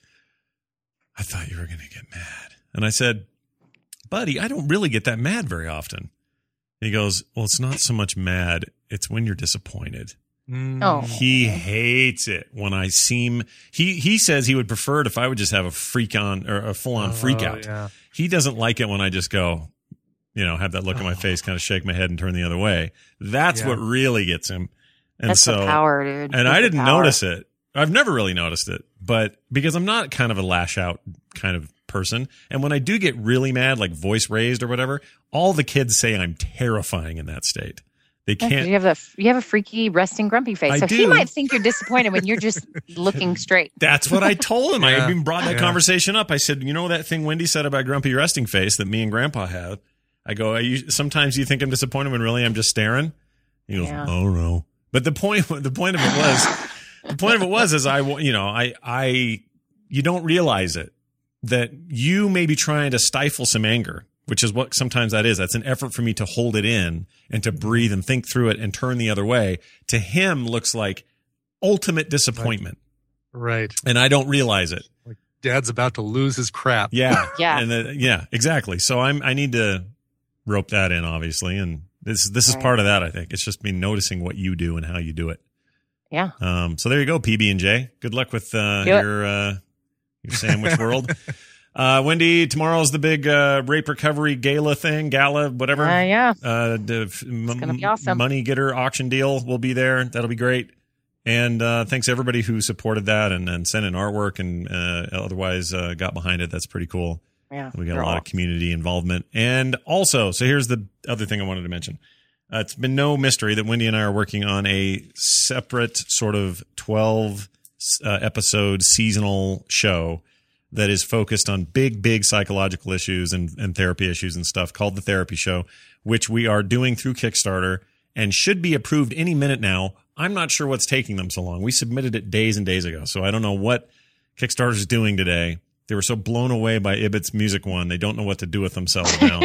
"I thought you were going to get mad." And I said, "Buddy, I don't really get that mad very often." And he goes, "Well, it's not so much mad. It's when you're disappointed." Mm. Oh. He hates it when I seem. He he says he would prefer it if I would just have a freak on or a full on freak Oh, out. yeah. He doesn't like it when I just go, you know, have that look on my face, kind of shake my head and turn the other way. That's Yeah. what really gets him. And That's so, the power, dude. and It's I the didn't power. notice it. I've never really noticed it, but because I'm not kind of a lash out kind of person. And when I do get really mad, like voice raised or whatever, all the kids say I'm terrifying in that state. They Yeah, 'cause can't. you have a you have a freaky resting grumpy face, I so he do. might think you're disappointed when you're just looking straight. That's what I told him. I Yeah. even brought that Yeah. conversation up. I said, you know that thing Wendy said about grumpy resting face that me and Grandpa have? I go, Are you, sometimes you think I'm disappointed when really I'm just staring? He goes, Yeah. oh no. But the point, the point of it was, the point of it was, is I, you know, I, I, you don't realize it that you may be trying to stifle some anger, which is what sometimes that is. That's an effort for me to hold it in and to breathe and think through it and turn the other way. To him, looks like ultimate disappointment. Right. And I don't realize it. Like Dad's about to lose his crap. Yeah. Yeah. And the, yeah, exactly. So I'm, I need to rope that in, obviously. And this, this is Right. part of that, I think. It's just me noticing what you do and how you do it. Yeah. Um, so there you go, P B and J. Good luck with, uh, Do it. your, uh, your sandwich world. Uh, Wendy, tomorrow's the big, uh, rape recovery gala thing, gala, whatever. Uh, yeah. Uh, the f- m- gonna be awesome. money getter auction deal will be there. That'll be great. And uh, thanks everybody who supported that and, and sent in artwork and uh, otherwise uh, got behind it. That's pretty cool. Yeah. We got they're a lot of awesome. community involvement. And also, so here's the other thing I wanted to mention. Uh, it's been no mystery that Wendy and I are working on a separate sort of twelve uh, episode seasonal show that is focused on big, big psychological issues and, and therapy issues and stuff called The Therapy Show, which we are doing through Kickstarter and should be approved any minute now. I'm not sure what's taking them so long. We submitted it days and days ago, so I don't know what Kickstarter's doing today. They were so blown away by Ibbott's music one, they don't know what to do with themselves now.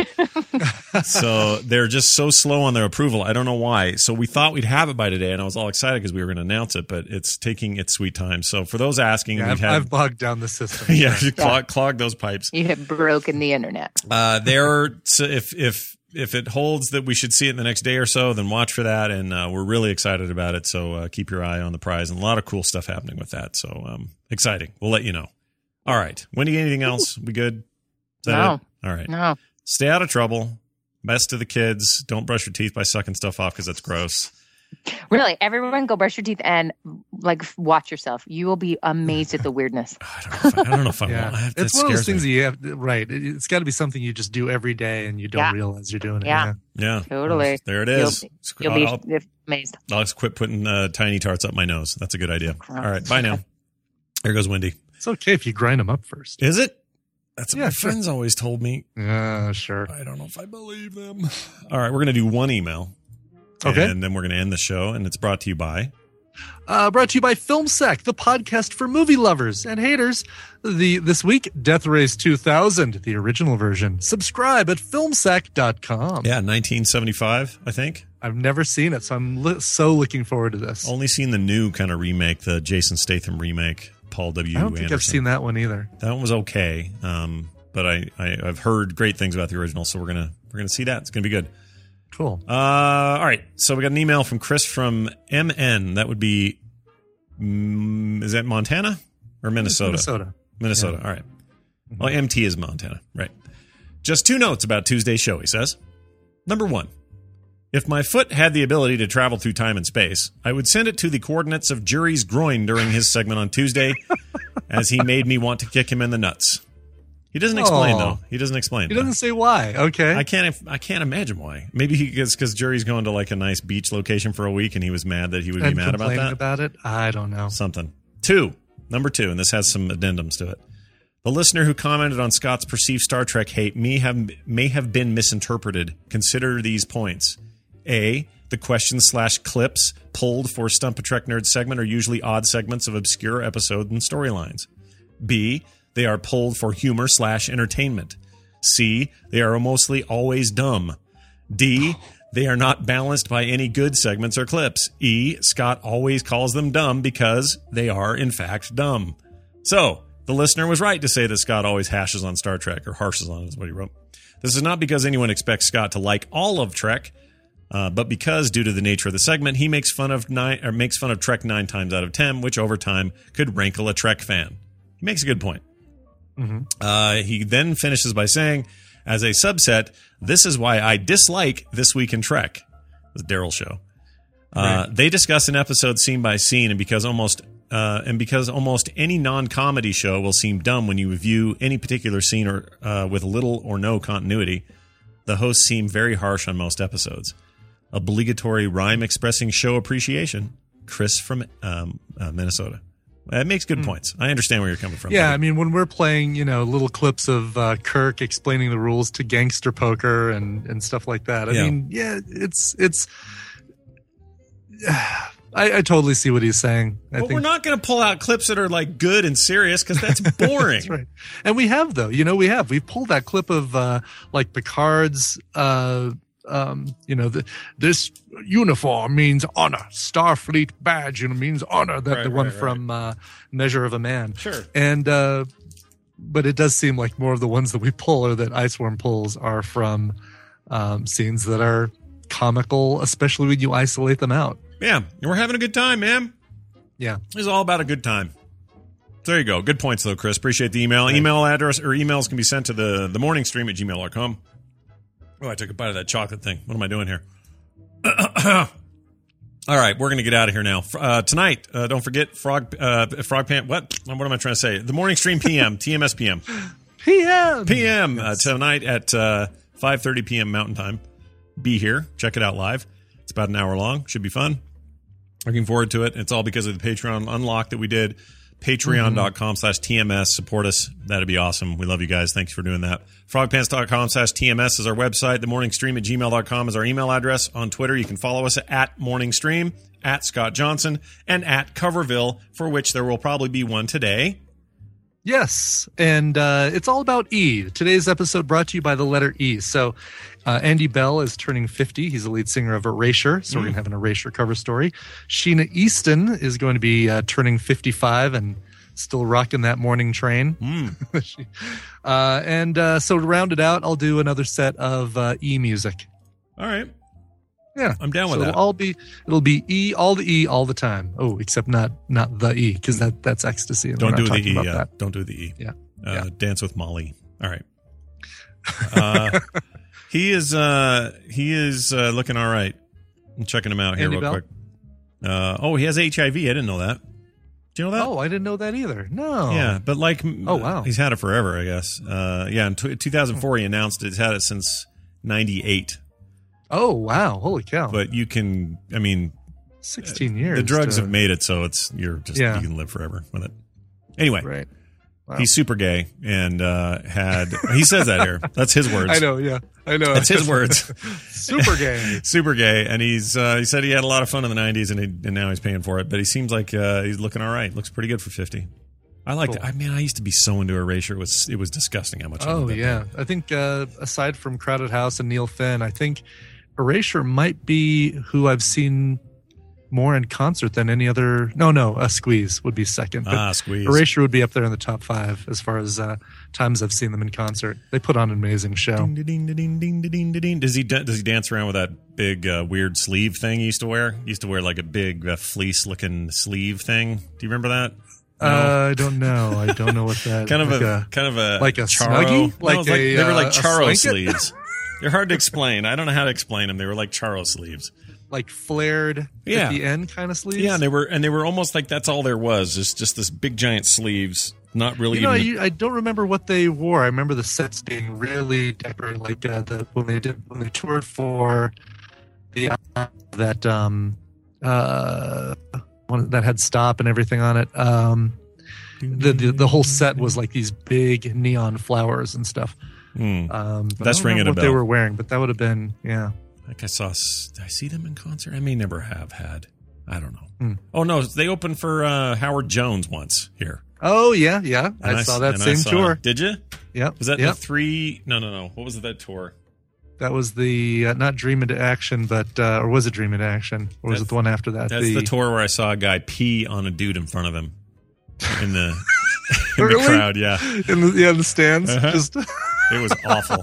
So they're just so slow on their approval. I don't know why. So we thought we'd have it by today, and I was all excited because we were going to announce it, but it's taking its sweet time. So for those asking, Yeah, we've I've, had I've bogged down the system. yeah, Sure. you clog, clog those pipes. You have broken the internet. Uh, there, so if if if it holds that we should see it in the next day or so, then watch for that, and uh, we're really excited about it. So uh, keep your eye on the prize, and a lot of cool stuff happening with that. So um, exciting. We'll let you know. All right, Wendy, anything else? We good? Is that No. it? All right. No. Stay out of trouble. Best to the kids. Don't brush your teeth by sucking stuff off because that's gross. Really, everyone go brush your teeth and like watch yourself. You will be amazed at the weirdness. I don't know if I, I, don't know if I Yeah. want. I have, It's that one of those scares things me. that you have, right. It, it's got to be something you just do every day and you don't Yeah. realize you're doing it. Yeah. Yeah, Totally. There it is. You'll, you'll I'll, be amazed. I'll just quit putting uh, tiny tarts up my nose. That's a good idea. All right, bye now. There goes Wendy. It's okay if you grind them up first. Is it? That's what Yeah, my sure. friends always told me. Yeah, sure. I don't know if I believe them. All right, we're going to do one email. Okay. And then we're going to end the show, and it's brought to you by Uh, brought to you by FilmSec, the podcast for movie lovers and haters. The This week, Death Race two thousand, the original version. Subscribe at filmsec dot com. Yeah, nineteen seventy-five, I think. I've never seen it, so I'm li- so looking forward to this. Only seen the new kind of remake, the Jason Statham remake, Paul W. I don't think Anderson. I've seen that one either. That one was okay, um, but I, I, I've heard great things about the original, so we're gonna we're gonna see that. It's gonna be good. Cool. Uh, all right, so we got an email from Chris from M N. That would be, mm, is that Montana or Minnesota? Minnesota. Minnesota. Yeah. All right. Well, M T is Montana, right? Just two notes about Tuesday's show. He says, number one. If my foot had the ability to travel through time and space, I would send it to the coordinates of Jury's groin during his segment on Tuesday, as he made me want to kick him in the nuts. He doesn't explain, Aw. though. He doesn't explain. He doesn't say why. Okay. I can't. I can't imagine why. Maybe he gets because Jury's going to like a nice beach location for a week, and he was mad that he would and be mad about complaining that. about it? I don't know. Something. Two. Number two, and this has some addendums to it. The listener who commented on Scott's perceived Star Trek hate may have may have been misinterpreted. Consider these points. A. The questions slash clips pulled for Stump a Trek Nerd segment are usually odd segments of obscure episodes and storylines. B. They are pulled for humor slash entertainment. C. They are mostly always dumb. D. They are not balanced by any good segments or clips. E. Scott always calls them dumb because they are, in fact, dumb. So, the listener was right to say that Scott always hashes on Star Trek, or harshes on, is what he wrote. This is not because anyone expects Scott to like all of Trek, Uh, but because, due to the nature of the segment, he makes fun of nine or makes fun of Trek nine times out of ten, which over time could rankle a Trek fan. He makes a good point. Mm-hmm. Uh, he then finishes by saying, as a subset, this is why I dislike This Week in Trek, the Daryl show. Uh, Right. They discuss an episode scene by scene, and because almost uh, and because almost any non-comedy show will seem dumb when you review any particular scene or uh, with little or no continuity, the hosts seem very harsh on most episodes. Obligatory rhyme expressing show appreciation. Chris from um, uh, Minnesota. That makes good Mm. points. I understand where you're coming from. Yeah, I mean, when we're playing, you know, little clips of uh, Kirk explaining the rules to gangster poker and, and stuff like that. I Yeah. mean, yeah, it's it's. I, I totally see what he's saying. I But think we're not going to pull out clips that are like good and serious because that's boring. that's right. And we have though, you know, we have we pulled that clip of uh, like Picard's. Uh, um, you know, the, this uniform means honor. Starfleet badge, you know, means honor. That Right, the one right, right. from uh, Measure of a Man. Sure. And uh, but it does seem like more of the ones that we pull or that Iceworm pulls are from um, scenes that are comical, especially when you isolate them out. Yeah, and we're having a good time, man. Yeah. It's all about a good time. There you go. Good points, though, Chris. Appreciate the email. Email address or emails can be sent to the, the morning stream at gmail dot com. Oh, I took a bite of that chocolate thing. What am I doing here? All right, we're going to get out of here now. Uh, tonight, uh, don't forget Frog uh, Frog Pant. What? What am I trying to say? The morning stream P M, T M S P M. P M. P M uh, tonight at uh, five thirty p.m. Mountain Time. Be here. Check it out live. It's about an hour long. Should be fun. Looking forward to it. It's all because of the Patreon unlock that we did. Patreon.com slash TMS. Support us. That'd be awesome. We love you guys. Thanks for doing that. Frogpants.com slash TMS is our website. The morning stream at gmail dot com is our email address. On Twitter, you can follow us at Morning Stream, at Scott Johnson, and at Coverville, for which there will probably be one today. Yes, and uh, it's all about E. Today's episode brought to you by the letter E. So uh, Andy Bell is turning fifty. He's the lead singer of Erasure, so we're going to have an Erasure cover story. Sheena Easton is going to be uh, turning fifty-five and still rocking that morning train. Mm. She- uh, and uh, so to round it out, I'll do another set of uh, E music. All right. Yeah, I'm down with so that. It'll all be it'll be E, all the E, all the time. Oh, except not not the E, because that that's ecstasy. And Don't we're do not the talking E. about Yeah. that. Don't do the E. Yeah. Uh, Yeah. Dance with Molly. All right. Uh, he is uh, he is uh, looking all right. I'm checking him out here Andy real Bell? quick. Uh, oh, he has H I V. I didn't know that. Do you know that? Oh, I didn't know that either. No. Yeah, but like, Oh, wow. he's had it forever, I guess. Uh, yeah, in t- two thousand four, he announced he's had it since ninety-eight. Oh, wow. Holy cow. But you can, I mean, sixteen years. the drugs to- have made it so it's you're just Yeah. you can live forever with it. Anyway, Right. Wow. He's super gay and uh, had. He says that here. That's his words. I know. Yeah, I know. That's his words. Super gay. Super gay, and he's. Uh, he said he had a lot of fun in the nineties, and, he, and now he's paying for it. But he seems like uh, he's looking all right. Looks pretty good for fifty. I liked Cool. it. I mean, I used to be so into Erasure. It was it was disgusting how much. I Oh loved it. yeah, I think uh, aside from Crowded House and Neil Finn, I think Erasure might be who I've seen more in concert than any other. No, no, uh, Squeeze would be second. But Ah, Squeeze. Erasure would be up there in the top five as far as uh, times I've seen them in concert. They put on an amazing show. Ding, ding, ding, ding, ding, ding, ding, ding. Does he da- does he dance around with that big uh, weird sleeve thing he used to wear? He used to wear like a big uh, fleece looking sleeve thing. Do you remember that? No? Uh, I don't know. I don't know what that. kind of like a, kind of a like a charo. snuggie? No, Like it was a, they were like uh, a charo blanket? sleeves. They're hard to explain. I don't know how to explain them. They were like charo sleeves. like flared Yeah. at the end kind of sleeves. Yeah, and they were and they were almost like that's all there was. Just just this big giant sleeves. Not really. You know, even I, I don't remember what they wore. I remember the sets being really decorated, like uh, the when they did when they toured for the uh, that um uh one that had Stop and everything on it. Um, the, the the whole set was like these big neon flowers and stuff. Hmm. Um, but That's I don't ringing remember a what bell. they were wearing, but that would have been yeah. Like I saw. Did I see them in concert? I may never have had. I don't know. Hmm. Oh no, they opened for uh, Howard Jones once here. Oh yeah, yeah. And I, saw that and I same saw- tour. Did you? Yep. Was that yep. the three? No, no, no. What was that tour? That was the uh, not Dream into Action, but uh, or was it Dream into Action, or was That's- it the one after that? That's the, tour where I saw a guy pee on a dude in front of him in the in Really? the crowd. Yeah, in the yeah in the stands. Uh-huh. Just it was awful.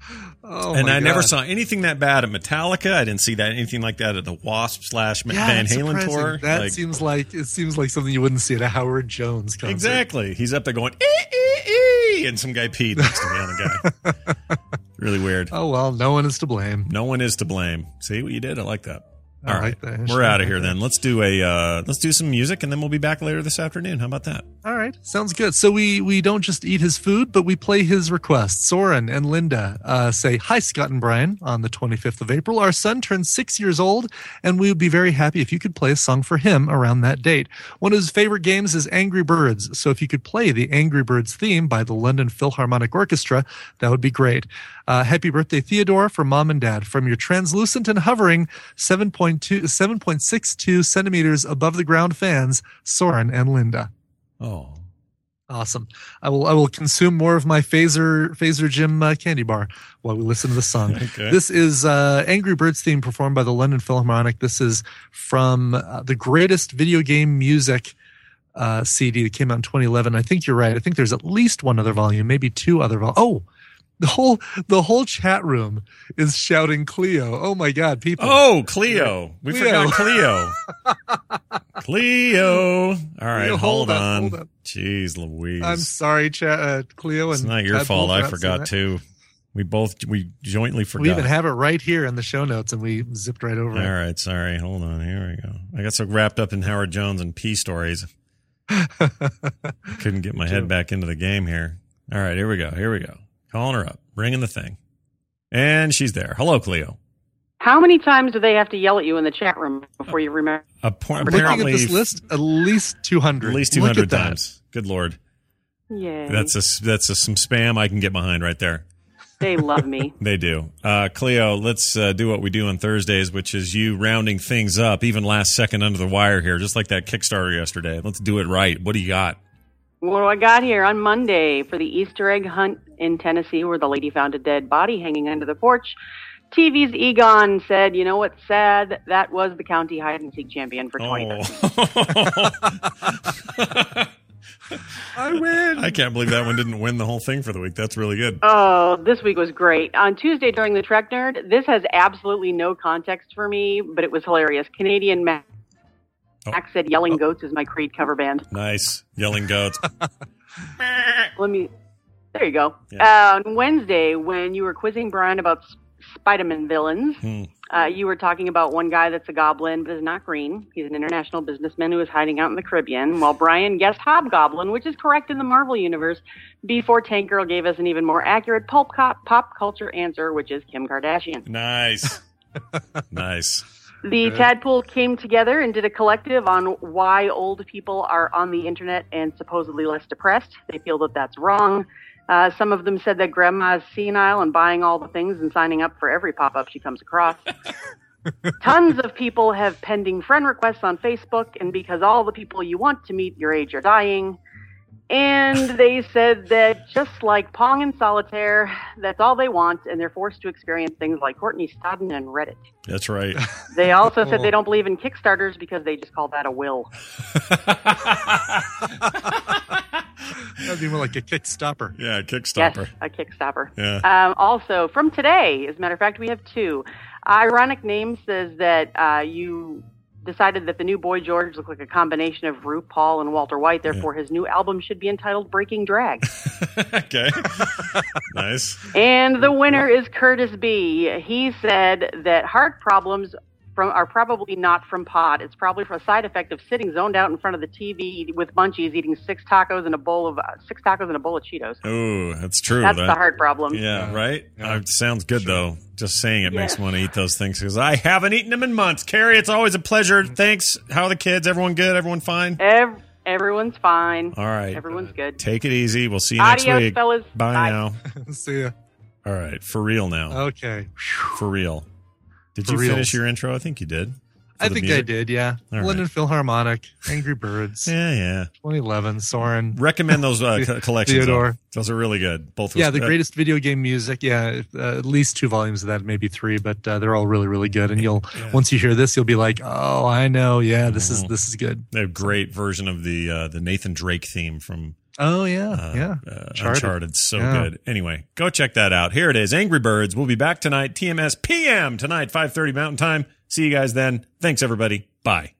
oh, and my I never God. saw anything that bad at Metallica. I didn't see that anything like that at the Wasp slash Yeah, Van it's Halen surprising. tour. That Like, seems like it seems like something you wouldn't see at a Howard Jones concert. exactly. He's up there going ee, ee, ee, and some guy peed next to me on the guy. Really weird. Oh well, no one is to blame. No one is to blame. See what you did? I like that. I All right, like that. I we're sure out of like here that. then. Let's do a uh, let's do some music, and then we'll be back later this afternoon. How about that? All right, sounds good. So we we don't just eat his food, but we play his requests. Soren and Linda uh, say, "Hi, Scott and Brian. On the twenty-fifth of April, our son turns six years old, and we would be very happy if you could play a song for him around that date. One of his favorite games is Angry Birds, so if you could play the Angry Birds theme by the London Philharmonic Orchestra, that would be great. Uh, happy birthday, Theodore, from Mom and Dad, from your translucent and hovering seven point two, seven point six two centimeters above the ground fans, Soren and Linda." Oh, Awesome. I will I will consume more of my Phaser Phaser Gym uh, candy bar while we listen to the song. Okay. This is uh, Angry Birds theme performed by the London Philharmonic. This is from uh, the greatest video game music uh, C D that came out in twenty eleven. I think you're right. I think there's at least one other volume, maybe two other volumes. Oh, the whole the whole chat room is shouting Cleo. Oh my God, people. Oh, Cleo. We Cleo. forgot Cleo. Cleo. All right, Cleo, hold, hold on, on. hold on. Jeez Louise. I'm sorry, Cha- uh, Cleo. And It's not your Tadpole fault. for I not forgot saying that. too. We both we jointly forgot. We even have it right here in the show notes, and we zipped right over All it. right, sorry. Hold on. Here we go. I got so wrapped up in Howard Jones and pee stories. Couldn't get my head back into the game here. All right, here we go. Here we go. Calling her up, bringing the thing. And she's there. Hello, Cleo. How many times do they have to yell at you in the chat room before you remember? Appa- I'm looking at apparently, this list at least two hundred. at least two Look hundred at that. times. Good Lord. Yay. That's a, that's a, some spam I can get behind right there. They love me. They do. Uh, Cleo, let's uh, do what we do on Thursdays, which is you rounding things up, even last second under the wire here, just like that Kickstarter yesterday. Let's do it right. What do you got? What do I got here? On Monday, for the Easter egg hunt in Tennessee, where the lady found a dead body hanging under the porch, T V's Egon said, "You know what's sad? That was the county hide and seek champion for twenty thirteen." I win. I can't believe that one didn't win the whole thing for the week. That's really good. Oh, this week was great. On Tuesday during the Trek Nerd, this has absolutely no context for me, but it was hilarious. Canadian Mac, Mac said Yelling Goats is my Creed cover band. Nice. Yelling goats. Let me, there you go. Uh, on Wednesday, when you were quizzing Brian about S- Spider-Man villains, Hmm. uh, you were talking about one guy that's a goblin but is not green. He's an international businessman who is hiding out in the Caribbean, while Brian guessed Hobgoblin, which is correct in the Marvel Universe, before Tank Girl gave us an even more accurate pulp cop, pop culture answer, which is Kim Kardashian. Nice. Nice. The Good. Tadpole came together and did a collective on why old people are on the internet and supposedly less depressed. They feel that that's wrong. Uh, some of them said that grandma's senile and buying all the things and signing up for every pop-up she comes across. Tons of people have pending friend requests on Facebook, and because all the people you want to meet your age are dying. And they said that just like Pong and Solitaire, that's all they want, and they're forced to experience things like Courtney Stodden and Reddit. That's right. They also said they don't believe in Kickstarters because they just call that a will. That'd be more like a kickstopper. Yeah, Kickstopper. Yes, a Kickstopper. Yeah. Um, also, from today, as a matter of fact, we have two. Ironic Name says that uh, you decided that the new Boy George looked like a combination of RuPaul and Walter White. Therefore, his new album should be entitled Breaking Drag. Okay. Nice. And the winner is Curtis B. He said that heart problems from are probably not from pot. It's probably from a side effect of sitting zoned out in front of the T V with munchies, eating six tacos and a bowl of uh, six tacos and a bowl of Cheetos. Oh, that's true. That's that, the heart problem. Yeah, right? Yeah. Uh, sounds good, though. Just saying it makes Yes. me want to eat those things because I haven't eaten them in months. Carrie, it's always a pleasure. Thanks. How are the kids? Everyone good? Everyone fine? Ev- everyone's fine. All right. Everyone's good. Take it easy. We'll see you Adios, next week. fellas. Bye, Bye. now. See ya. All right. For real now. Okay. For real. Did For you reals. finish your intro? I think you did. For I the think I music? did, yeah. All London right. Philharmonic, Angry Birds, Yeah, yeah. twenty eleven, Soren. Recommend those uh, co- collections. though. Theodore. Those are really good. Both. Yeah, was- the uh, greatest video game music. Yeah, uh, at least two volumes of that, maybe three, but uh, they're all really, really good. And you'll once you hear this, you'll be like, "Oh, I know. Yeah, this is Mhm. this is good." They have a great version of the uh, the Nathan Drake theme from Oh yeah, uh, yeah. uh, Uncharted. Uncharted. So Yeah. good. Anyway, go check that out. Here it is. Angry Birds. We'll be back tonight. T M S P M tonight, five thirty Mountain Time. See you guys then. Thanks everybody. Bye.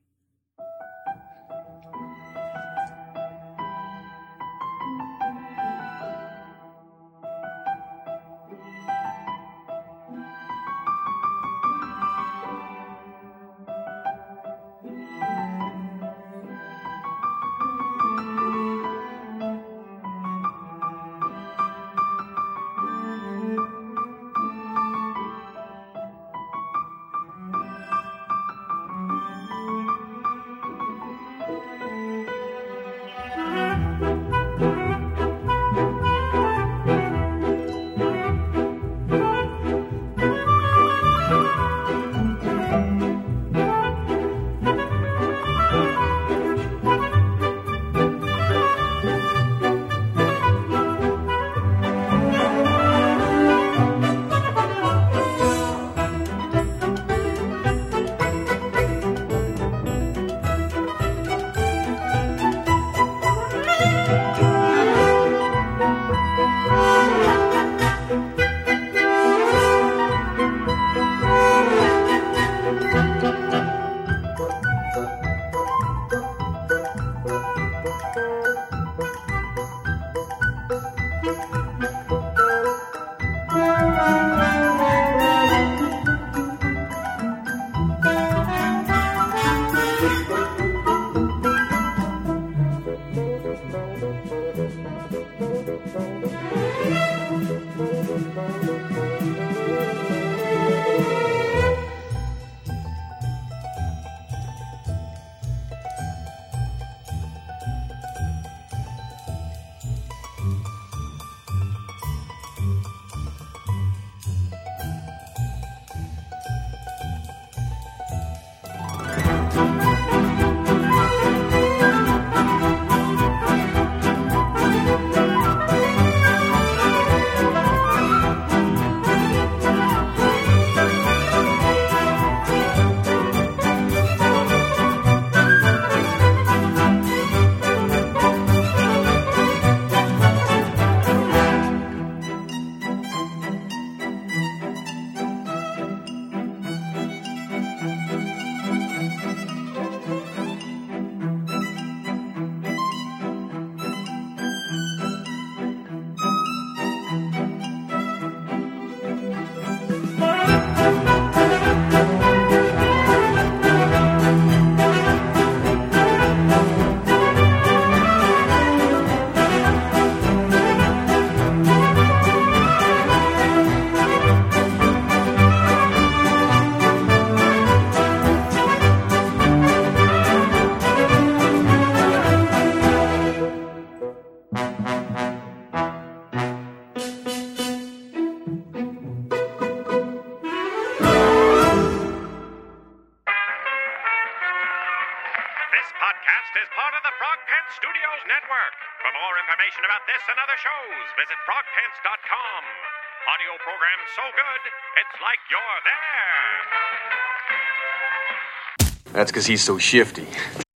This podcast is part of the Frog Pants Studios Network. For more information about this and other shows, visit frog pants dot com. Audio program so good, it's like you're there. That's because he's so shifty.